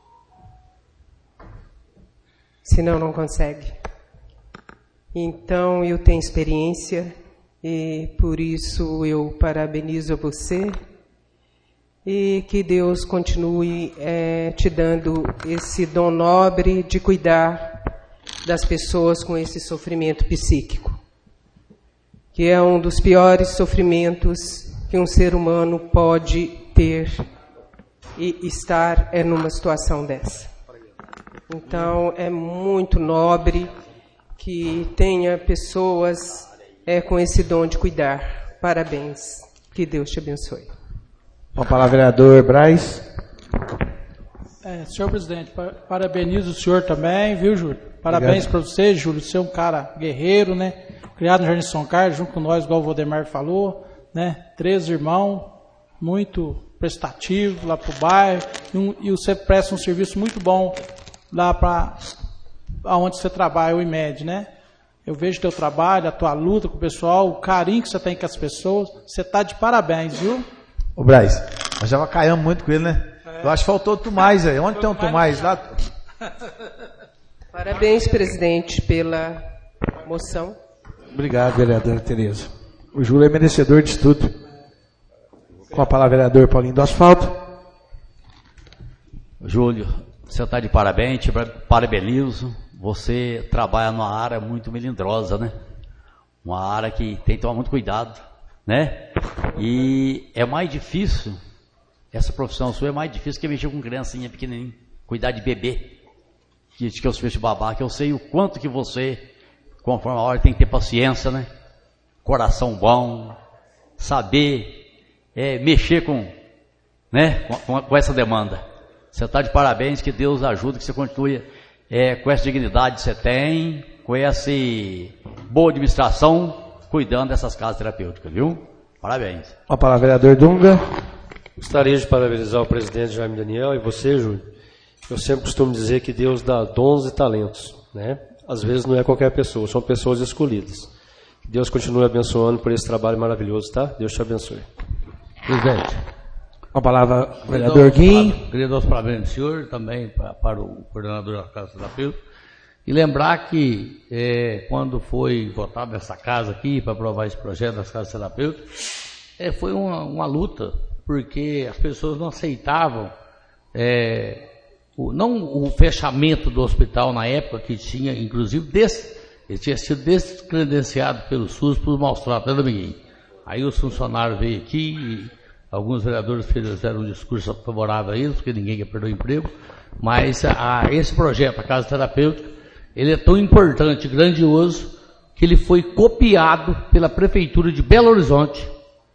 Senão não consegue. Então, eu tenho experiência e por isso eu parabenizo você e que Deus continue é, te dando esse dom nobre de cuidar das pessoas com esse sofrimento psíquico, que é um dos piores sofrimentos que um ser humano pode ter e estar é numa situação dessa. Então, é muito nobre que tenha pessoas é, com esse dom de cuidar. Parabéns. Que Deus te abençoe. Com a palavra, vereador Braz. É, senhor presidente, parabenizo o senhor também, viu, Júlio? Parabéns para você, Júlio. Você é um cara guerreiro, né? Criado no Jardim São Carlos, junto com nós, igual o Valdemar falou, né? Três irmãos, muito prestativo lá para o bairro. E, um, e você presta um serviço muito bom lá para onde você trabalha, o IMED, né? Eu vejo teu trabalho, a tua luta com o pessoal, o carinho que você tem com as pessoas. Você está de parabéns, viu? Ô, Braz, nós já vacaiamos muito com ele, né? É. Eu acho que faltou o Tomás aí. Onde tem o Tomás? Lá? Parabéns, presidente, pela moção. Obrigado, vereadora Tereza. O Júlio é merecedor de tudo. Com a palavra, vereador Paulinho do Asfalto. Júlio, você está de parabéns, te parabenizo. Você trabalha numa área muito melindrosa, né? Uma área que tem que tomar muito cuidado, né? E é mais difícil, essa profissão sua é mais difícil que mexer com criancinha pequenininha, cuidar de bebê, que, que eu sou de babá, que eu sei o quanto que você, conforme a hora, tem que ter paciência, né? Coração bom, saber é, mexer com, né? Com, com essa demanda. Você está de parabéns, que Deus ajude, que você continue é, com essa dignidade que você tem, com essa boa administração, cuidando dessas casas terapêuticas, viu? Parabéns. A palavra, vereador Dunga. Gostaria de parabenizar o presidente Jaime Daniel e você, Júlio. Eu sempre costumo dizer que Deus dá dons e talentos, né? Às vezes não é qualquer pessoa, são pessoas escolhidas. Deus continue abençoando por esse trabalho maravilhoso, tá? Deus te abençoe. Presidente. Com a palavra, o vereador Guim. Queria dar os parabéns ao senhor, também para, para o coordenador da Casa Terapêutica. E lembrar que, é, quando foi votada essa casa aqui, para aprovar esse projeto das Casas Terapêuticas, é, foi uma, uma luta, porque as pessoas não aceitavam, é, o, não o fechamento do hospital na época, que tinha, inclusive, des, ele tinha sido descredenciado pelo SUS por maus tratos, né, Dominguinho? Aí os funcionários veio aqui, e alguns vereadores fizeram um discurso favorável a eles, porque ninguém quer perder o emprego, mas a, a, esse projeto, a Casa Terapêutica, ele é tão importante, grandioso, que ele foi copiado pela Prefeitura de Belo Horizonte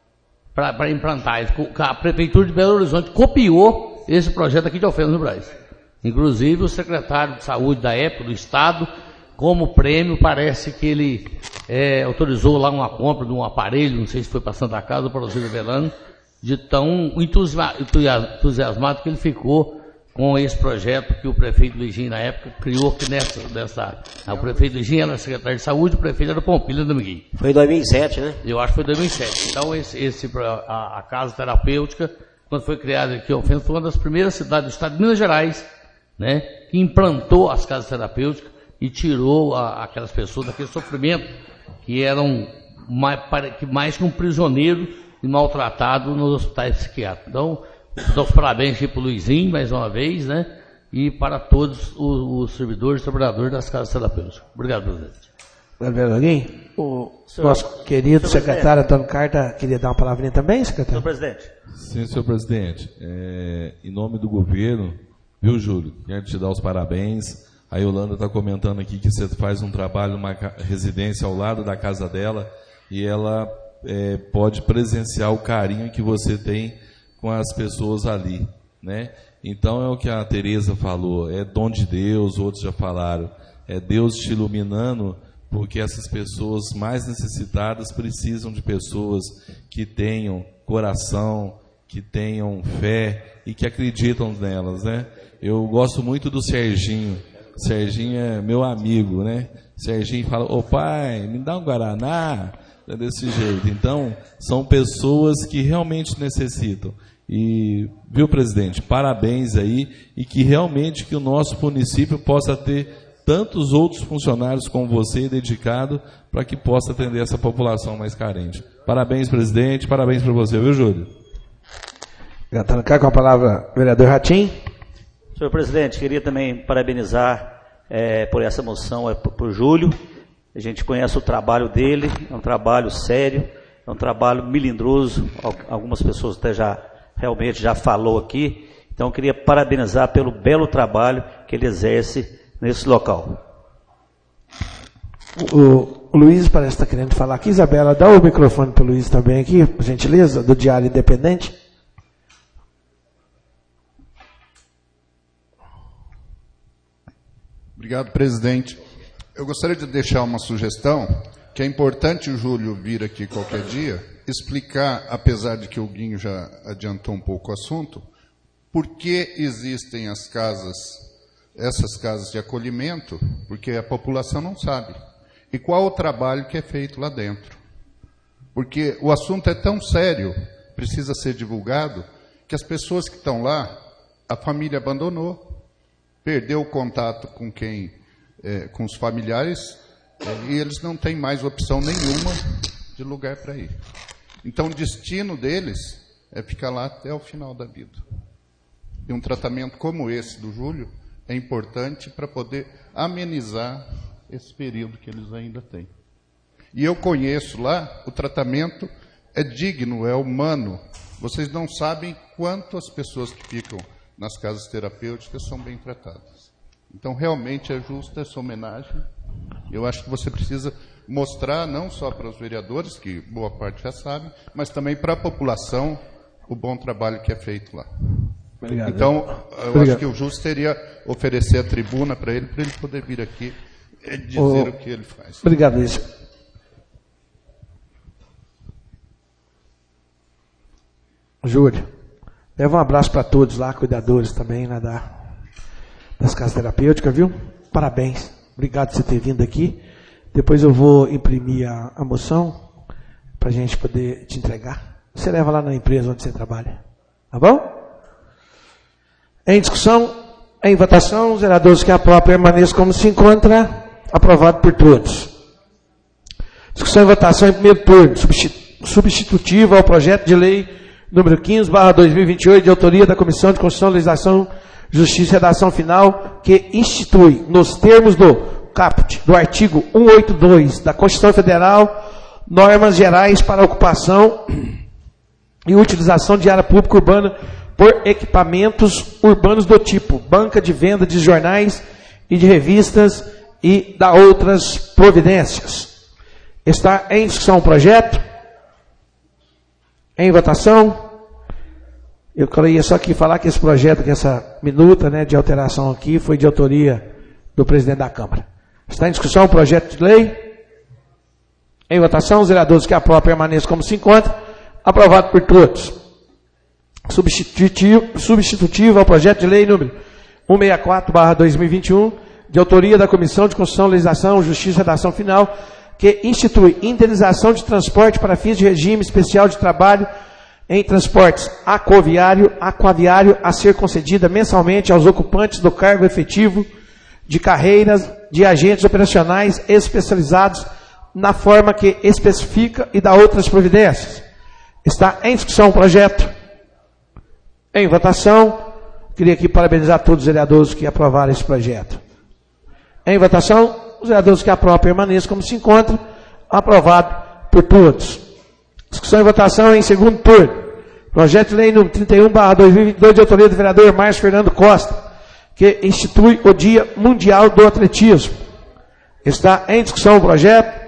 para implantar. A Prefeitura de Belo Horizonte copiou esse projeto aqui de Alfenas do Brás. Inclusive o secretário de Saúde da época, do Estado, como prêmio, parece que ele é, autorizou lá uma compra de um aparelho, não sei se foi para Santa Casa ou para o Ciro Velano, de tão entusiasmado que ele ficou com esse projeto que o prefeito Luizinho, na época, criou, que nessa, dessa, o prefeito Luizinho era secretário de Saúde, o prefeito era Pompilha Dominguinho. Foi em dois mil e sete, né? Eu acho que foi em dois mil e sete. Então, esse, esse, a, a Casa Terapêutica, quando foi criada aqui, foi uma das primeiras cidades do estado de Minas Gerais, né, que implantou as casas terapêuticas e tirou a, aquelas pessoas daquele sofrimento que eram mais, que mais que um prisioneiro e maltratado nos hospitais psiquiátricos. Então, dou os parabéns aqui para o Luizinho, mais uma vez, né? E para todos os, os servidores e trabalhadores das casas terapêuticas. Obrigado, presidente. Obrigado, alguém? O senhor, nosso querido secretário Antônio Carta queria dar uma palavrinha também, secretário? Senhor presidente. Sim, senhor presidente. É, em nome do governo, viu, Júlio? Quero te dar os parabéns. A Yolanda está comentando aqui que você faz um trabalho numa residência ao lado da casa dela e ela é, pode presenciar o carinho que você tem com as pessoas ali, né? Então é o que a Tereza falou, é dom de Deus, outros já falaram, é Deus te iluminando, porque essas pessoas mais necessitadas precisam de pessoas que tenham coração, que tenham fé e que acreditam nelas, né? Eu gosto muito do Serginho. Serginho é meu amigo, né? Serginho fala, ô pai, me dá um Guaraná, é desse jeito. Então, são pessoas que realmente necessitam. E, viu, presidente, parabéns aí, e que realmente que o nosso município possa ter tantos outros funcionários como você, dedicado, para que possa atender essa população mais carente. Parabéns, presidente, parabéns para você, viu, Júlio? Gatando cá com a palavra, vereador Ratim. Senhor presidente, queria também parabenizar é, por essa moção é, para o Júlio. A gente conhece o trabalho dele, é um trabalho sério, é um trabalho melindroso, algumas pessoas até já realmente já falou aqui. Então, eu queria parabenizar pelo belo trabalho que ele exerce nesse local. O, o Luiz parece estar querendo falar aqui. Isabela, dá o microfone para o Luiz também aqui, por gentileza, do Diário Independente. Obrigado, presidente. Eu gostaria de deixar uma sugestão, que é importante o Júlio vir aqui qualquer dia, explicar, apesar de que o Guinho já adiantou um pouco o assunto, por que existem as casas, essas casas de acolhimento, porque a população não sabe. E qual o trabalho que é feito lá dentro. Porque o assunto é tão sério, precisa ser divulgado, que as pessoas que estão lá, a família abandonou, perdeu o contato com quem, é, com os familiares, é, e eles não têm mais opção nenhuma de lugar para ir. Então, o destino deles é ficar lá até o final da vida. E um tratamento como esse do Júlio é importante para poder amenizar esse período que eles ainda têm. E eu conheço lá, o tratamento é digno, é humano. Vocês não sabem quanto as pessoas que ficam nas casas terapêuticas são bem tratadas. Então, realmente é justa essa homenagem. Eu acho que você precisa mostrar, não só para os vereadores, que boa parte já sabem, mas também para a população, o bom trabalho que é feito lá. Obrigado. Então, eu Obrigado. acho que o justo seria oferecer a tribuna para ele, para ele poder vir aqui e dizer o, o que ele faz. Obrigado, Luiz. Júlio, leva um abraço para todos lá, cuidadores também, né, da, das casas terapêuticas, viu? Parabéns. Obrigado por você ter vindo aqui. Depois eu vou imprimir a, a moção para a gente poder te entregar. Você leva lá na empresa onde você trabalha. Tá bom? Em discussão, em votação, os vereadores que aprovam permaneçam como se encontra. Aprovado por todos. Discussão e votação em primeiro turno. Substitutivo ao projeto de lei número quinze, barra dois mil e vinte e oito, de autoria da Comissão de Constituição, Legislação, Justiça e Redação Final, que institui, nos termos do caput do artigo cento e oitenta e dois da Constituição Federal, normas gerais para a ocupação e utilização de área pública urbana por equipamentos urbanos do tipo banca de venda de jornais e de revistas e da outras providências. Está em discussão o projeto? Em votação? Eu queria só aqui falar que esse projeto, que essa minuta, né, de alteração aqui, foi de autoria do presidente da Câmara. Está em discussão o projeto de lei? Em votação, os vereadores que aprovam permaneçam como se encontra. Aprovado por todos. Substitutivo, substitutivo ao projeto de lei número cento e sessenta e quatro, barra dois mil e vinte e um, de autoria da Comissão de Constituição, Legislação, Justiça e Redação Final, que institui indenização de transporte para fins de regime especial de trabalho em transportes aquaviário, aquaviário a ser concedida mensalmente aos ocupantes do cargo efetivo de carreiras de agentes operacionais especializados na forma que especifica e dá outras providências. Está em discussão o projeto. Em votação. Queria aqui parabenizar todos os vereadores que aprovaram esse projeto. Em votação, os vereadores que aprovam permaneçam como se encontram. Aprovado por todos. Discussão e votação em segundo turno. Projeto de lei número trinta e um, barra dois mil e vinte e dois, de autoria do vereador Márcio Fernando Costa, que institui o Dia Mundial do Atletismo. Está em discussão o projeto.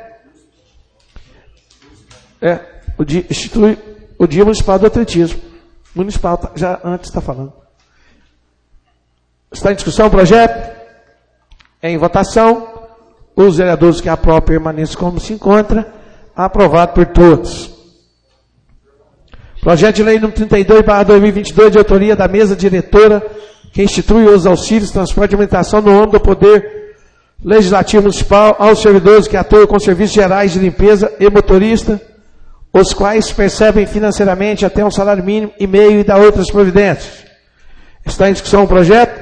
É, o dia, institui o Dia Municipal do Atletismo. Municipal, tá, já antes está falando. Está em discussão o projeto? Em votação. Os vereadores que aprovam permaneçam como se encontra. Aprovado por todos. Projeto de lei número trinta e dois, barra dois mil e vinte e dois, de autoria da mesa diretora, que institui os auxílios, transporte e alimentação no âmbito do Poder Legislativo Municipal aos servidores que atuam com serviços gerais de limpeza e motorista, os quais percebem financeiramente até um salário mínimo e meio e da outras providências. Está em discussão o projeto?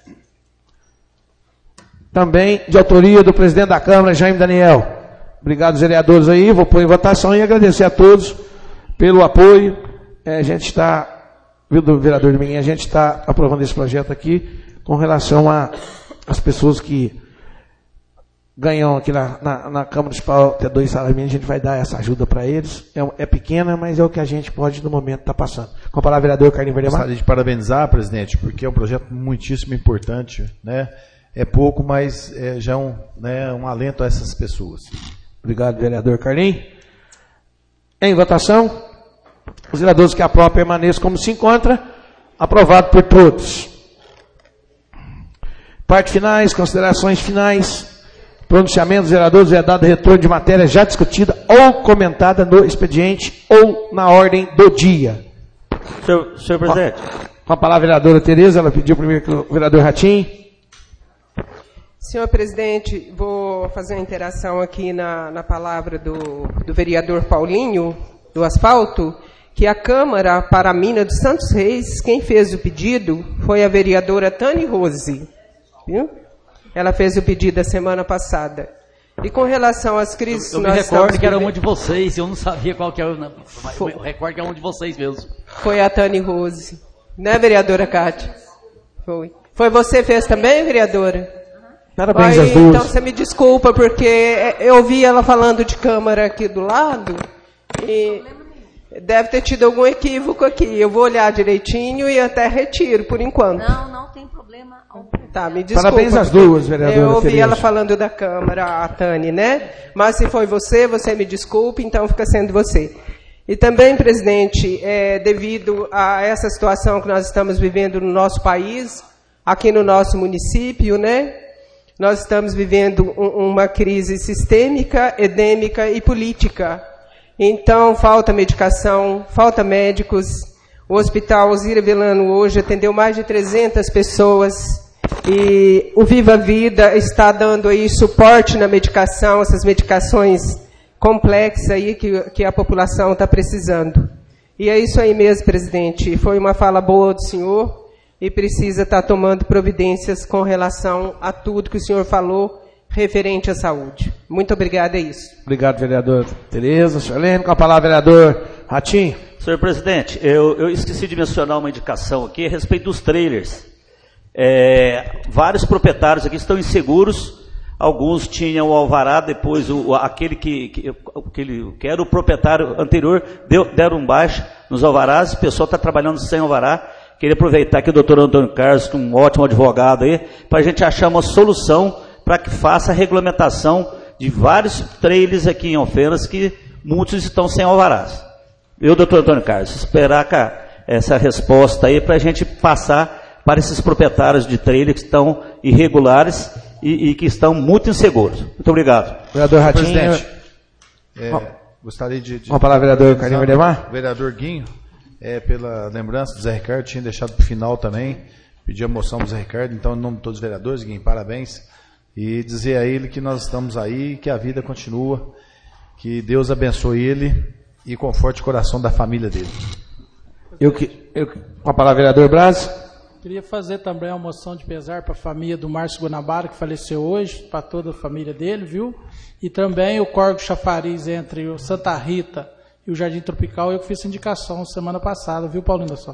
Também de autoria do presidente da Câmara, Jaime Daniel. Obrigado, vereadores aí. Vou pôr em votação e agradecer a todos pelo apoio. É, a gente está, viu, do vereador de Dominguinho, a gente está aprovando esse projeto aqui com relação às pessoas que ganham aqui na, na, na Câmara Municipal até dois salários mínimos. A gente vai dar essa ajuda para eles. É, é pequena, mas é o que a gente pode, no momento, estar tá passando. Com a palavra, vereador Carlinhos Verdemar. Gostaria de parabenizar, presidente, porque é um projeto muitíssimo importante, né? É pouco, mas é já um, né, um alento a essas pessoas. Obrigado, vereador Carlinhos. Em votação, os vereadores que aprovam permaneçam como se encontra. Aprovado por todos. Parte finais, considerações finais. Pronunciamento dos vereadores, vedado retorno de matéria já discutida ou comentada no expediente ou na ordem do dia. Senhor, senhor presidente. Com a palavra a vereadora Tereza, ela pediu primeiro que o vereador Ratinho. Senhor presidente, vou fazer uma interação aqui na, na palavra do, do vereador Paulinho, do asfalto, que a Câmara para a Mina dos Santos Reis, quem fez o pedido foi a vereadora Tani Rose. Viu? Ela fez o pedido a semana passada. E com relação às crises... Eu, eu me recordo que era um de vocês, eu não sabia qual que era o... Eu recordo que era um de vocês mesmo. Foi a Tani Rose. Né, vereadora Cátia? Foi. Foi você que fez também, vereadora? Parabéns Aí, às duas. Então você me desculpa, porque eu ouvi ela falando de Câmara aqui do lado, e deve ter tido algum equívoco aqui. Eu vou olhar direitinho e até retiro, por enquanto. Não, não tem problema. Tá, me desculpa. Parabéns às duas, vereadora. Eu ouvi Tereza. ela falando da Câmara, a Tani, né? Mas se foi você, você me desculpe, então fica sendo você. E também, presidente, é, devido a essa situação que nós estamos vivendo no nosso país, aqui no nosso município, né? Nós estamos vivendo um, uma crise sistêmica, endêmica e política. Então, falta medicação, falta médicos. O Hospital Alzira Velano hoje atendeu mais de trezentas pessoas. E o Viva Vida está dando aí suporte na medicação, essas medicações complexas aí que, que a população está precisando. E é isso aí mesmo, presidente. Foi uma fala boa do senhor e precisa estar tomando providências com relação a tudo que o senhor falou referente à saúde. Muito obrigada, é isso. Obrigado, vereador Tereza. Charlene, com a palavra, vereador Ratinho. Senhor presidente, eu, eu esqueci de mencionar uma indicação aqui a respeito dos trailers. É, vários proprietários aqui estão inseguros. Alguns tinham o alvará, depois o, aquele que, que, que, que era o proprietário anterior, deu, deram um baixo nos alvarás, o pessoal está trabalhando sem alvará. Queria aproveitar aqui o doutor Antônio Carlos, um ótimo advogado aí, para a gente achar uma solução para que faça a regulamentação de vários trailers aqui em Alfenas, que muitos estão sem alvarás. Eu, doutor Antônio Carlos, esperar cá, essa resposta aí para a gente passar para esses proprietários de trailers que estão irregulares e, e que estão muito inseguros. Muito obrigado. Vereador Ratinho. Presidente, é, gostaria de... de Vamos falar, vereador Carinho Valdemar? Vereador Guinho, é, pela lembrança do Zé Ricardo, tinha deixado para o final também, pedir a moção do Zé Ricardo, então, em nome de todos os vereadores, Guinho, parabéns, e dizer a ele que nós estamos aí, que a vida continua, que Deus abençoe ele e conforte o coração da família dele. Eu que, eu, com a palavra, vereador Braz. Queria fazer também uma moção de pesar para a família do Márcio Guanabara, que faleceu hoje, para toda a família dele, viu? E também o Corgo Chafariz entre o Santa Rita e o Jardim Tropical, eu que fiz essa indicação semana passada, viu, Paulinho da Só?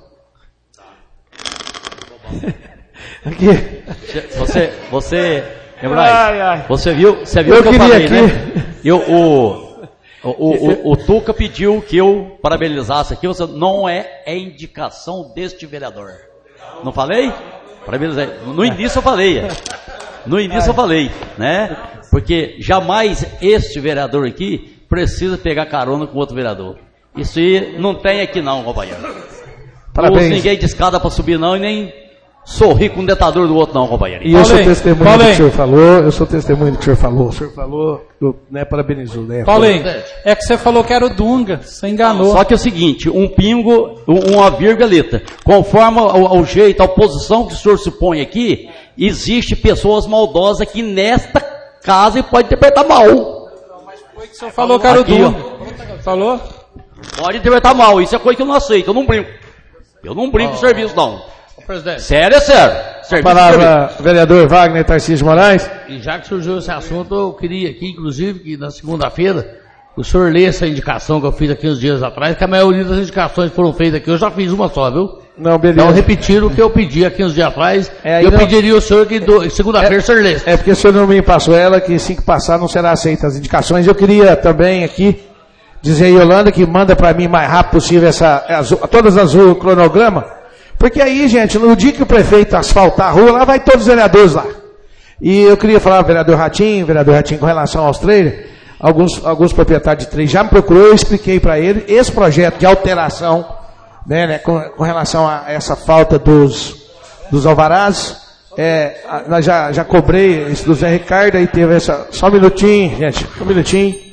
Aqui. Você, você, Ebrai, ai, ai. você viu, você viu o que eu falei, aqui. Né? Eu, o, o, o, o Tuca pediu que eu parabenizasse aqui, você não é, é indicação deste vereador. Não falei? Parabenizei. No início eu falei. No início eu falei, né? Porque jamais este vereador aqui precisa pegar carona com outro vereador. Isso aí não tem aqui não, companheiro. Parabéns. Não ninguém de escada para subir não e nem sorrir com o detador do outro não, companheiro. E eu sou testemunho Paulinho. do que o senhor falou, eu sou testemunho do que o senhor falou. O senhor falou, eu, né, parabenizou, né? Paulinho, é que você falou que era o Dunga, você enganou. Só que é o seguinte, um pingo, uma vírgulita, conforme ao, ao jeito, a posição que o senhor se põe aqui, existe pessoas maldosas aqui nesta casa e pode interpretar mal. Mas foi que o senhor falou que era o Dunga. Falou? Pode interpretar mal, isso é coisa que eu não aceito, eu não brinco. Eu não brinco com oh. serviço, não. Presidente. Sério, é sério. Serviço palavra, vereador Wagner Tarcísio Moraes. E já que surgiu esse assunto, eu queria aqui, inclusive, que na segunda-feira, o senhor lê essa indicação que eu fiz aqui uns dias atrás, que a maioria das indicações que foram feitas aqui, eu já fiz uma só, viu? Não, beleza. Então, repetir o que eu pedi aqui uns dias atrás, é, eu não... pediria ao senhor que do... segunda-feira é, o senhor lesse. É porque o senhor não me passou ela, que assim que passar não será aceita as indicações. Eu queria também aqui dizer a Yolanda que manda para mim mais rápido possível essa, azul, todas as o cronograma. Porque aí, gente, no dia que o prefeito asfaltar a rua, lá vai todos os vereadores lá. E eu queria falar, vereador Ratinho, vereador Ratinho, com relação aos trailers, alguns, alguns proprietários de trailer já me procurou, eu expliquei para ele esse projeto de alteração, né, né, com, com relação a essa falta dos, dos alvarás. É, nós já, já cobrei isso do Zé Ricardo, aí teve essa, só um minutinho, gente, um minutinho.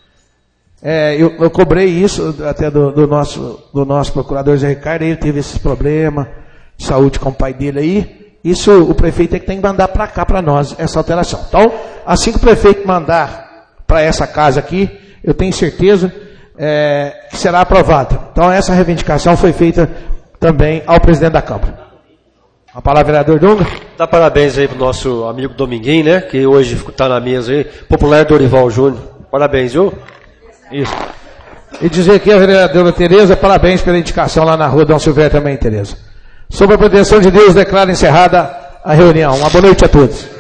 É, eu, eu cobrei isso até do, do, nosso, do nosso procurador Zé Ricardo, ele teve esses problemas de saúde com o pai dele aí. Isso o prefeito é que tem que mandar para cá, para nós, essa alteração. Então, assim que o prefeito mandar para essa casa aqui, eu tenho certeza é, que será aprovado. Então, essa reivindicação foi feita também ao presidente da Câmara. A palavra, vereador Dunga. Dá parabéns aí pro nosso amigo Dominguinho, né? Que hoje está na mesa aí. Popular Dorival Júnior. Parabéns, viu? Isso. E dizer aqui a vereadora Tereza, parabéns pela indicação lá na rua Dom Silvério também, Tereza. Sob a proteção de Deus, declaro encerrada a reunião. Uma boa noite a todos.